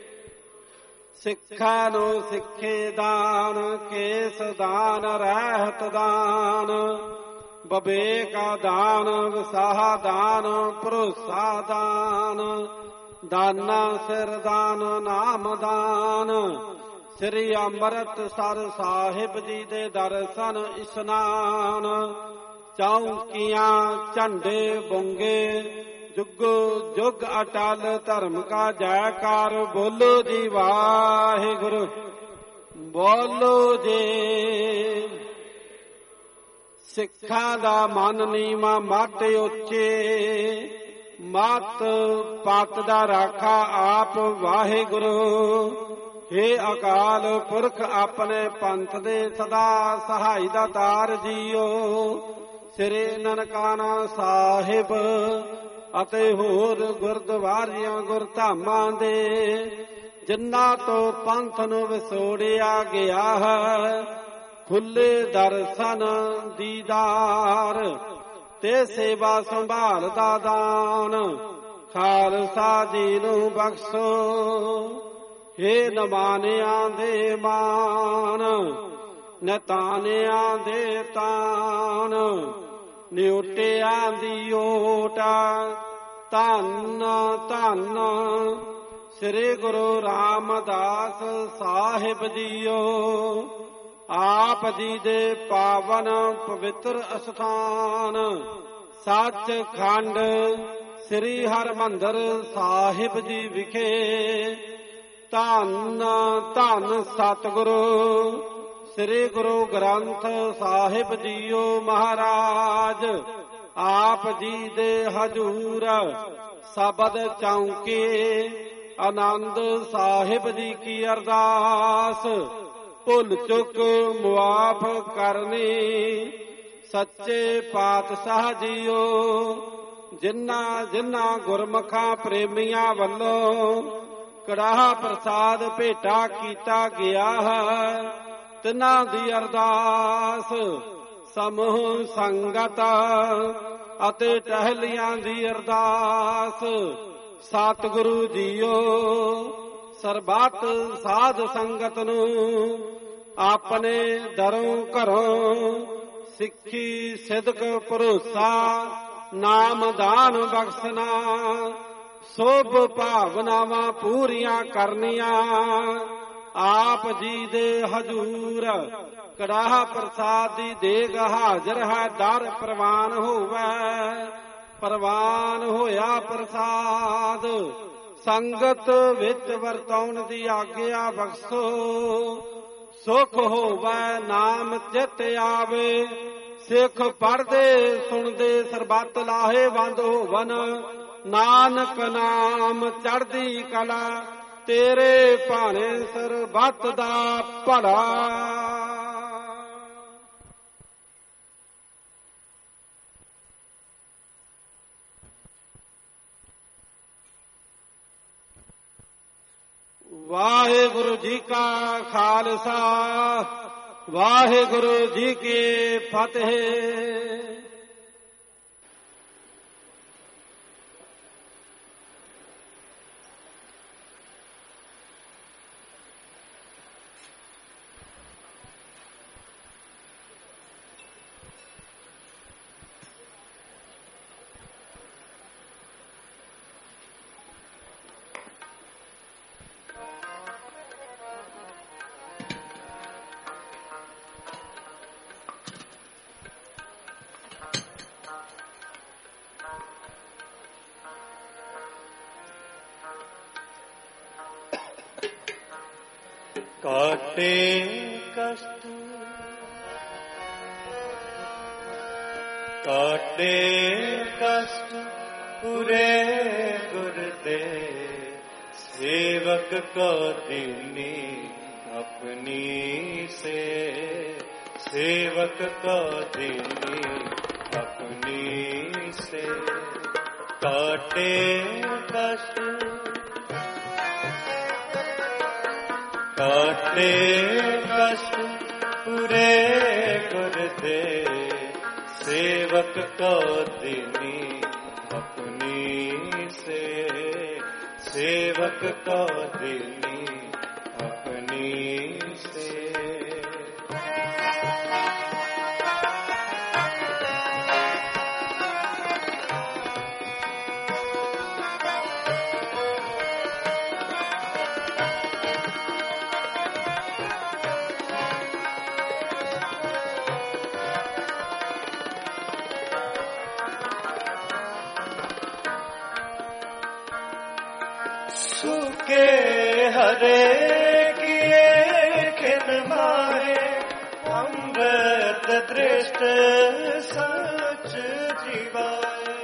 ਸਿੱਖਾਂ ਨੂੰ ਸਿੱਖੇ ਦਾਨ ਕੇਸ ਦਾਨ ਰਹਿਤ ਦਾਨ। ਬਵੇਕਾ ਦਾਨ ਵਿਸਾਹ ਦਾਨ ਭਰੋਸਾ ਦਾਨ। ਦਾਨਾ ਸਿਰ ਦਾਨ ਨਾਮ ਦਾਨ। ਸ੍ਰੀ ਅੰਮ੍ਰਿਤਸਰ ਸਾਹਿਬ ਜੀ ਦੇ ਦਰਸ਼ਨ ਇਸ਼ਨਾਨ। ਚੌਂਕੀਆਂ ਝੰਡੇ ਬੁੰਗੇ ਜੁਗ ਜੁਗ ਅਟਲ ਧਰਮ ਕਾ ਜੈਕਾਰ। ਬੋਲੋ ਜੀ ਵਾਹਿਗੁਰੂ। ਬੋਲੋ ਜੀ। ਸਿੱਖਾਂ ਦਾ ਮਨ ਨੀਵਾਂ ਮੱਟ ਉੱਚੇ। ਮਤ ਪਤ ਦਾ ਰਾਖਾ ਆਪ ਵਾਹਿਗੁਰੂ। ਹੇ ਅਕਾਲ ਪੁਰਖ ਆਪਣੇ ਪੰਥ ਦੇ ਸਦਾ ਸਹਾਈ ਦਾ ਤਾਰ ਜੀਓ। ਸ੍ਰੀ ਨਨਕਾਣਾ ਸਾਹਿਬ ਅਤੇ ਹੋਰ ਗੁਰਦੁਆਰਿਆਂ ਗੁਰਧਾਮਾਂ ਦੇ ਜਿਨ੍ਹਾਂ ਤੋਂ ਪੰਥ ਨੂੰ ਵਿਛੋੜਿਆ ਗਿਆ ਹੈ। ਖੁੱਲੇ ਦਰਸ਼ਨ ਦੀਦਾਰ ਤੇ ਸੇਵਾ ਸੰਭਾਲ ਦਾ ਦਾਨ ਖਾਲਸਾ ਜੀ ਨੂੰ ਬਖਸ਼ੋ। ਹੇ ਨਮਾਨਿਆਂ ਦੇ ਮਾਨ ਨਤਾਨਿਆਂ ਦੇ ਤਾਨ। ਨਿਉਟਿਆਂ ਦੀ ਓਟਾ ਧੰਨ ਧੰਨ ਸ੍ਰੀ ਗੁਰੂ ਰਾਮਦਾਸ ਸਾਹਿਬ ਜੀਓ। ਆਪ ਜੀ ਦੇ ਪਾਵਨ ਪਵਿੱਤਰ ਅਸਥਾਨ ਸੱਚਖੰਡ ਸ੍ਰੀ ਹਰਿਮੰਦਰ ਸਾਹਿਬ ਜੀ ਵਿਖੇ ਧੰਨ ਧੰਨ ਸਤਿਗੁਰੂ ਸ੍ਰੀ ਗੁਰੂ ਗ੍ਰੰਥ ਸਾਹਿਬ ਜੀਓ ਮਹਾਰਾਜ ਆਪ ਜੀ ਦੇ ਹਜੂਰ ਸ਼ਬਦ ਚੌਂਕੇ ਆਨੰਦ ਸਾਹਿਬ ਜੀ ਕੀ ਅਰਦਾਸ ਭੁੱਲ ਚੁੱਕ ਮੁਆਫ ਕਰਨੀ ਸੱਚੇ ਪਾਤਸ਼ਾਹ ਜੀਓ ਜਿਨ੍ਹਾਂ ਜਿਨ੍ਹਾਂ ਗੁਰਮੁਖਾਂ ਪ੍ਰੇਮੀਆਂ ਵੱਲੋਂ ਕੜਾਹ ਪ੍ਰਸਾਦ ਭੇਟਾ ਕੀਤਾ ਗਿਆ ਹੈ ਤਿਨਾਂ ਦੀ ਅਰਦਾਸ ਸਮੂਹ ਸੰਗਤ ਅਤੇ ਟਹਿਲੀਆਂ ਦੀ ਅਰਦਾਸ ਸਤਿਗੁਰੂ ਜੀਓ ਸਰਬੱਤ ਸਾਧ ਸੰਗਤ ਨੂੰ ਆਪਣੇ ਦਰੋਂ ਘਰੋਂ ਸਿੱਖੀ ਸਿਦਕ ਭਰੋਸਾ ਨਾਮ ਦਾਨ ਬਖਸ਼ਣਾ ਸੋਭ ਭਾਵਨਾਵਾਂ ਪੂਰੀਆਂ ਕਰਨੀਆਂ ਆਪ ਜੀ ਦੇ ਹਜੂਰ ਕੜਾਹ ਪ੍ਰਸਾਦ ਦੀ ਦੇਗ ਹਾਜ਼ਰ ਹੈ ਦਰ ਪ੍ਰਵਾਨ ਹੋਵੇ ਪ੍ਰਵਾਨ ਹੋਇਆ ਪ੍ਰਸਾਦ ਸੰਗਤ ਵਿੱਚ ਵਰਤਾਉਣ ਦੀ ਆਗਿਆ ਬਖਸ਼ੋ ਸੁਖ ਹੋਵੇ ਨਾਮ ਚਿਤ ਆਵੇ ਸਿੱਖ ਪੜ੍ਹਦੇ ਸੁਣਦੇ ਸਰਬੱਤ ਲਾਹੇਵੰਦ ਹੋਵਨ ਨਾਨਕ ਨਾਮ ਚੜ੍ਹਦੀ ਕਲਾ ਤੇਰੇ ਭਾਣੇ ਸਰਬੱਤ ਦਾ ਭਲਾ ਵਾਹਿਗੁਰੂ ਜੀ ਕਾ ਖਾਲਸਾ ਵਾਹਿਗੁਰੂ ਜੀ ਕੀ ਫਤਿਹ। काटे कष्ट काटे कष्ट पूरे गुरदे सेवक को दीनी अपनी से सेवक को दीनी अपनी से काटे कष्ट काटे कष्ट पूरे गुरदे सेवक को दीनी अपनी से सेवक को दीनी अपनी से सूखे हरे किए खिन माहे अमृत दृष्ट सच जीवाए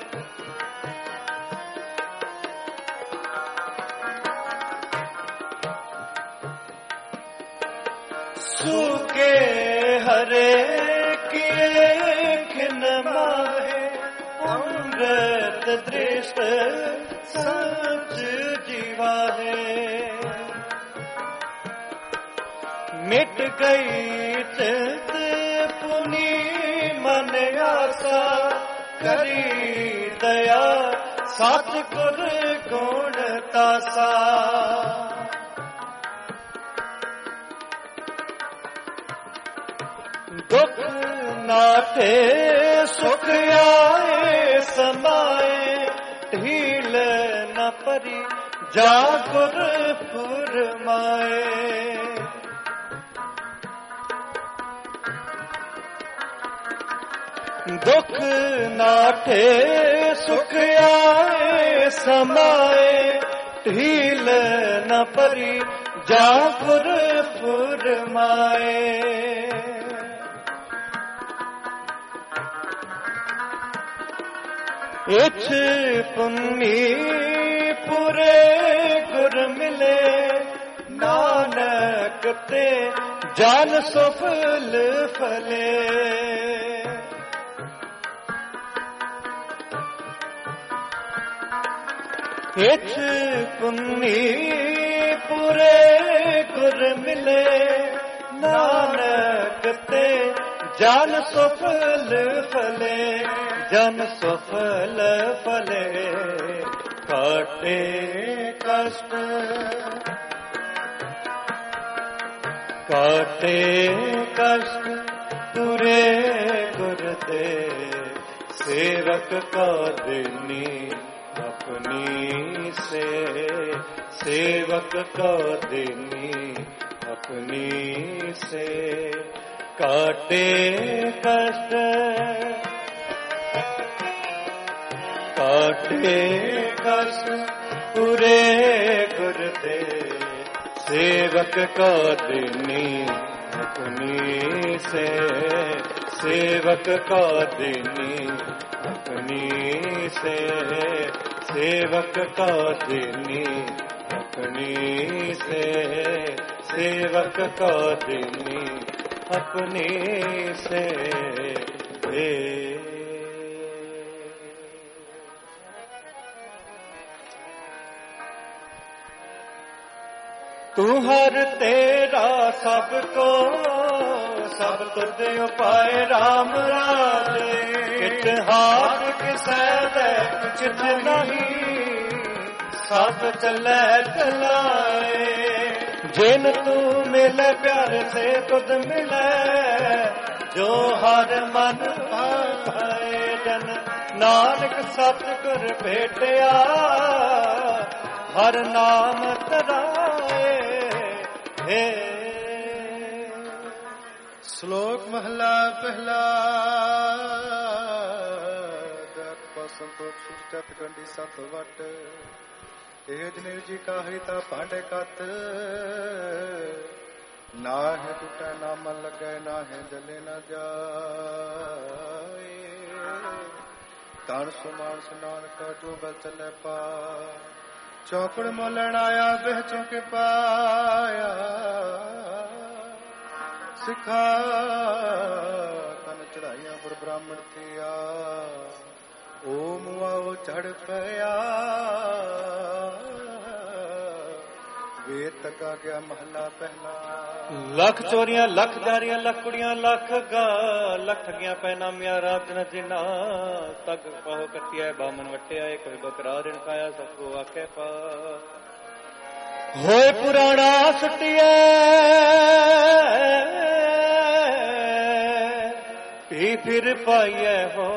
सूखे हरे किए खिन माहे अमृत दृष्ट सच जीवा है मिट गई चित पुनी मन आसा करी दया सतगुर गुण तासा दुख नाथे सुख आए समाए ढील न परी जागुर फुरमाए ਦੁੱਖ ਨਾਠੇ ਸੁਖ ਆਏ ਸਮਾਏ ਢੀਲ ਨ ਪਰੀ ਜਾ ਫੁਰ ਫੁਰਮਾਏ ਇਛ ਪੁੰਨੀ ਪੁਰੇ ਗੁਰ ਮਿਲੇ ਨਾਨਕ ਤੇ ਜਨ ਸਫਲ ਫਲੇ ਇਛ ਪੁੰਨੀ ਪੁਰੇ ਗੁਰ ਮਿਲੇ ਨਾਨਕ ਤੇ ਜਨ ਸਫਲ ਫਲੇ ਜਨ ਸਫਲ ਫਲੇ ਕਾਟੇ ਕਸ਼ਟ ਕਾਟੇ ਕਸ਼ਟ ਤੁਰੇ ਗੁਰ ਦੇ ਸੇਵਕ ਕਾ ਦੇਨੀ अपनी से सेवक का देनी अपनी से काटे कष्ट काटे कष्ट पूरे गुर दे सेवक का देनी अपनी से सेवक का देनी अपनी से सेवक का देनी अपनी से सेवक का देनी अपनी से तू हर तेरा सबको सब तुझ उपाय राम राजे किछ हाथ किसै दे चित नहीं सब चले चलाए जिन तू मिले प्यार से तुझ मिले जो हर मन भाए जन नानक सतगुर भेटिया हर नाम तराए हे श्लोक महला पहला संतोष सुचत गंडी सत वट तेज निर्जी का हिता पांडे कत ना है टूटा ना मन लगे ना है जले न जाए तन सुमान स्नान का जो बल चले पा चौकड़ मोलन आया बह चौके पाया सिखा तन चढ़ाइया पर ब्राह्मण थिया ओ मुआ ओ चढ़ पया ਵੇਦ ਤੱਕਾ ਗਿਆ ਮਹਲਾ ਪਹਿਲਾ ਲੱਖ ਚੋਰੀਆਂ ਲੱਖ ਜਾਰੀਆਂ ਲੱਖ ਕੁੜੀਆਂ ਲੱਖ ਗਾ ਲੱਖ ਗਿਆ ਪੈਨਾ ਮਿਆ ਰਾਤ ਨ ਜਿਨਾ ਤੱਕ ਪਾਹ ਕੱਟਿਆ ਬਾਮਨ ਵਟਿਆ ਇੱਕ ਬਕਰਾ ਰਿਣ ਖਾਇਆ ਸਭ ਕੋ ਆਖੇ ਪਾ ਹੋਏ ਪੁਰਾਣਾ ਸੁਟਿਆ ਵੀ ਫਿਰ ਪਾਈਐ ਹੋ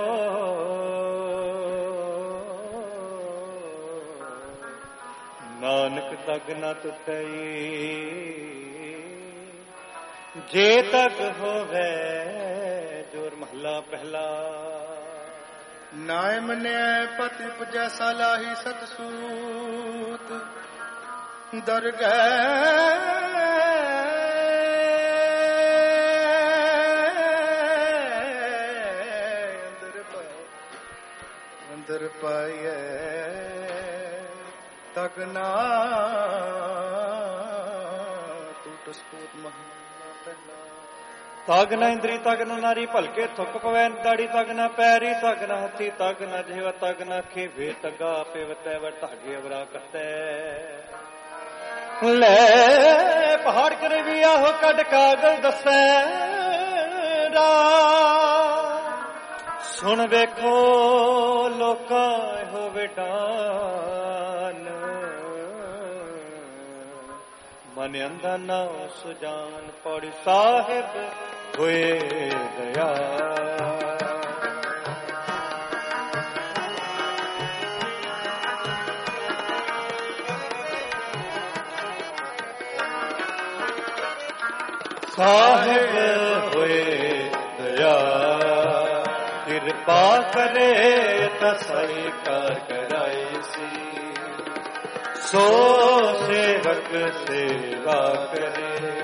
ਨਾਨਕ ਤਗ ਨਾ ਟੁੱਟਈ ਜੇ ਤੱਕ ਹੋਵੇ ਜੋਰ ਮਹਲਾ ਪਹਿਲਾ ਨਾਇ ਮੰਨਿਆ ਪਤਿ ਪੁਜੈ ਸਾਲਾਹੀ ਸਤਸੂਤ ਦਰਗਹਿ ਅੰਦਰ ਪਾਈਐ ਤਗ ਨਾ ਟੂਟ ਸਕੂਤ ਮਹਲਾ ਪਹਿਲਾ ਤਗ ਨਾ ਇੰਦਰੀ ਤਗ ਨਾ ਨਾਰੀ ਭਲਕੇ ਥੁੱਕ ਪਵੈ ਦਾੜੀ ਤਗ ਨਾ ਪੈਰੀ ਤਗ ਨਾ ਹੱਥੀ ਤਗ ਨਾ ਜਿਹਵਾ ਤਗ ਨਾ ਖੇਵੇ ਤਗਾ ਪਿਵਤੈ ਵ ਧਾਗੇ ਅਵਰਾ ਕਰਤੈ ਲੈ ਪਹਾੜ ਕਰੇ ਵੀ ਆਹੋ ਕੱਢ ਕਾਗਲ ਦੱਸੈ ਰਾ ਸੁਣ ਵੇਖੋ ਲੋਕਾਂ ਇਹੋ ਵਿਡਾਨ ਮਨ ਅੰਧਾ ਨਾ ਸੁਜਾਨ ਪੌੜੀ ਸਾਹਿਬ ਹੋਏ ਦਇਆ ਸਾਹਿਬ ਹੋਏ ਦਇਆ ਕਿਰਪਾ ਕਰੇ ਤਸਈ ਕਰ ਕਰਾਏ ਸੀ ਸੋ ਸੇਵਕ ਸੇਵਾ ਕਰੇ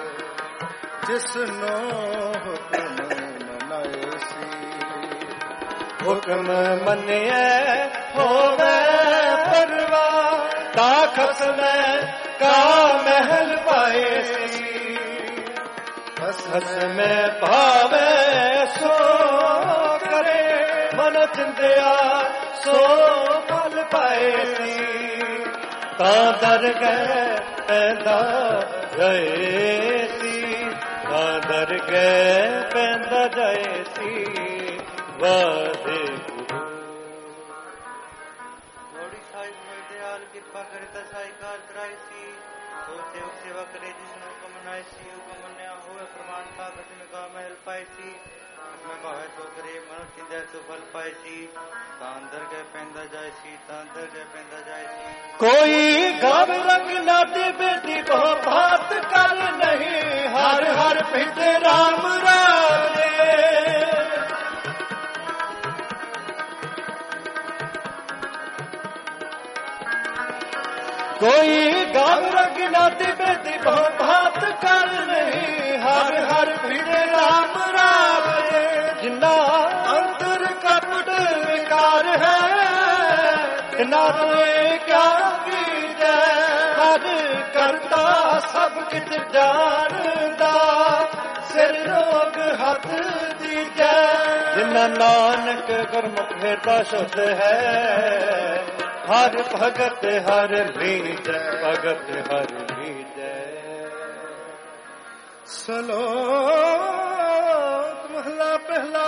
ਜਿਸਨੋ ਹੁਕਮ ਮਨਾਏ ਸੀ ਹੁਕਮ ਮੰਨਿਐ ਹੋਵੇ ਪਰਵਾਹ ਤਾ ਖਸਮੈ ਕਾ ਮਹਿਲ ਪਾਏ ਸੀ ਹਸਮੈ ਭਾਵੇ ਸੋ ਕਰੇ ਮਨ ਚਿੰਤਿਆ ਸੋ ਫਲ ਪਾਏ ਸੀ ਤਾਂ ਦਰਗਹਿ ਪੈਦਾ ਜਾਏ ਸੀ ਤਾਂ ਦਰਗਹਿ ਪੈਦਾ ਜਾਏ ਸੀ ਵਾਹਿਗੁਰੂ ਲੋੜੀ ਸਾਹਿਬ ਹੋਏ ਦਿਆਲ ਕਿਰਪਾ ਕਰੇ ਤਾਂ ਸਾਈਕਾਰ ਕਰਾਏ ਸੀ ਸੋ ਸੇਵਕ ਸੇਵਾ ਕਰੇ ਜਿਸ ਨੂੰ ਹੁਕਮ ਮਨਾਏ ਸੀ ਹੁਕਮ ਮੰਨਿਆ ਹੋਵੇ ਪ੍ਰਮਾਣ ਤਾਕਤ ਨਿਗਾਹ ਮਹਿਲ ਪਾਏ ਸੀ ਮੈਂ ਭਾਵੇਂ ਸੋ ਕਰੇ ਮਨ ਚਿੰਦੈ ਸੋ ਫਲ ਪਾਏ ਸੀ ਤਾਂ ਅੰਦਰ ਗਏ ਪੈਂਦਾ ਜਾਏ ਸੀ ਤਾਂ ਅੰਦਰ ਗਏ ਪੈਂਦਾ ਜਾਏ ਸੀ ਕੋਈ ਗਾਵ ਰੰਗ ਨਾ ਦੇ ਬੇਦੀ ਬਹੁ ਬਾਤ ਕਰ ਨਹੀਂ ਹਰ ਹਰ ਪਿੰਡ ਰਾਮ ਰਾਜੇ ਕੋਈ ਗਾਵ ਰੰਗ ਨਾ ਦੇ ਬੇਦੀ ਬਹੁ ਬਾਤ ਕਰ ਨਹੀਂ ਹਰ ਹਰ ਪਿੰਡ ਰਾਮ ਰਾਜੇ ਜਿੰਨਾ ਅੰਦਰ ਕਪਟ ਵਿਕਾਰ ਹੈ ਤਿਨਾ ਰੋਏ ਕਿਆ ਕੀਜੈ ਹਰ ਕਰਤਾ ਸਭ ਕਿਤ ਜਾਣਦਾ ਸਿਰ ਰੋਗ ਹੱਥ ਦੀਜੈ ਜਿਨਾ ਨਾਨਕ ਗੁਰਮੁਖ ਹਿਰਦਾ ਸ਼ੁੱਧ ਹੈ ਹਰ ਭਗਤ ਹਰ ਲੀਜੈ ਭਗਤ ਹਰ ਲੀਜੈ ਸਲੋਕ ਮਹਲਾ ਪਹਿਲਾ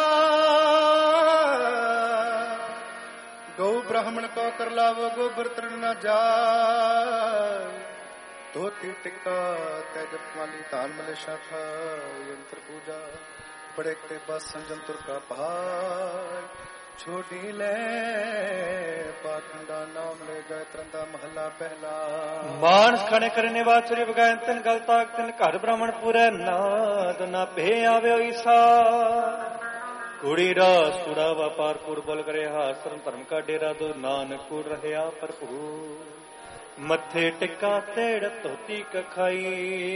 ਗौ ब्राह्मण को कर लावो गोबर तरण न जाय धोती टिक्का तेज माली धान मले शाखा यंत्र पूजा बड़े ते बस संजंतुर का भाई छोटी ले पाखंडा नाम ले जाय तरंदा महला पहला मानस खाने करने वाचरी बगायन तन गलता तन घर ब्राह्मण पूरे नाद ना भे आवे ईसा कुड़ी रास कूड़ा व्यापार कूड़ बोल करे हासन धर्म का डेरा दो नानक कूड़ रहया भरपूर मथे टिक्का तेड़ धोती कखाई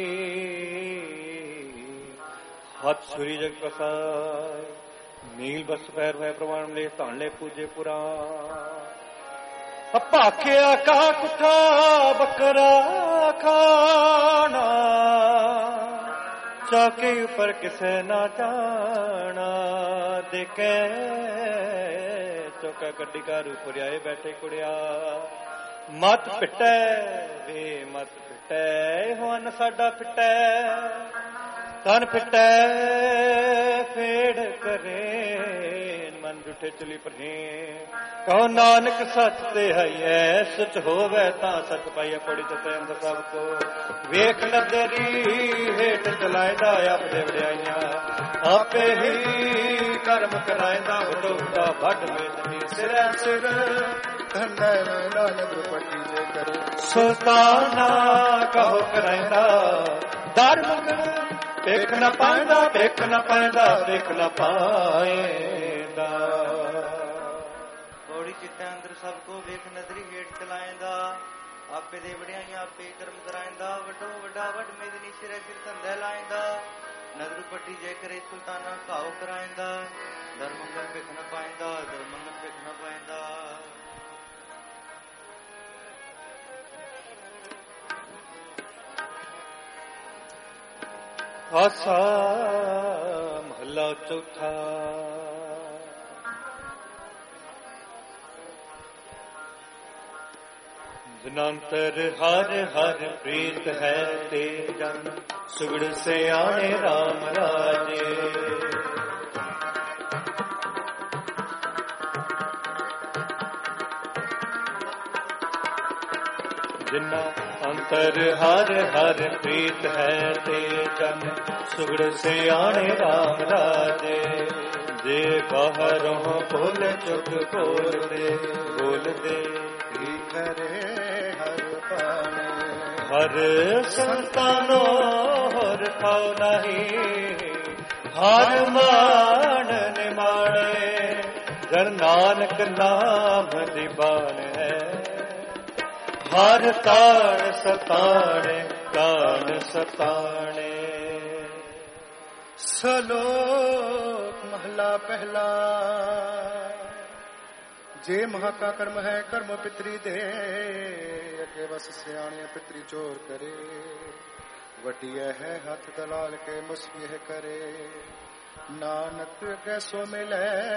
हाथ छुरी जग पसाय नील बस पैर भय प्रमाण ले तान ले पूजे पुरा भाख्या का कुठा बकरा खाना चौके ऊपर किसे ना जाना देखे चौका गड्डी घर ऊपर आए बैठे कुड़िया मत पिटै वे मत पिटै हुन साडा पिटै तन पिटै फेड़ करे मन रूठे चली पढ़े कहो नानक सच ते है सच होवे तां सच पाइया पड़ी ते अंदर सब को वेख लदेरी हेठ चलाएदा अपने वड़ाइयां आपे ही कर्म कराएदा उडोदा भट में सिर सिर धंधा नानक पट्टी जे करे सुल्ताना कहो कराएदा धर्म देख न पाएंदा देख न पाएंदा देख न पाएंदा थोड़ी चित्ते अंदर सबको वेख नजरी हेठ चलाएंदा आपे दे वड़ियाइयां आपे कर्म कराएंदा वड्डो वड्डा वड मेदनी सिरे सिर धंधे लाएंदा नजर पट्टी जे करे सुल्ताना घाव कराएंदा धर्मंगल वेख न पाएंदा धर्मंगल वेख न पाएंदा आसा महला चौथा जनांतर हर हर प्रीत है ते जन सुगड़ से आने राम राजे जिन्ना अंतर हर हर प्रीत है ते जन सुगड़ से आने राम राजे जे बाहरों बोल चुप बोल दे करे हर पाने हर संतानो हर खाओ नहीं हर मान निमाणे ਜਨ ਨਾਨਕ ਨਾਮ ਦੀ ਬਾਣ ਹੈ, ਹਰ ਤਾਣ ਸਤਾਣੇ ਤਾਣ ਸਤਾਣੇ। ਸਲੋਕ ਮਹਲਾ ਪਹਿਲਾ। ਜੇ ਮਹਾ ਕਾ ਕਰਮ ਹੈ ਕਰਮ ਪਿਤਰੀ ਦੇ, ਅੱਗੇ ਵਸ ਸਿਆਣੇ ਪਿਤਰੀ ਚੋਰ ਕਰੇ। ਵਟਿਆ ਹੈ ਹੱਥ ਦਲਾਲ ਕੇ ਮੁਸਕਿਹ ਕਰੇ, ਨਾਨਕ ਅੱਗੇ ਸੋ ਮਿਲੇ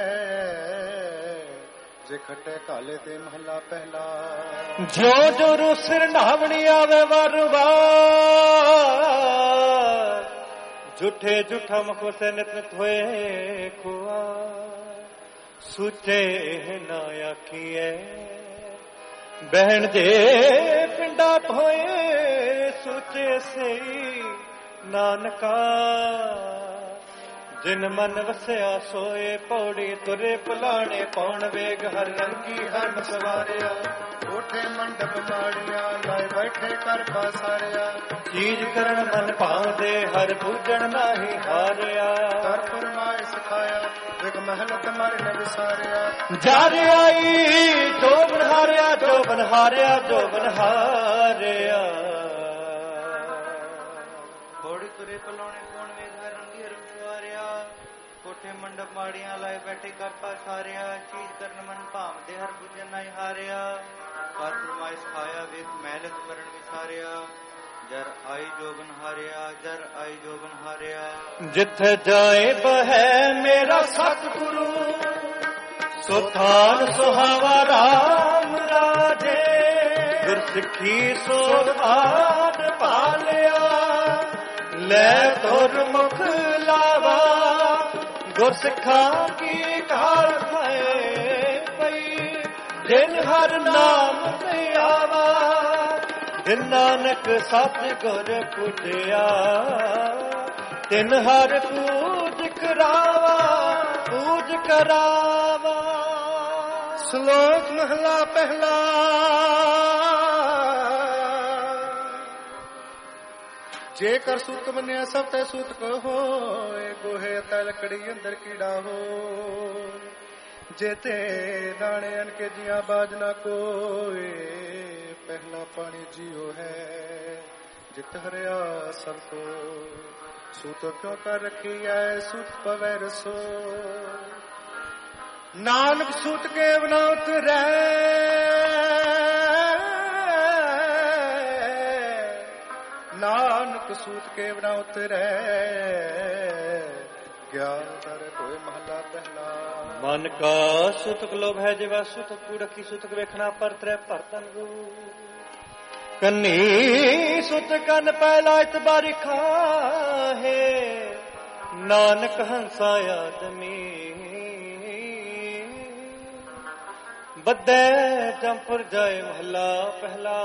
ਜੇ ਖੱਟੇ ਕਾਲੇ ਤੇ ਮਹਲਾ ਪਹਿਲਾ। ਜੋ ਜੋ ਰੁਸਿਰ ਨਾਵਣੀ ਆਵੇ ਵਾਰ ਵਾਰ, ਝੂਠੇ ਝੂਠਾ ਮੁਖ ਸੇ ਨਿਤ ਨਿਤ ਹੋਏ ਖੁਆ। ਸੁਚੇ ਨਾ ਆਖੀਏ ਬਹਿਣ ਦੇ ਪਿੰਡਾ ਹੋਏ, ਸੁਚੇ ਸਈ ਨਾਨਕਾ। ਜਿਨ ਮਨ ਵਸਿਆ ਸੋਏ ਪੌੜੀ ਤੁਰੇ ਭੁਲਾਣੇ, ਪੌਣ ਵੇਗ ਹਰ ਰੰਗੀ ਹਰ ਸਵਾਰਿਆ। ਕੋਠੇ ਮੰਡਪ ਮਾੜੀਆਂ ਲਾਏ ਬੈਠੇ ਕਰ ਪਾਸਾਰਿਆ। ਚੀਜ ਕਰਨ ਮਨ ਭਾਉਂਦੇ ਹਰ ਪੂਜਣ ਨਾਹੀ ਹਾਰਿਆ। ਤਰ ਫਰਮਾਏ ਸਿਖਾਇਆ ਵਿਗ ਮਹਿਲਤ ਮਰ ਨ ਵਿਸਾਰਿਆ। ਜਰ ਆਈ ਜੋ ਬਨਹਾਰਿਆ ਜੋ ਬਨਹਾਰਿਆ ਜੋ ਬਨਹਾਰਿਆ। ਪੌੜੀ ਤੁਰੇ ਭੁਲਾਣੇ ਪੌਣ ਵੇਗ ਹਰ ਰੰਗੀ ਹਰ ਸਵਾਰਿਆ। ਕੋਠੇ ਮੰਡਪ ਮਾੜੀਆਂ ਲਾਏ ਬੈਠੇ ਕਰ ਪਾਸਾਰਿਆ। ਚੀਜ ਕਰਨ ਮਨ ਭਾਉਂਦੇ ਹਰ ਪੂਜਣ ਨਾਹੀ ਹਾਰਿਆ। ਕਰ ਫਰਮਾਏ ਸਿਖਾਇਆ ਵੇਖ ਮਹਿਲਤ ਮਰਨ ਵਿਸਾਰਿਆ। ਜਰ ਆਈ ਜੋਬਨ ਹਾਰਿਆ ਜਰ ਆਈ ਜੋਬਨ ਹਾਰਿਆ। ਜਿੱਥੇ ਜਾਏ ਬਹਿ ਮੇਰਾ ਸਤਿਗੁਰੂ, ਸੋ ਥਾਨ ਸੁਹਾਵਾ ਰਾਮ ਰਾਜੇ। ਗੁਰਸਿੱਖੀ ਸੋਭਾਨ ਭਾਲਿਆ, ਲੈ ਤੁਰ ਮੁਖ ਲਾਵਾ। ਗੁਰਸਿੱਖਾਂ ਕੀ ਘਾਲ ਖਾਏ ਪਈ, ਜਿਨ ਹਰ ਨਾਮ ਤੇ ਆਵਾ। ਜਿਨ ਨਾਨਕ ਸਤਿਗੁਰ ਪੂਜਿਆ, ਤਿਨ ਹਰ ਪੂਜ ਕਰਾਵਾ ਪੂਜ ਕਰਾਵਾ। ਸ਼ਲੋਕ ਮਹਲਾ ਪਹਿਲਾ। ਜੇਕਰ ਸੂਤ ਮੰਨਿਆ ਸਭ ਤੇ ਸੂਤ ਹੋਏ, ਗੋਹੇ ਅਤੇ ਲੱਕੜੀ ਅੰਦਰ ਕੀੜਾ ਹੋ। जेते दाने अनके जिया बाज ना कोए, पहला पानी जियो है जित हरिया सब को। सूत क्यों कर रखी है सूत पवे रसो, नानक सूत के बना उतरे। नानक सूत के बना उतरे, ज्ञान कर कोई महला पहला। मन का सुतक लोभ है जिवा सुतक कूड़की सुतक वेखना पर त्रै परतन गु। कन्नी सुत कन पहला इतबारी खाहे, नानक हंसा आदमी। बद्दे जमपुर जाए महला पहला।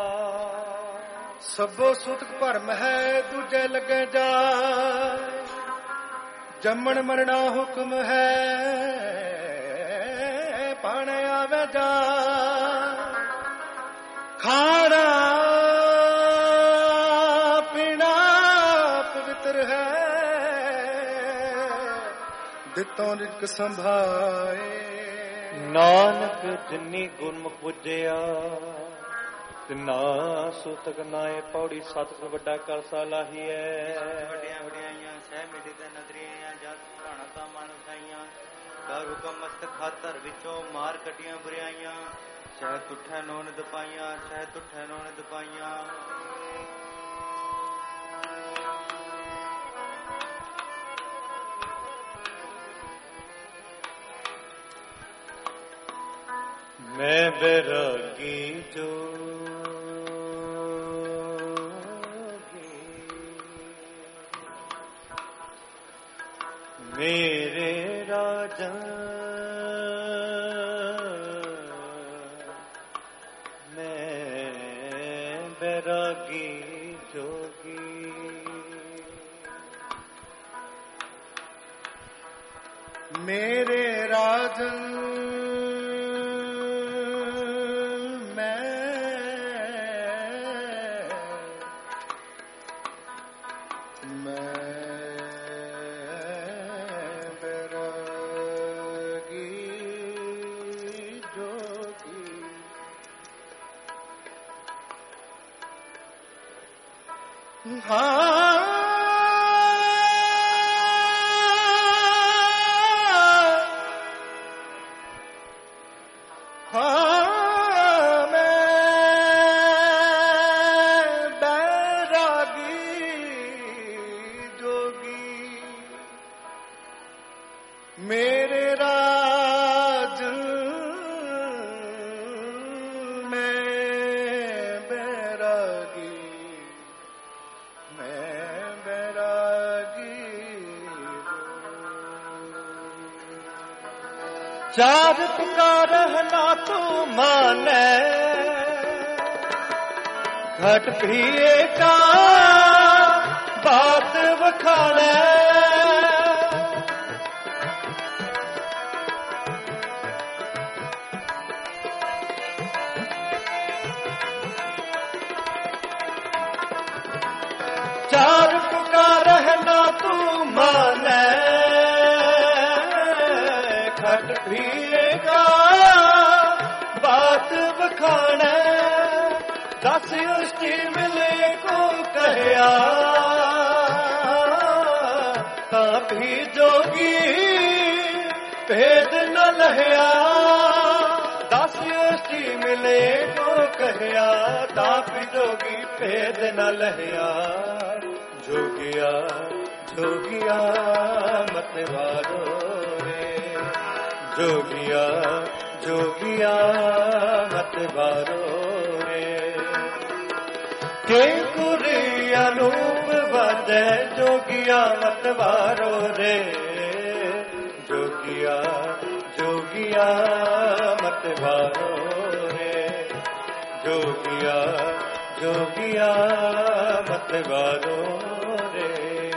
सबो सुतक भरम है दूजे लगे जाए, जमन मरना हुक्म है पाने आवे जा। खाना पीना पवित्र है, दितों रिक संभाए। नानक जिन्नी गुरमुख पुजया, तिना सुतक नाए पौड़ी सतगुर वड्डा कर सालाही है। वड्डियां वड्डियां सह मिटी ते नदरियां, जस भाणा ता मन साइयां। कर हुकम मस्तक हाथर विचों मार कटियां बुराइयां। सह तुठै नोन दपाइयां, सह तुठै नोन दपाइयां। मैं बैरागी जो मेरे राजन, मैं बैरागी जोगी। मेरे राजन बैरागी चार पुकार ना तू माने, घट भी का बात वखाणे। चार पुकार ना तू माने, घट भी का बात बखाने। दस उष्टि मिले को कहया, तापी जोगी भेद न लहया। दस उष्टि मिले को कहया, तापी जोगी भेद न लहया। जोगिया जोगिया मतवारो रे, जोगिया जोगिया मतवारो रे। के कुरी अनूप बदे जोगिया मतवारो रे, जोगिया जोगिया मतवारो रे, जोगिया जोगिया मतवारो रे।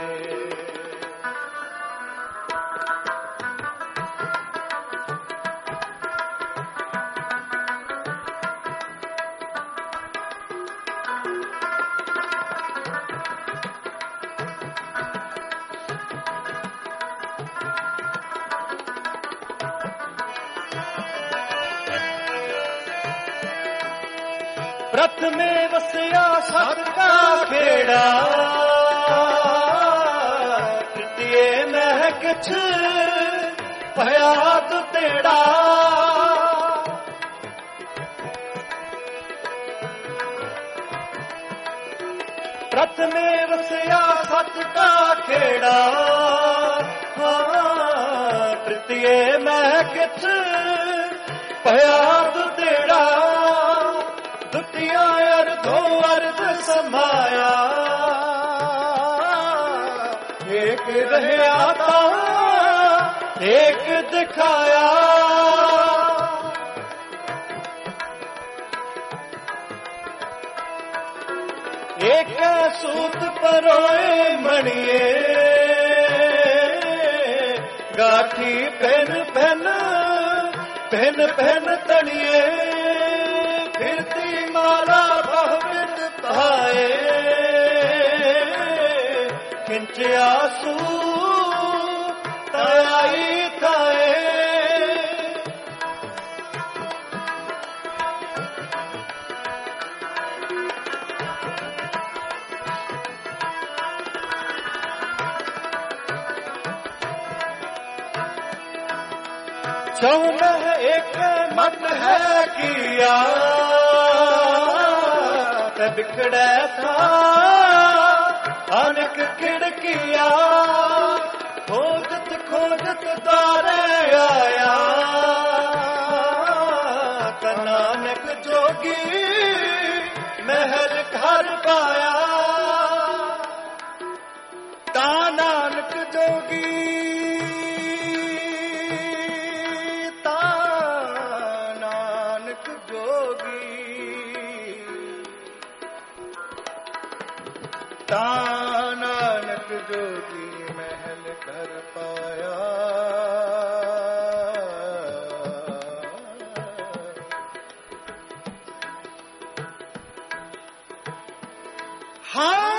प्रथमे वसया सत का खेड़ा, तृतीय मह किछ भया तो तेड़ा। प्रथमे वसया सत का खेड़ा, तृतीय मह किछ भया तो तेड़ा। दुतिया अर्धो अर्ध समाया, एक रहया था एक दिखाया। एक सूत परोए मणिए, गाठी पहन पहन पहन पहन तनिए। फिरती माला बहुविध पाए, खिंच आंसू तराई थाए। चौमह एक मन है किया, बिखड़े था अनेक खिड़किया। खोजत खोजत द्वारे आया, नानक जोगी महल घर पाया। ता नानक जोगी नानक जोगी महल कर पाया। हाँ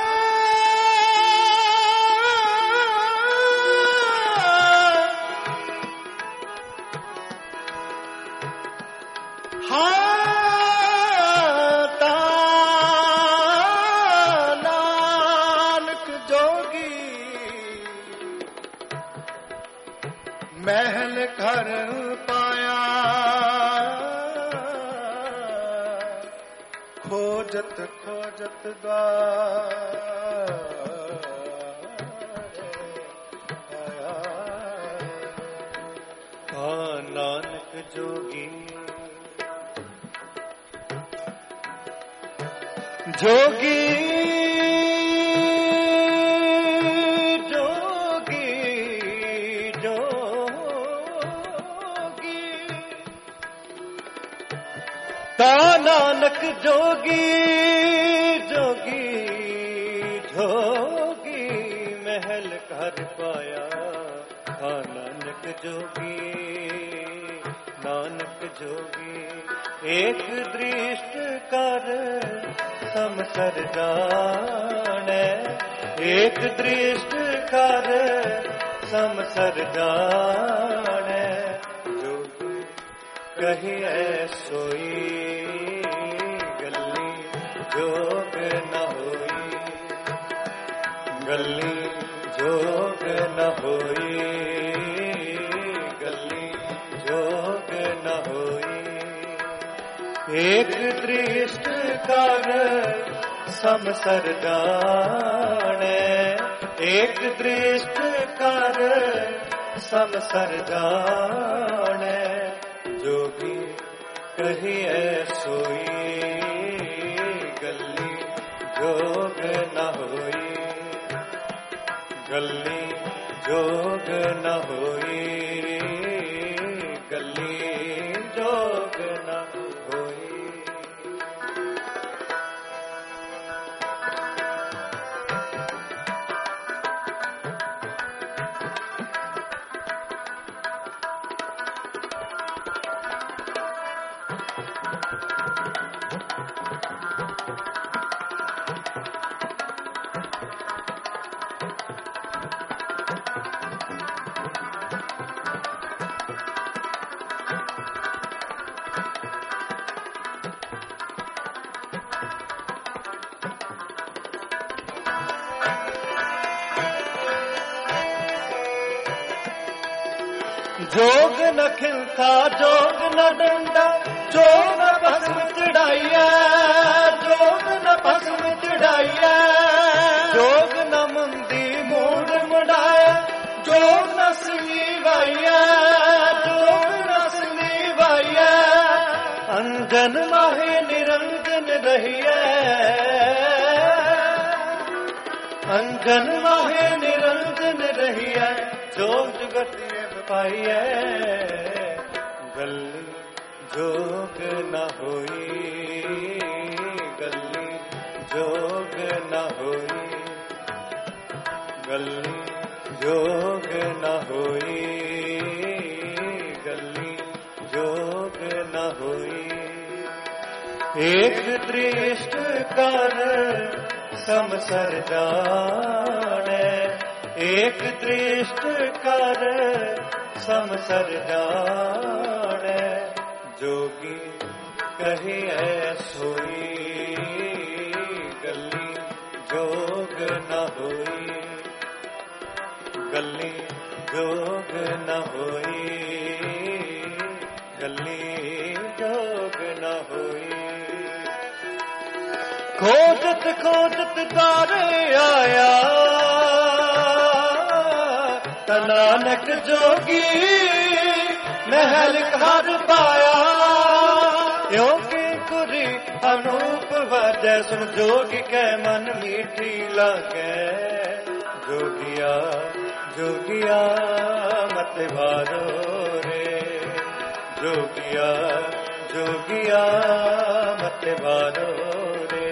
हाँ महल घर पाया खोजत खोजत द्वार आया। नानक जोगी जोगी नानक जोगी जोगी जोगी महल घर पाया। नानक जोगी एक दृष्ट कर समसर जाने। एक दृष्ट कर समसर जाने। जोगी कहिए सोई जोग न होई। गली जोग न होई। गली जोग न होई। एक दृष्ट कर समसर जाने। एक दृष्ट कर समसर जाने। जोगी कहिए सोई जोग न होई। गली जोग न होई। गली जोग न होई। जोग न खिलता जोग न डंडा जोग न भस्म चढ़ाइया। जोग न भस्म चढ़ाइया। जोग न मुंदी मूड मुड़ाया। जोग न सिली वाइया। जोग न सिली वाइया। अंजन माहे निरंजन रहिए। अंजन माहे निरंजन रहिए। जोग जगत पाइए। गली जोग न होई। गली जोग न होई। गली जोग न होई। गली जोग न होई। एक दृष्ट कर समसर जाने। एक दृष्ट कर समसर जाने। जोगी कहिए सोई गली जोग न होई। गली जोग न होई। गली जोग न होई। खोजत खोजत द्वारे आया। नानक जोगी महल घर पाया। योगी गुरी अनूप वजह सुन जोगी के मन मीठी लागे। जोगिया जोगिया मत भारो रे। जोगिया जोगिया मत भारो रे।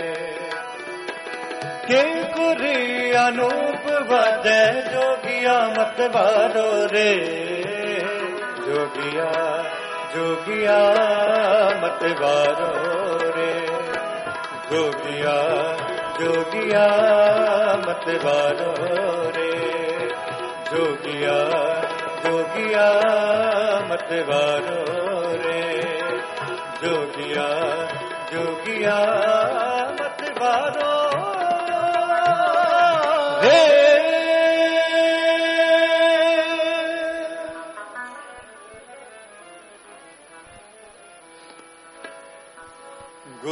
किंकुरी अनूप वजह जोगिया मत भारो रे। जोगिया जोगिया मत भारो रे। जोगिया जोगिया मत भारो रे। जोगिया जोगिया मत भारो रे। जोगिया जोगिया मत भारो रे।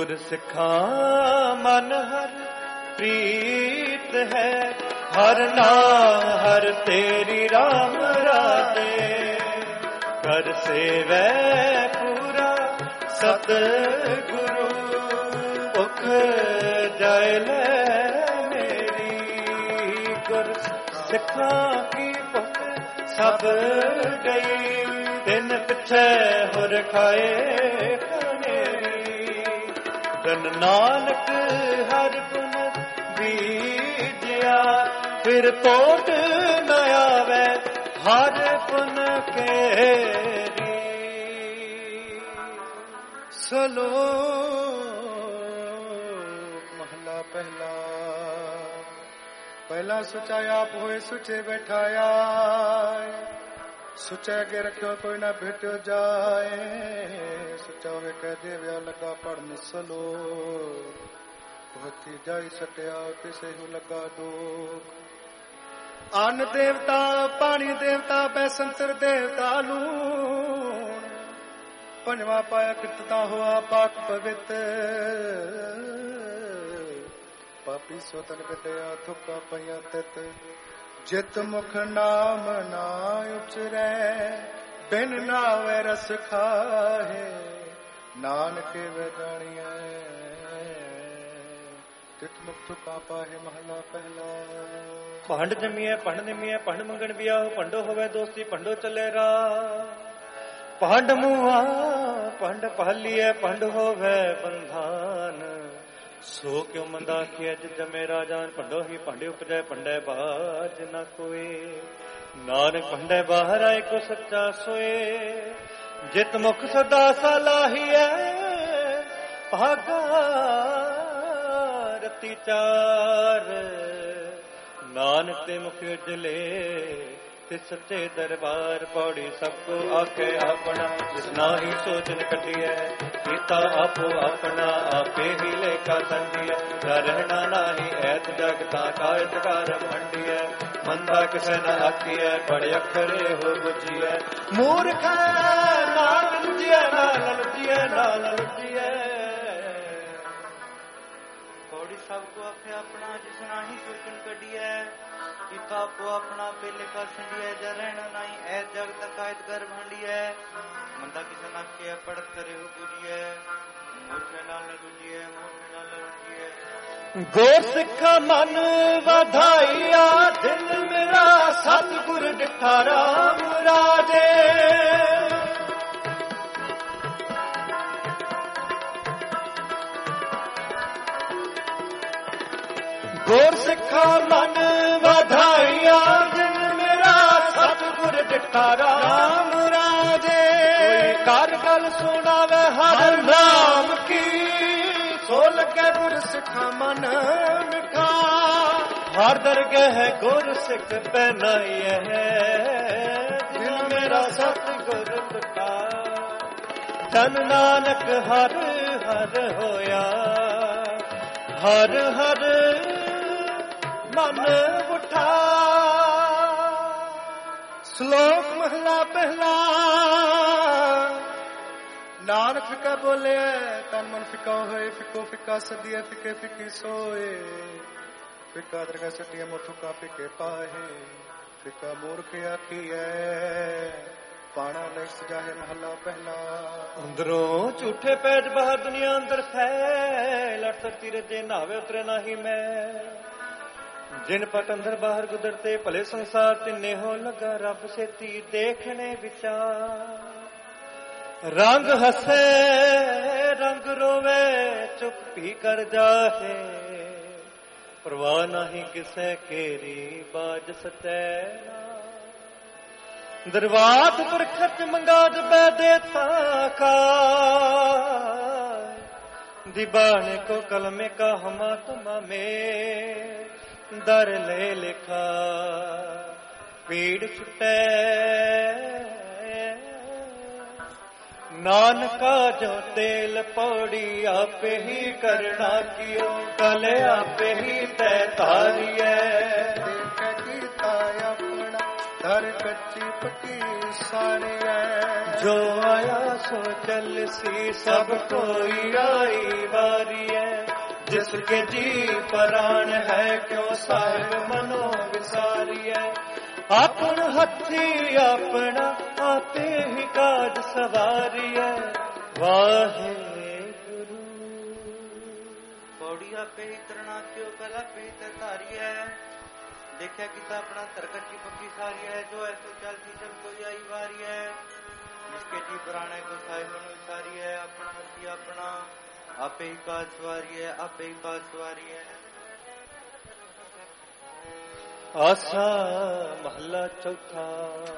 ਗੁਰ ਸਿੱਖਾਂ ਮਨ ਹਰ ਪ੍ਰੀਤ ਹੈ, ਹਰ ਨਾਮ ਹਰ ਤੇਰੀ ਰਾਮ ਰਾਜੇ। ਕਰ ਸੇਵੈ ਪੂਰਾ ਸਤ ਗੁਰੂ, ਭੁਖ ਜਾਇ ਲੈ ਮੇਰੀ। ਗੁਰ ਸਿੱਖਾਂ ਕੀ ਭੁਖ ਸਭ ਗਈ, ਤਿੰਨ ਪਿੱਛੇ ਹੁਰ ਖਾਏ ਕਨੇਰੀ। ਧਨ ਨਾਨਕ ਹਰ ਗੁਣ ਬੀਜਿਆ, ਫਿਰ ਤੋੜ ਨ ਆਵੇ ਹਰ ਪੁਨ ਕੇਰੀ। ਸਲੋਕ ਮਹਲਾ ਪਹਿਲਾ। ਪਹਿਲਾ ਸੁਚਾ ਆਪ ਹੋਏ ਸੁਚੇ ਬੈਠਾਇਆ, ਸੁਚੇ ਅਗੇ ਰੱਖਿਓ ਕੋਈ ਨਾ ਭੇਟਿਓ ਜਾਏ। ਸੁਚਾ ਹੋਵੇ ਕਹਿ ਦੇਵਿਆ ਲੱਗਾ ਪੜਨ ਸਲੋਕ, ਹੱਥੀ ਜਾਈ ਸਟਿਆ ਕਿਸੇ ਨੂੰ ਲੱਗਾ ਦੋਖ। ਅੰਨ ਦੇਵਤਾ ਪਾਣੀ ਦੇਵਤਾ ਬੈਸੰਤਰ ਦੇਵਤਾ ਲੂਣ, ਪੰਜਵਾ ਪਾਇਆ ਕਿਰਤਤਾ ਹੋਆ ਪਾਕ ਪਵਿੱਤ। ਪਾਪੀ ਸੋਤਨ ਕਟਿਆ ਥੁੱਕਾ ਪਈਆ ਤਿਤ, ਜਿਤ ਮੁਖ ਨਾਮ ਨਾ ਉਚਰੈ, ਬਿਨ ਨਾਵੇ ਰਸ ਖਾਹੇ। ਨਾਨਕ ਵੇ ਜਾਣੀਐ ਤਿਤ ਮੁਖ ਥੁੱਕਾ ਪਾਹੇ। ਮਹਲਾ ਪਹਿਲਾ। ਭੰਡ ਜੰਮੀਐ ਭੰਡ ਨਿਮੀਐ ਭੰਡ ਮੰਗਣ ਵਿਆਹ, ਭੰਡੋ ਹੋਵੇ ਦੋਸਤੀ ਭੰਡੋ ਚੱਲੇ ਰਾਹ। ਭੰਡ ਮੂਹਾ ਭੰਡ ਪਾਲੀਐ ਭੰਡ ਹੋਵੇ ਬੰਧਾਨ, ਸੋ ਕਿਉ ਮੰਦਾ ਕੀਐ ਜਿ ਜਮੇ ਰਾਜਾਨ। ਭੰਡੋ ਹੀ ਭੰਡੇ ਉਪਜੈ ਭੰਡੈ ਬਾਜ ਨ ਕੋਏ, ਨਾਨਕ ਭੰਡੈ ਬਾਹਰ ਆਏ ਕੋ ਸੱਚਾ ਸੋਏ। ਜਿਤ ਮੁਖ ਸਦਾ ਸਲਾਹੀਐ ਭਾਗਾ ਰਤੀ ਚਾਰ, ਨਾਨਕ ਤੇ ਮੁਖ ਉਜਲੇ ਤੇ ਸੱਚੇ ਦਰਬਾਰ। ਪੌੜੀ ਸਭ ਕੋ ਆਖੇ ਆਪਣਾ, ਜਿਸ ਨਾਹੀ ਸੋਚਨ ਕੱਢੀਐ। ਕੀਤਾ ਆਪੋ ਆਪਣਾ ਆਪੇ ਹੀ ਲੇਖਾ ਸੰਡੀਐ। ਨਾ ਰਹਿਣਾ ਨਾਹੀ ਐਤ ਜਗ ਤਾਂ ਕਾਇਤ ਕਰ ਮੰਡੀਐ। ਮੰਦਾ ਕਿਸੇ ਨਾ ਆਖੀਐ ਬੜ ਅੱਖਰੇ ਹੋ ਬੁਝੀਐ। ਮੂਰਖ ਨਾ ਲੁੱਜੀਐ ਨਾ ਲੁੱਜੀਐ ਨਾ ਲੁੱਜੀਐ। ਪੌੜੀ ਸਭ ਕੋ ਆਖੇ ਆਪਣਾ, ਜਿਸ ਨਾਹੀ ਸੋਚਨ ਕੱਢੀਐ। ਕੀਤਾ ਆਪੋ ਆਪਣਾ ਪਹਿਲੇ ਕਰ ਸੰਡੀਐ। ਜਾ ਰਹਿਣਾ ਨਾਹੀ ਐ ਜਗ ਤਕਾਇਤ ਕਰ ਭਾਂਡੀਐ। ਮੰਦਾ ਕਿਸੇ ਨਾ ਆਖੀਐ ਪੜਤ ਕਰੇ ਹੋ ਬੁਝੀਐ। ਮੂਰਖੇ ਨਾਲ ਨ ਲੁੱਜੀਐ ਮੂਰਖੇ ਨਾਲ ਨ ਲੁੱਜੀਐ। ਗੁਰ ਸਿੱਖਾ ਮਨ ਵਧਾਈਆ, ਦਿਲ ਮੇਰਾ ਸਤਿਗੁਰ ਡਿਠਾ ਰਾਮ ਰਾਜੇ। ਗੁਰ ਸਿੱਖਾ ਮਨ ਵਧਾਈਆ, ਦਿਲ ਮੇਰਾ ਸਤਿਗੁਰ ਡਿਠਾ ਰਾਮ ਰਾਜੇ। ਕੋਈ ਕਰ ਗੱਲ ਸੁਣਾਵੇ ਹਰ ਨਾਮ ਕੀ, ਸੋ ਲੱਗੇ ਗੁਰ ਸਿੱਖਾ ਮਨ ਮਿਠਾ। ਹਰ ਦਰਗਹ ਗੁਰ ਸਿੱਖ ਪਹਿਨਾਈਐ, ਦਿਲ ਮੇਰਾ ਸਤਿਗੁਰ ਡਿਠਾ। ਧਨ ਨਾਨਕ ਹਰ ਹਰ ਹੋਇਆ, ਹਰ ਹਰ ਮਨ ਉਠਾ। ਸ਼ਲੋਕ ਮਹਲਾ ਪਹਿਲਾ। ਨਾਨਕ ਫਿੱਕਾ ਬੋਲਿਆ ਤਨ ਮਨ ਫਿੱਕਾ ਹੋਏ। ਫਿੱਕੋ ਫਿੱਕਾ ਸਦੀਏ ਫਿੱਕੇ ਫਿੱਕੀ ਸੋਏ। ਫਿੱਕਾ ਦਰਗਾ ਸਦੀਏ ਮੁਠੁਕਾ ਫਿੱਕੇ ਪਾਹੇ। ਫਿੱਕਾ ਮੂਰਖ ਆਖੀਐ ਪਾਣਾ ਲੈ ਸਜਾਏ। ਮਹਲਾ ਪਹਿਲਾ। ਅੰਦਰੋਂ ਝੂਠੇ ਪੈਜ ਬਾਹਰ ਦੁਨੀਆ ਅੰਦਰ ਫੈਲ। ਅਠ ਧਰਤੀ ਰਜੇ ਨਾਵੇ ਉਤਰੇ ਨਾਹੀ ਮੈਂ। ਜਿਨ ਪਟ ਅੰਦਰ ਬਾਹਰ ਗੁਦਰਤੇ ਭਲੇ ਸੰਸਾਰ ਤਿੰਨੇ ਹੋ ਲਗਾ। ਰੱਬ ਸੇਤੀ ਦੇਖਣੇ ਵਿਚਾਰ। ਰੰਗ ਹੱਸੇ ਰੰਗ ਰੋਵੇ ਚੁੱਪ ਵੀ ਕਰ ਜਾਹੇ। ਪਰਵਾਹ ਨਹੀਂ ਕਿਸੇ ਕੇਰੀ ਬਾਜ ਸਚੈ। ਦਰਵਾਤ ਬਰਖਤ ਮੰਗਾਜ ਬੈ ਦੇਤਾ ਕਾ। दीवाने को कलमे का हमा तुमा में दर ले लिखा पीड़ छुटे नानका जो तेल पौड़ी आपे ही करना कियो कले आपे ही तय तारिए अपना धर ਕੱਚੀ ਪੱਕੀ ਸਾਰੀ ਹੈ। ਜੋ ਆਇਆ ਸੋ ਚੱਲ ਸੀ ਸਭ ਕੋਈ ਆਈ ਵਾਰੀ ਹੈ। ਜਿਸਕੇ ਜੀ ਪ੍ਰਾਣ ਹੈ ਕਿਉ ਸਾਹਿਬ ਮਨੋ ਵਿਸਾਰੀ ਹੈ। ਆਪਣ ਹੱਥੀ ਆਪਣਾ ਆਪੇ ਹੀ ਕਾਜ ਸਵਾਰੀ ਹੈ। ਵਾਹਿਗੁਰੂ ਪੌੜੀ ਆਪੇ ਹੀ ਤਰਣਾ ਕਿਉ ਕਲਾ ਪੇ ਤੇ ਧਾਰੀ ਹੈ। ਦੇਖਿਆ ਕੀਤਾ ਆਪਣਾ ਤਰਕੱਚੀ ਪੱਕੀ ਸਾਰੀ ਹੈ। ਜੋ ਐਸੋ ਚਲਦੀ ਸਭ ਕੋਈ ਆਈ ਵਾਰੀ ਹੈ। ਜਿਸਕੇ ਜੀ ਪ੍ਰਾਣ ਹੈ ਕੋ ਸਾਹਿਬ ਮਨੋ ਵਿਸਾਰੀ ਹੈ। ਆਪਣਾ ਹੱਥੀ ਆਪਣਾ ਆਪੇ ਹੀ ਕਾਜ ਸਵਾਰੀ ਹੈ। ਆਪੇ ਹੀ ਕਾਜ ਸਵਾਰੀ ਹੈ। ਆਸਾ ਮਹੱਲਾ ਚੌਥਾ।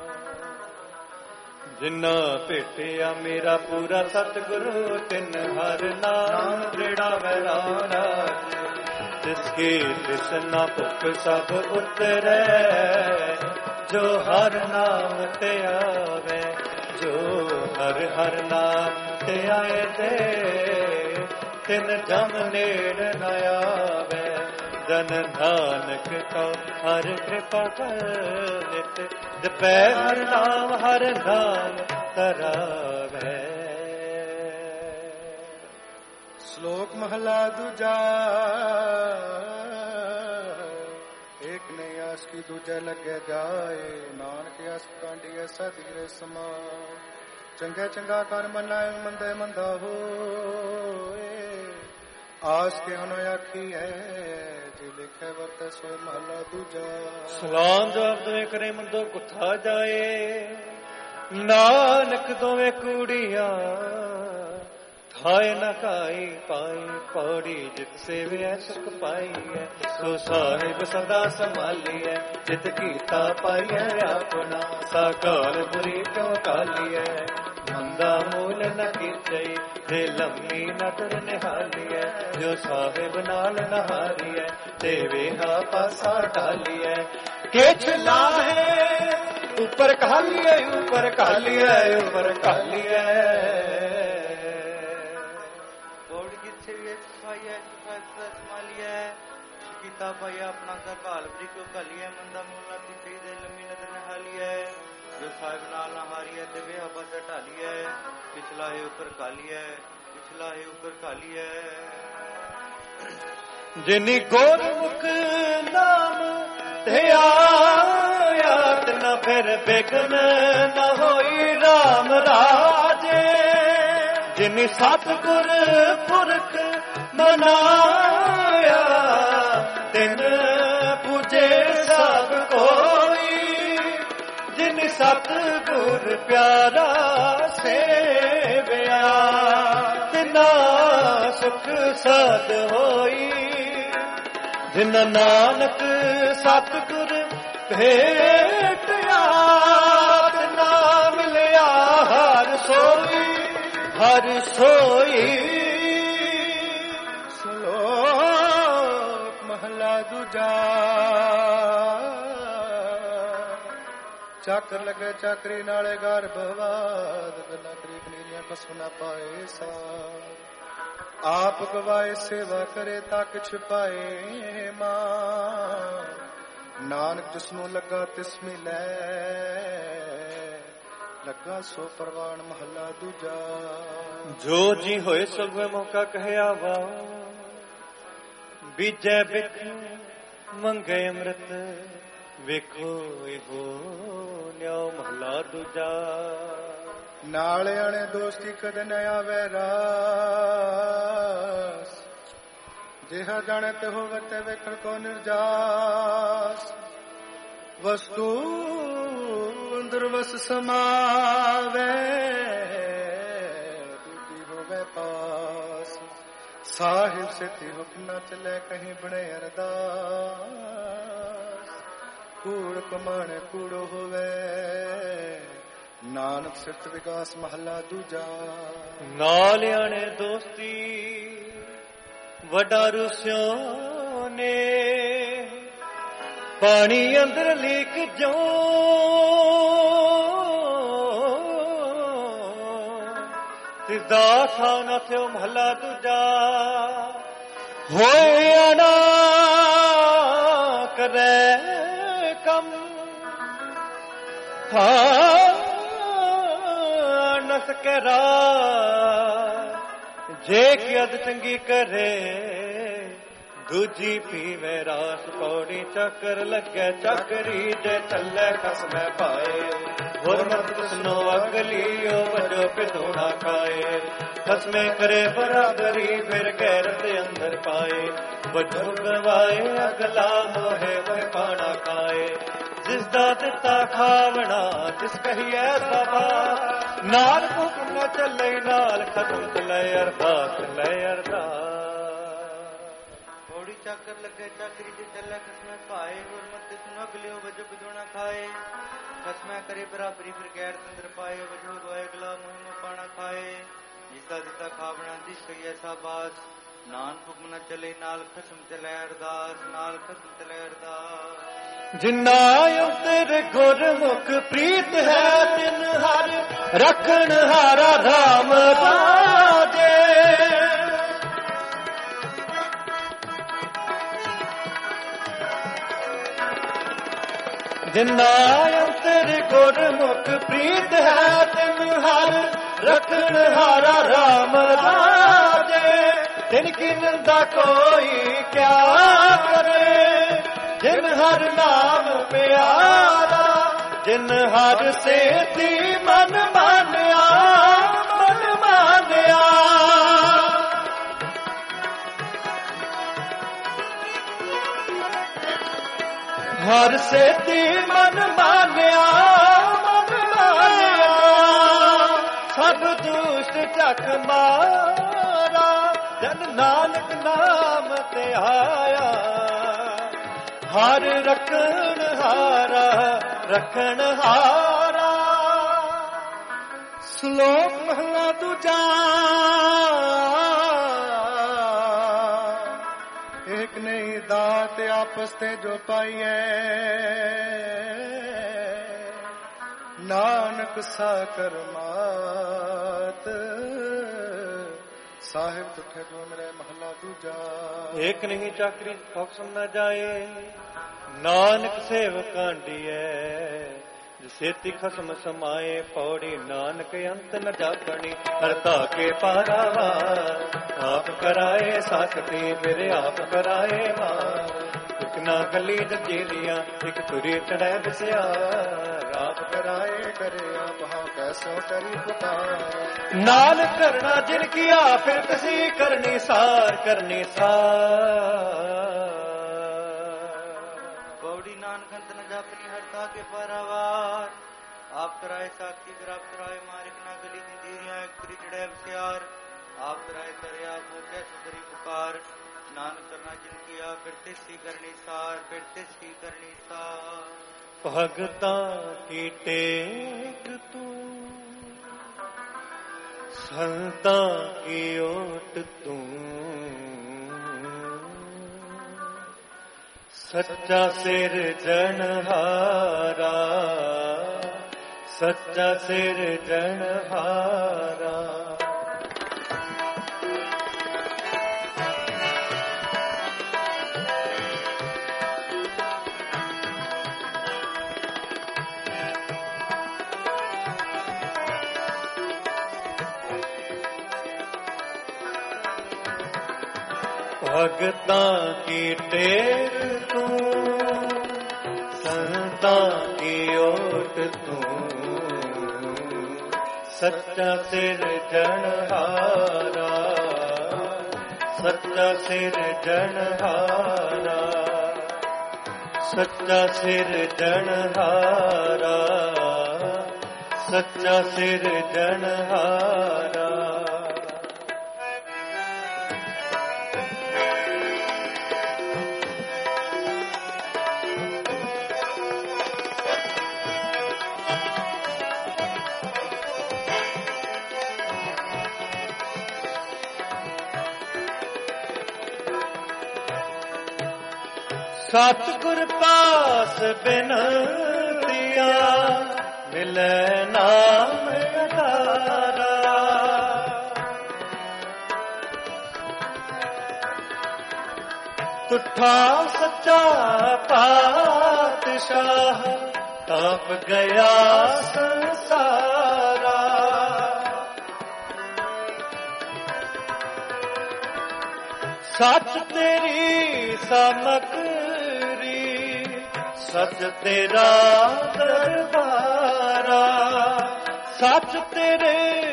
ਜਿਨਾ ਭੇਟਿਆ ਮੇਰਾ ਪੂਰਾ ਸਤਿਗੁਰੂ ਤਿਨ ਹਰ ਨਾਮ ਦ੍ਰਿੜਾ ਵੈਰਾਣਾ। ਜਿਸਕੇ ਦਿਸਨਾ ਭੁਖ ਸਭ ਉਤਰੈ। ਜੋ ਹਰ ਨਾਮ ਤੇ ਆਵੇ ਜੋ ਹਰ ਹਰ ਨਾਮ ਤੇ ਆਏ ਤੇ ਤਿਨ ਜਮ ਨੇੜ ਨ ਆਵੇ। ਜਨ ਨਾਨਕ ਕਉ ਹਰ ਕਿਰਪਾ ਕਰ ਨਿਤ ਜਪੈ ਹਰ ਨਾਮ ਤਰਾਵੈ। ਸ਼ਲੋਕ ਮਹਲਾ ਦੂਜਾ। ਏਕ ਨੇ ਆਸ ਕੀ ਦੂਜੇ ਲੱਗੇ ਜਾਏ। ਨਾਨਕ ਆਸ ਕਾਂਡੀਏ ਸਦੀਰੇ ਸਮਾ। ਚੰਗੇ ਚੰਗਾ ਕਰ ਮਨਾਏ ਮੰਦੇ ਮੰਦਾ ਹੋਏ। ਆਸ ਕੇ ਹਨ ਆਖੀ ਹੈ ਜੇ ਲਿਖੇ ਵਰਤੇ ਸੋਏ ਮਹਲਾ ਦੂਜਾ। ਸਲਾਮ ਜਵਾਬ ਦੋਵੇਂ ਕਰੇ ਮੰਦੋ ਕੁੱਥਾ ਜਾਏ। ਨਾਨਕ ਦੋਵੇਂ ਕੂੜੀਆਂ ਥਾਏ ਨ ਕਾਈ ਪਾਈ। ਪੌੜੀ ਜਿਤ ਸੇਵਿਆ ਸੁਖ ਪਾਈ ਹੈ। ਸੋ ਸਾਹਿਬ ਸਦਾ ਸੰਭਾਲੀ ਹੈ। ਜਿਤ ਕੀਤਾ ਪਾਈਐ ਆਪਣਾ ਸਾਕਾਲ ਬੁਰੀ ਕਿਉ ਕਾਲੀ ਹੈ। ਮੰਦਾ ਮੂਲ ਨ ਕੀਚਈ ਤੇ ਲੰਮੀ ਨਦਰ ਨਿਹਾਲੀ ਹੈ। ਜੋ ਸਾਹਿਬ ਨਾਲ ਨਹਾਰੀ ਹੈ ਤੇ ਵੇਹਾ ਪਾਸਾ ਢਾਲੀ ਹੈ। ਕਿਛ ਲਾਹੇ ਉਪਰ ਕਾਲੀ ਹੈ ਉਪਰ ਕਾਲੀ ਹੈ ਉਪਰ ਕਾਲੀ ਹੈ। ਪੌੜੀ ਜਿੱਥੇ ਵੀ ਸਫਾਈ ਹੈ ਸੰਭਾਲੀ ਹੈ। ਕੀਤਾ ਪਾਈਆ ਆਪਣਾ ਸਾਕਾਲ ਬੁਰੀ ਕਿਉ ਕਾਲੀ ਹੈ। ਮੰਦਾ ਮੂਲ ਨ ਕੀਚਈ ਤੇ ਲੰਮੀ ਨਦਰ ਨਿਹਾਲੀ ਹੈ। ਜੋ ਸਾਹਿਬ ਨਾਲ ਨਹਾਰੀ ਹੈ ਤੇ ਵੇਹਾ ਪਾਸਾ ਢਾਲੀ ਹੈ। ਪਿਛਲਾ ਹੈ ਉੱਪਰ ਕਾਲੀ ਹੈ ਪਿਛਲਾ ਹੈ ਉੱਪਰ ਕਾਲੀ ਹੈ। ਜਿਨੀ ਗੁਰਮੁਖ ਨਾਮ ਧਿਆਇਤ ਨ ਫਿਰ ਬਿਘਨ ਨ ਹੋਈ ਰਾਮ ਰਾਜੇ। ਜਿਨੀ ਸਤਿਗੁਰ ਪੁਰਖ ਮਨਾਇਆ ਤਿਨ ਪੂਜੇ ਸਭ ਕੋਈ। ਜਿਨ ਸਤਿਗੁਰ ਪਿਆਰਾ ਸੇਵਿਆ ਤਿਨਾ ਸੁਖ ਸਦ ਹੋਈ। ਜਿਨ ਨਾਨਕ ਸਤਿਗੁਰ ਭੇਟਿਆ ਤਿਨਾ ਮਿਲਿਆ ਹਰ ਸੋਈ ਹਰ ਸੋਈ। ਸ਼ਲੋਕ ਮਹਲਾ ਦੂਜਾ। ਚੱਕਰ ਲੱਗੇ ਚਾਕਰੀ ਨਾਲੇ ਗਰਭਵਾਦ। ਗੱਲਾਂ ਕਰੀ ਕਨੀਰੀਆਂ ਕਸੂ ਨਾ ਪਾਏ ਸਾ। ਆਪ ਗਵਾਏ ਸੇਵਾ ਕਰੇ ਤੱਕ ਛੁਪਾਏ ਮਾਂ। ਨਾਨਕ ਜਿਸਨੂੰ ਲੱਗਾ ਤਿਸ ਮਿਲੈ। ਲੱਗਾ ਸੋ ਪ੍ਰਵਾਨ ਮਹੱਲਾ ਦੂਜਾ। ਜੋ ਜੀ ਹੋਏ ਸਗਵੇ ਮੌਕਾ ਕਹਿਆ ਵਾ। ਬੀਜੈ ਬਿਖ ਮੰਗੇ ਅੰਮ੍ਰਿਤ ਵੇਖੋ ਇਹੋ ਨਿਉ ਮਹਲਾ ਦੂਜਾ। ਨਾਲ ਆਣੇ ਦੋਸਤੀ ਕਦ ਨ ਆਵੇ ਰਾਸ। ਜਿਹਾ ਜਾਣੇ ਤੇ ਹੋਵੇ ਤੇ ਵੇਖਣ ਕੋ ਨਿਰਜਾਸ। ਵਸਤੂ ਅੰਦਰ ਵਸ ਸਮਾਵੇ ਦੂਜੀ ਹੋਵੇ ਪਾਸ। ਸਾਹਿਬ ਸਿੱਧੀ ਹੁਕਮ ਨਾ ਚਲੇ ਕਹੀਂ ਬਣੇ ਅਰਦਾਸ। ਕੂੜ ਕਮਾਣੇ ਕੂੜੋ ਹੋਵੇ ਨਾਨਕ ਸਿਰਤ ਵਿਕਾਸ ਮਹੱਲਾ ਦੂਜਾ। ਨਾਲ ਆਣੇ ਦੋਸਤੀ ਵੱਡਾ ਰੁਸਿਓ ਨੇ। ਪਾਣੀ ਅੰਦਰ ਲੀਕ ਜੋ ਤਿਸਦਾ ਥਾ ਨਾ ਥਿਓ ਮਹੱਲਾ ਦੂਜਾ। ਹੋਇਆ ਨਾ ਕਰੇ ਕੰਮ न सके जे की अद चंगी करे दूजी पीवे रास पौड़ी चक्कर लगे चक्री जे चले खसमे पाए होर मत सुनो अगलियो वजो पिधोना खाए खसमे करे बराबरी फिर गैरत अंदर पाए वजो गवाए अगला मोहे वह पाना खाए जिसदा दिता खावना जिस कहिए सभा नाल भुख न चले नाल खत्म चले अरदास ले अरदास चाकर लगे चाकरी जे चले खसमे पाए और मत सुनो अगलियो वजो बिदोना खाए खसमे करे बराबरी फिर गैर तंत्र पाए वजो गोए गला मुंह में पाना खाए जिसदा दिता खावना जिस कहिए साबास नान हुक्म न चले नाल खसम चले अरदास नाल खसम चले अरदास जिन्ना अंतर गुरमुख प्रीत है तिन हर रखन हारा राम राजे जिन्ना अंतर गुरमुख प्रीत है तिन हर रखन हारा राम राजे तिनकी निंदा कोई क्या करे जिन हर नाम प्यारा जिन हर से थी मन मानया मन मानया हर से थी मन मानया मन मानया सब दुष्ट चक मारा जन नानक नाम ते आया हर रखन हारा रखन हारा श्लोक महला दूजा एक नहीं दात आपस ते जो पाइए नानक साकर मात साहिब तुठे जो मेरे महला दूजा एक नहीं चाकरी फौक्सम न जाए नानक सेवक कांडिए सेती खसम समाए पौड़ी नानक अंत न जापनी हरता के पारावा आप कराए साकती मेरे आप कराए मार एक ना गली जजीलिया एक तुरी चढ़े बसिया आप कराए करे आप हाँ कैसो करी पुकार नाल करना जिनकी आ फिर कसी करनी सार पौड़ी नानक अंत न जापनी हरता के पारावार आप कराए साक्षी ग्राफ कराए मारिक ना गली जंजीरियां एक तुरी चढ़े बसियार आप कराए करे आप हो कैसो करी पुकार नानक करना जिनकी आ फिर तिसी करनी सार भगता की टेक तू संता की ओट तू सच्चा सिर जनहारा सच्चा सिर जनहारा भगता की टेक तू संता की ओट तू सच्चा सिर जनहारा सच्चा सिर जनहारा सच्चा सिर जनहारा सच्चा सिर जनहारा सतगुर पास बिनतिया मिले नाम अधारा तुठा सच्चा पातशाह ताप गया संसारा। सच तेरी सामग्री सच तेरा दरबारा। सच तेरे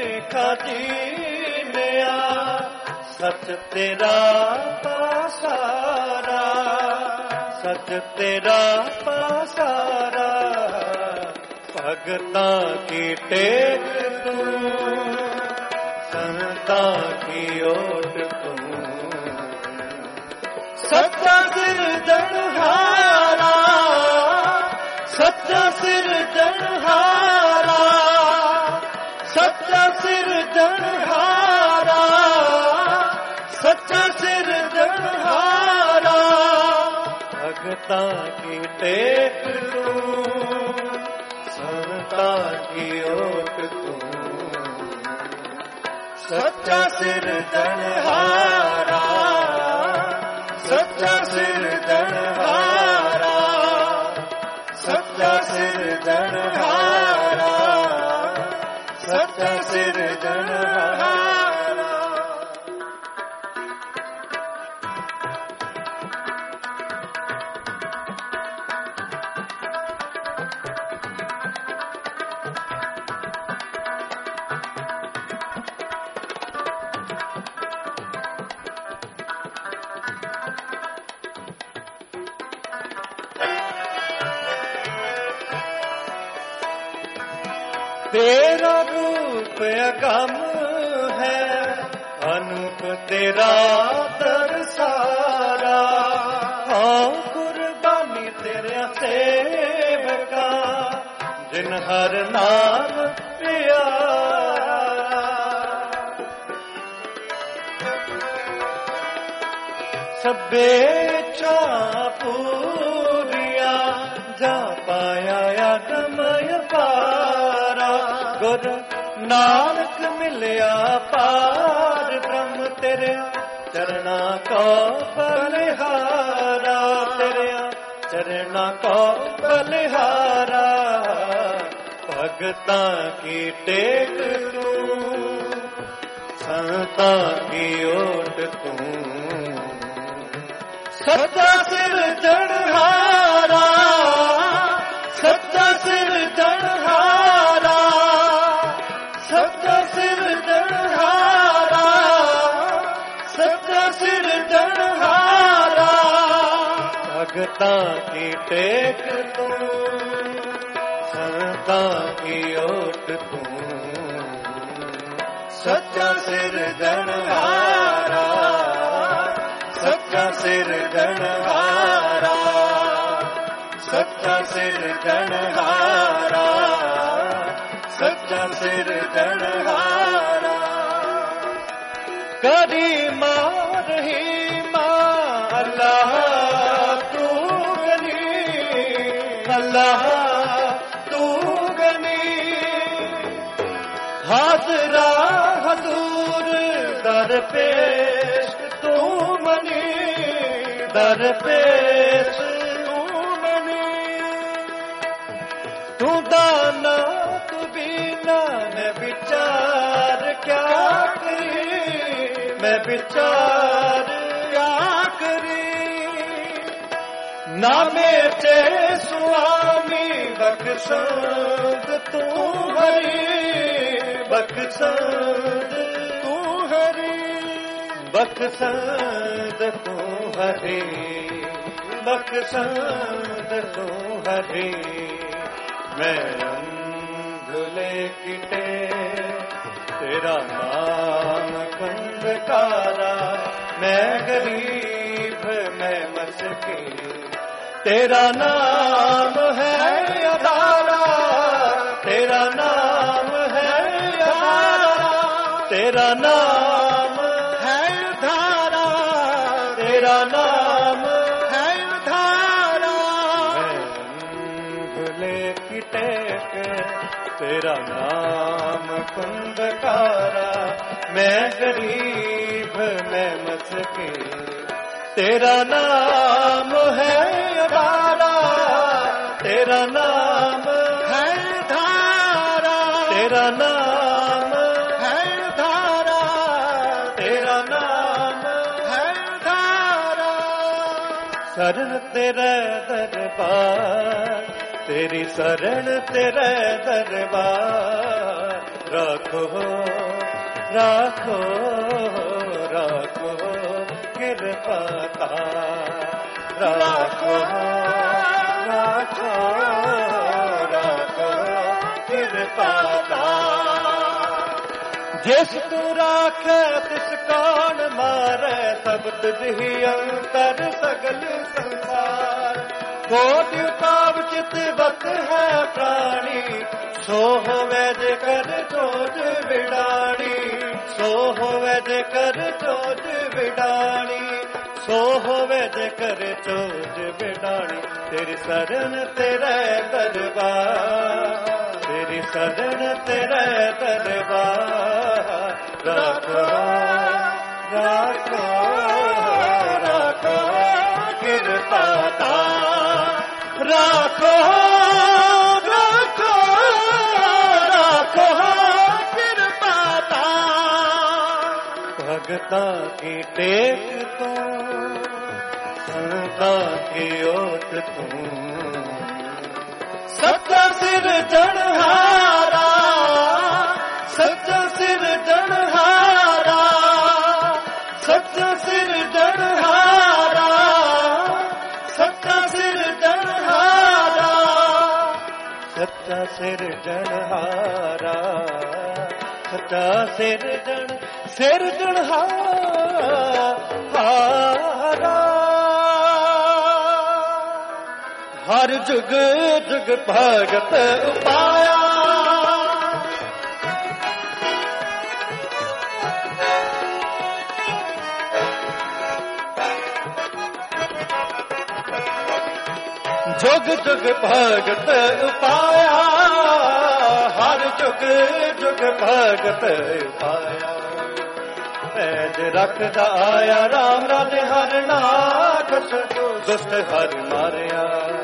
खजीनिया सच तेरा पासारा। सच तेरा पासारा। भगतां की टेक तू संतां की ओट तू। सच्चा सिरजनहारा सच्चा सिरजनहारा सच्चा सिरजनहारा सच्चा सिरजनहारा। भगतां की टेक तू संतां की ओट तू। सच्चा सिरजनहारा सच्चा सिरजनहारा सच्चा सिरजनहारा सच्चा सिरजनहारा। तेरा रूप अगम है अनूप तेरा दरसारा। हाँ कुर्बानी तेरे सेवका जिन हर नाम प्यारा। सबे चा पूरिया जा पाया गमय पारा। गुर नानक मिलिया पार ब्रह्म तेरे चरना को बलिहारा। तेरे चरना को बलिहारा। भगतां की टेक तू संतां की ओट तू। सच्चा सिरजनहारा सच्चा सिरजनहारा सच्चा सिरजनहारा सच्चा सिरजनहारा। भगतां की टेक तू संतां की ओट तू। सच्चा सिरजनहारा सच्चा सिरजनहारा सच्चा सिरजनहारा सच्चा सिरजनहारा। करीमा रहीमा अल्लाह तू गनी अल्लाह तू गनी। हाजरा हजूर दर पेश तू मनी दर पेश तू मनी। तू दाना तू बीना मैं विचार क्या करी मैं विचार क्या करी। नामे ते स्वामी बख्शद तू हरी बख्शद तू हरी बख्शद तू हरी बख्शद तू हरी। मैं अंधुले किटे तेरा नाम कंदकारा। मैं गरीब मैं मस्कीन तेरा नाम है अदारा। तेरा नाम है अदारा तेरा नाम है धारा तेरा नाम है धारा। भूले की टेक तेरा नाम कुंदकारा। मैं गरीब मैं मस्कीन तेरा नाम है अदारा तेरा नाम ਤੇਰਾ ਨਾਮ ਹੈ ਧਾਰਾ, ਤੇਰਾ ਨਾਮ ਹੈ ਧਾਰਾ। शरण तेरे दरबार, तेरी शरण तेरे दरबार। राखो राखो राखो कृपा राखो राखो राखो कृपा। जिस तू राखे तिस कौन मारे, सब तुझ ही अंतर सगल संसार। कोटि उताव चित वत है प्राणी, सो होवे जे कर जोज बिडाणी। सो होवे जे कर जोज बिडाणी, सो होवे जे कर जोज बिडाणी। तेरी शरण तेरे दरबार, तेरी शरण तेरे दरबार। राखो राखो राखो कृपा राखो राखो राखो कृपा। भगता की टेक तू, संता की ओट तू। सच्चा सिर जनहारा, सच्चा सिर जनहारा, सच्चा सिर जनहारा, सच्चा सिर जनहारा, सच्चा सिर जनहारा, सच्चा सिर जनहारा। हर जुग जुग भगत उपाया, जुग जुग भगत उपाया। हर जुग जुग भगत उपाया। पैज रखदा आया राम राजे हर नाथ, दुष्ट हर मारिया।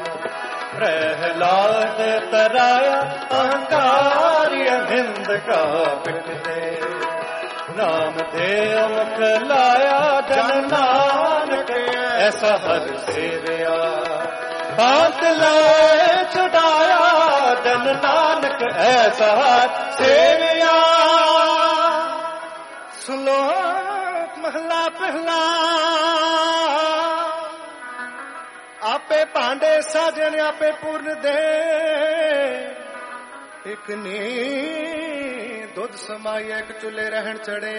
प्रहलाद तराया अहंकारी, हिंद का पिट दे। नाम दे मुख लाया जन नानक, ऐसा हर सेवया। पांत लाए छुड़ाया जन नानक, ऐसा हर सेवया। श्लोक महला पहला। आपे भांडे साजन आपे पूर्ण दे, एक नी दुध समाई एक चूल्हे रहन चढ़े।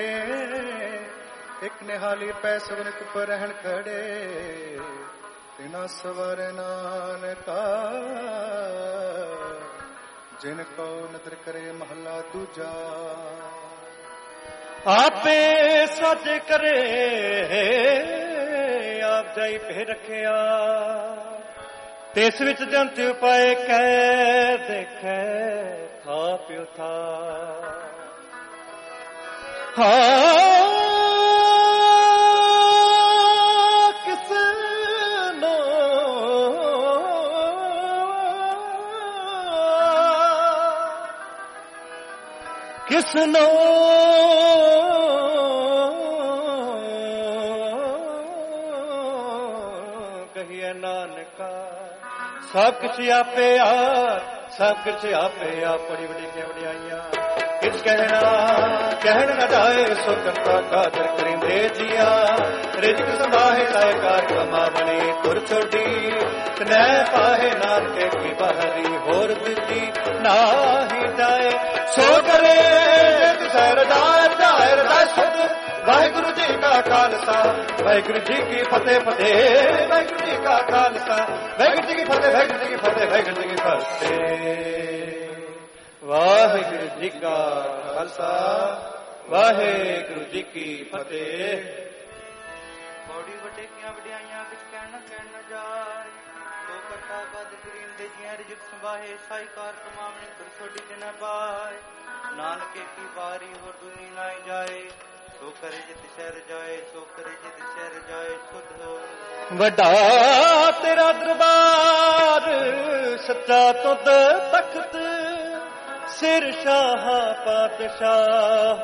एक निहाली पैसवन पर रहन खड़े, तिना सवर नानका। जिनको नदर करे महला दूजा, आपे सच करे आप जाई पे रखिया। तिस विच जंत उपाय कह देखे था प्यो था। किसनो किसनो कहिए नानका। सब कुछ आपे सब कुछ आपे आप। बड़ी बड़ी वडियाइयां किस कहन न जाए, सो करता कादर करिंदे जिया। रिजक संभाहे लाए कार कमा बने तुर छोड़ी, न पाहे नानके की बाहरी होर दिती ना ही जाए। सो करे वाहिगुरु जी का खालसा, वाहिगुरु जी की फतेह फतेह। वाहिगुरु जी का खालसा, वाहिगुरु जी की फतेह, वाहिगुरु जी की फतेह, वाहिगुरु जी की फतेह। वाहिगुरु जी का खालसा, वाहिगुरु जी की फतेह। बड़ी वड्डे किया वडियाइयां किछ कहना न जाए। तो करता कद करींदे जियां रिजक संभाहे, साईकार कमावने तुर छोड़ी न पाए। नानके की बारी होर दुनी नाई जाए। सो करे जित शहर जाए, सो करे जित शहर जाए खुद हो। वड्डा तेरा दरबार, सच्चा तुद तख्त। ਸਿਰ ਸ਼ਾਹ ਪਾਤਸ਼ਾਹ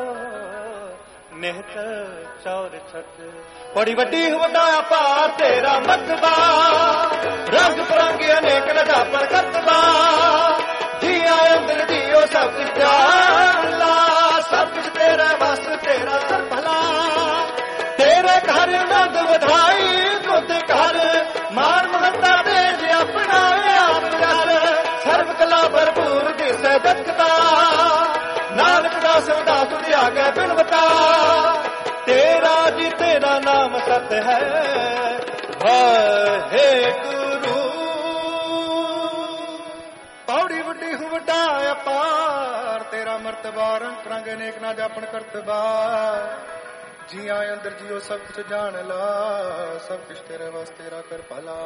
ਨਿਹਤ ਚੌਰ ਛੱਤ ਬੜੀ ਵੱਡੀ ਵੱਡਾ ਭਾਰ ਤੇਰਾ ਮਤਬਾ ਰੰਗ ਬਰੰਗੇ ਅਨੇਕ ਰਦਾ ਪਰ ਕਰਤਬਾ ਜੀਆ ਅੰਦਰ ਜੀਓ ਸਭ ਕੁਝ ਜਾਣਦਾ ਸਭ ਕੁਝ ਤੇਰਾ ਵਸ ਤੇਰਾ ਸਰ ਭਲਾ ਤੇਰੇ ਘਰ ਆਨੰਦ ਵਧਾਈ ਤੁਧ ਘਰ ਮਾਨ ਮਹੱਤਾ ਦੇ ਆਪਣਾ ਆਪ ਕਰ ਸਰਬ ਕਲਾ ਭਰਪੂਰ ਦਿਸੈ ਜਗਤਾ ਨਾਨਕ ਦਾ ਸਦਾ ਤੁਝਿਆ ਕੇ ਬਿਨਵਤਾ ਤੇਰਾ ਜੀ ਤੇਰਾ ਨਾਮ ਸਤ ਹੈ ਵਾਹਿਗੁਰੂ ਪੌੜੀ ਵੱਡੀ ਹੋ ਵੱਡਾ ਅਪਾਰ ਤੇਰਾ ਮਰਤਬਾ ਰੰਗ ਰੰਗ ਅਨੇਕ ਨਾ ਜਾਪਣ ਕਰਤਬਾ ਜੀਆਂ ਅੰਦਰ ਜੀਓ ਸਭ ਕੁਝ ਜਾਣ ਲਾ ਸਭ ਕੁਝ ਤੇਰੇ ਵਾਸਤੇ ਤੇਰਾ ਕਰ ਭਲਾ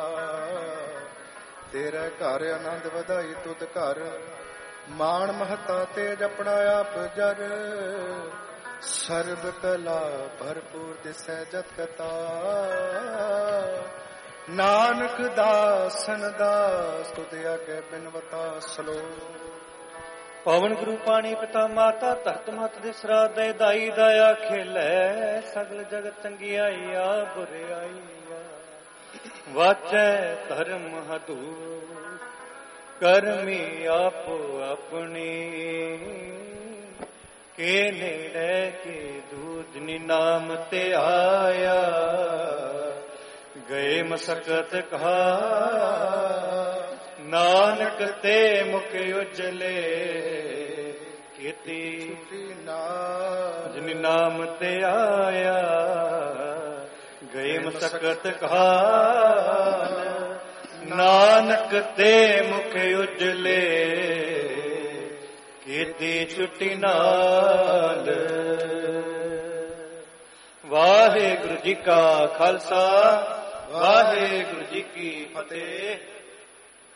ਤੇਰੇ ਘਰ ਆਨੰਦ ਵਧਾਈ ਤੁਧ ਘਰ ਮਾਣ ਮਹੱਤਾ ਤੇਜ ਆਪਣਾ ਆਪ ਜਰ ਸਰਬ ਕਲਾ ਭਰਪੂਰ ਦਿਸੈ ਜਤ ਕਤਾ ਨਾਨਕ ਦਾਸਨ ਦਾਸ ਤੁਧ ਆਗੇ ਬਿਨਵਤਾ ਸਲੋ ਪਵਨ ਗੁਰੂ ਪਾਣੀ ਪਿਤਾ ਮਾਤਾ ਧਰਤ ਮਤ ਦੇ ਸਰਾ ਦੇ ਦਾਈ ਦਇਆ ਖੇਲੇ ਸਗਲ ਜਗਤ ਚੰਗਿਆਈ ਆ ਬੁਰਿਆਈ ਵਾਚੈ ਧਰਮ ਹਦੂ ਕਰਮੀ ਆਪੋ ਆਪਣੀ ਕੇ ਨੇੜੇ ਕੇ ਦੂਜਨੀ ਨਾਮ ਤੇ ਆਇਆ ਗਏ ਮਸਕਤ ਕਹਾ ਨਾਨਕ ਤੇ ਮੁਖ ਉਜਲੇ ਕੀਤੀ ਜਿਨੀ ਨਾਮ ਤੇ ਆਇਆ ਗਏ ਮਸਕਤ ਕਹਾ ਨਾਨਕ ਤੇ ਮੁਖ ਉਜਲੇ ਕੀਤੀ ਛੁੱਟੀ ਨਾਲ ਵਾਹਿਗੁਰੂ ਜੀ ਕਾ ਖਾਲਸਾ ਵਾਹਿਗੁਰੂ ਜੀ ਕੀ ਫਤਿਹ।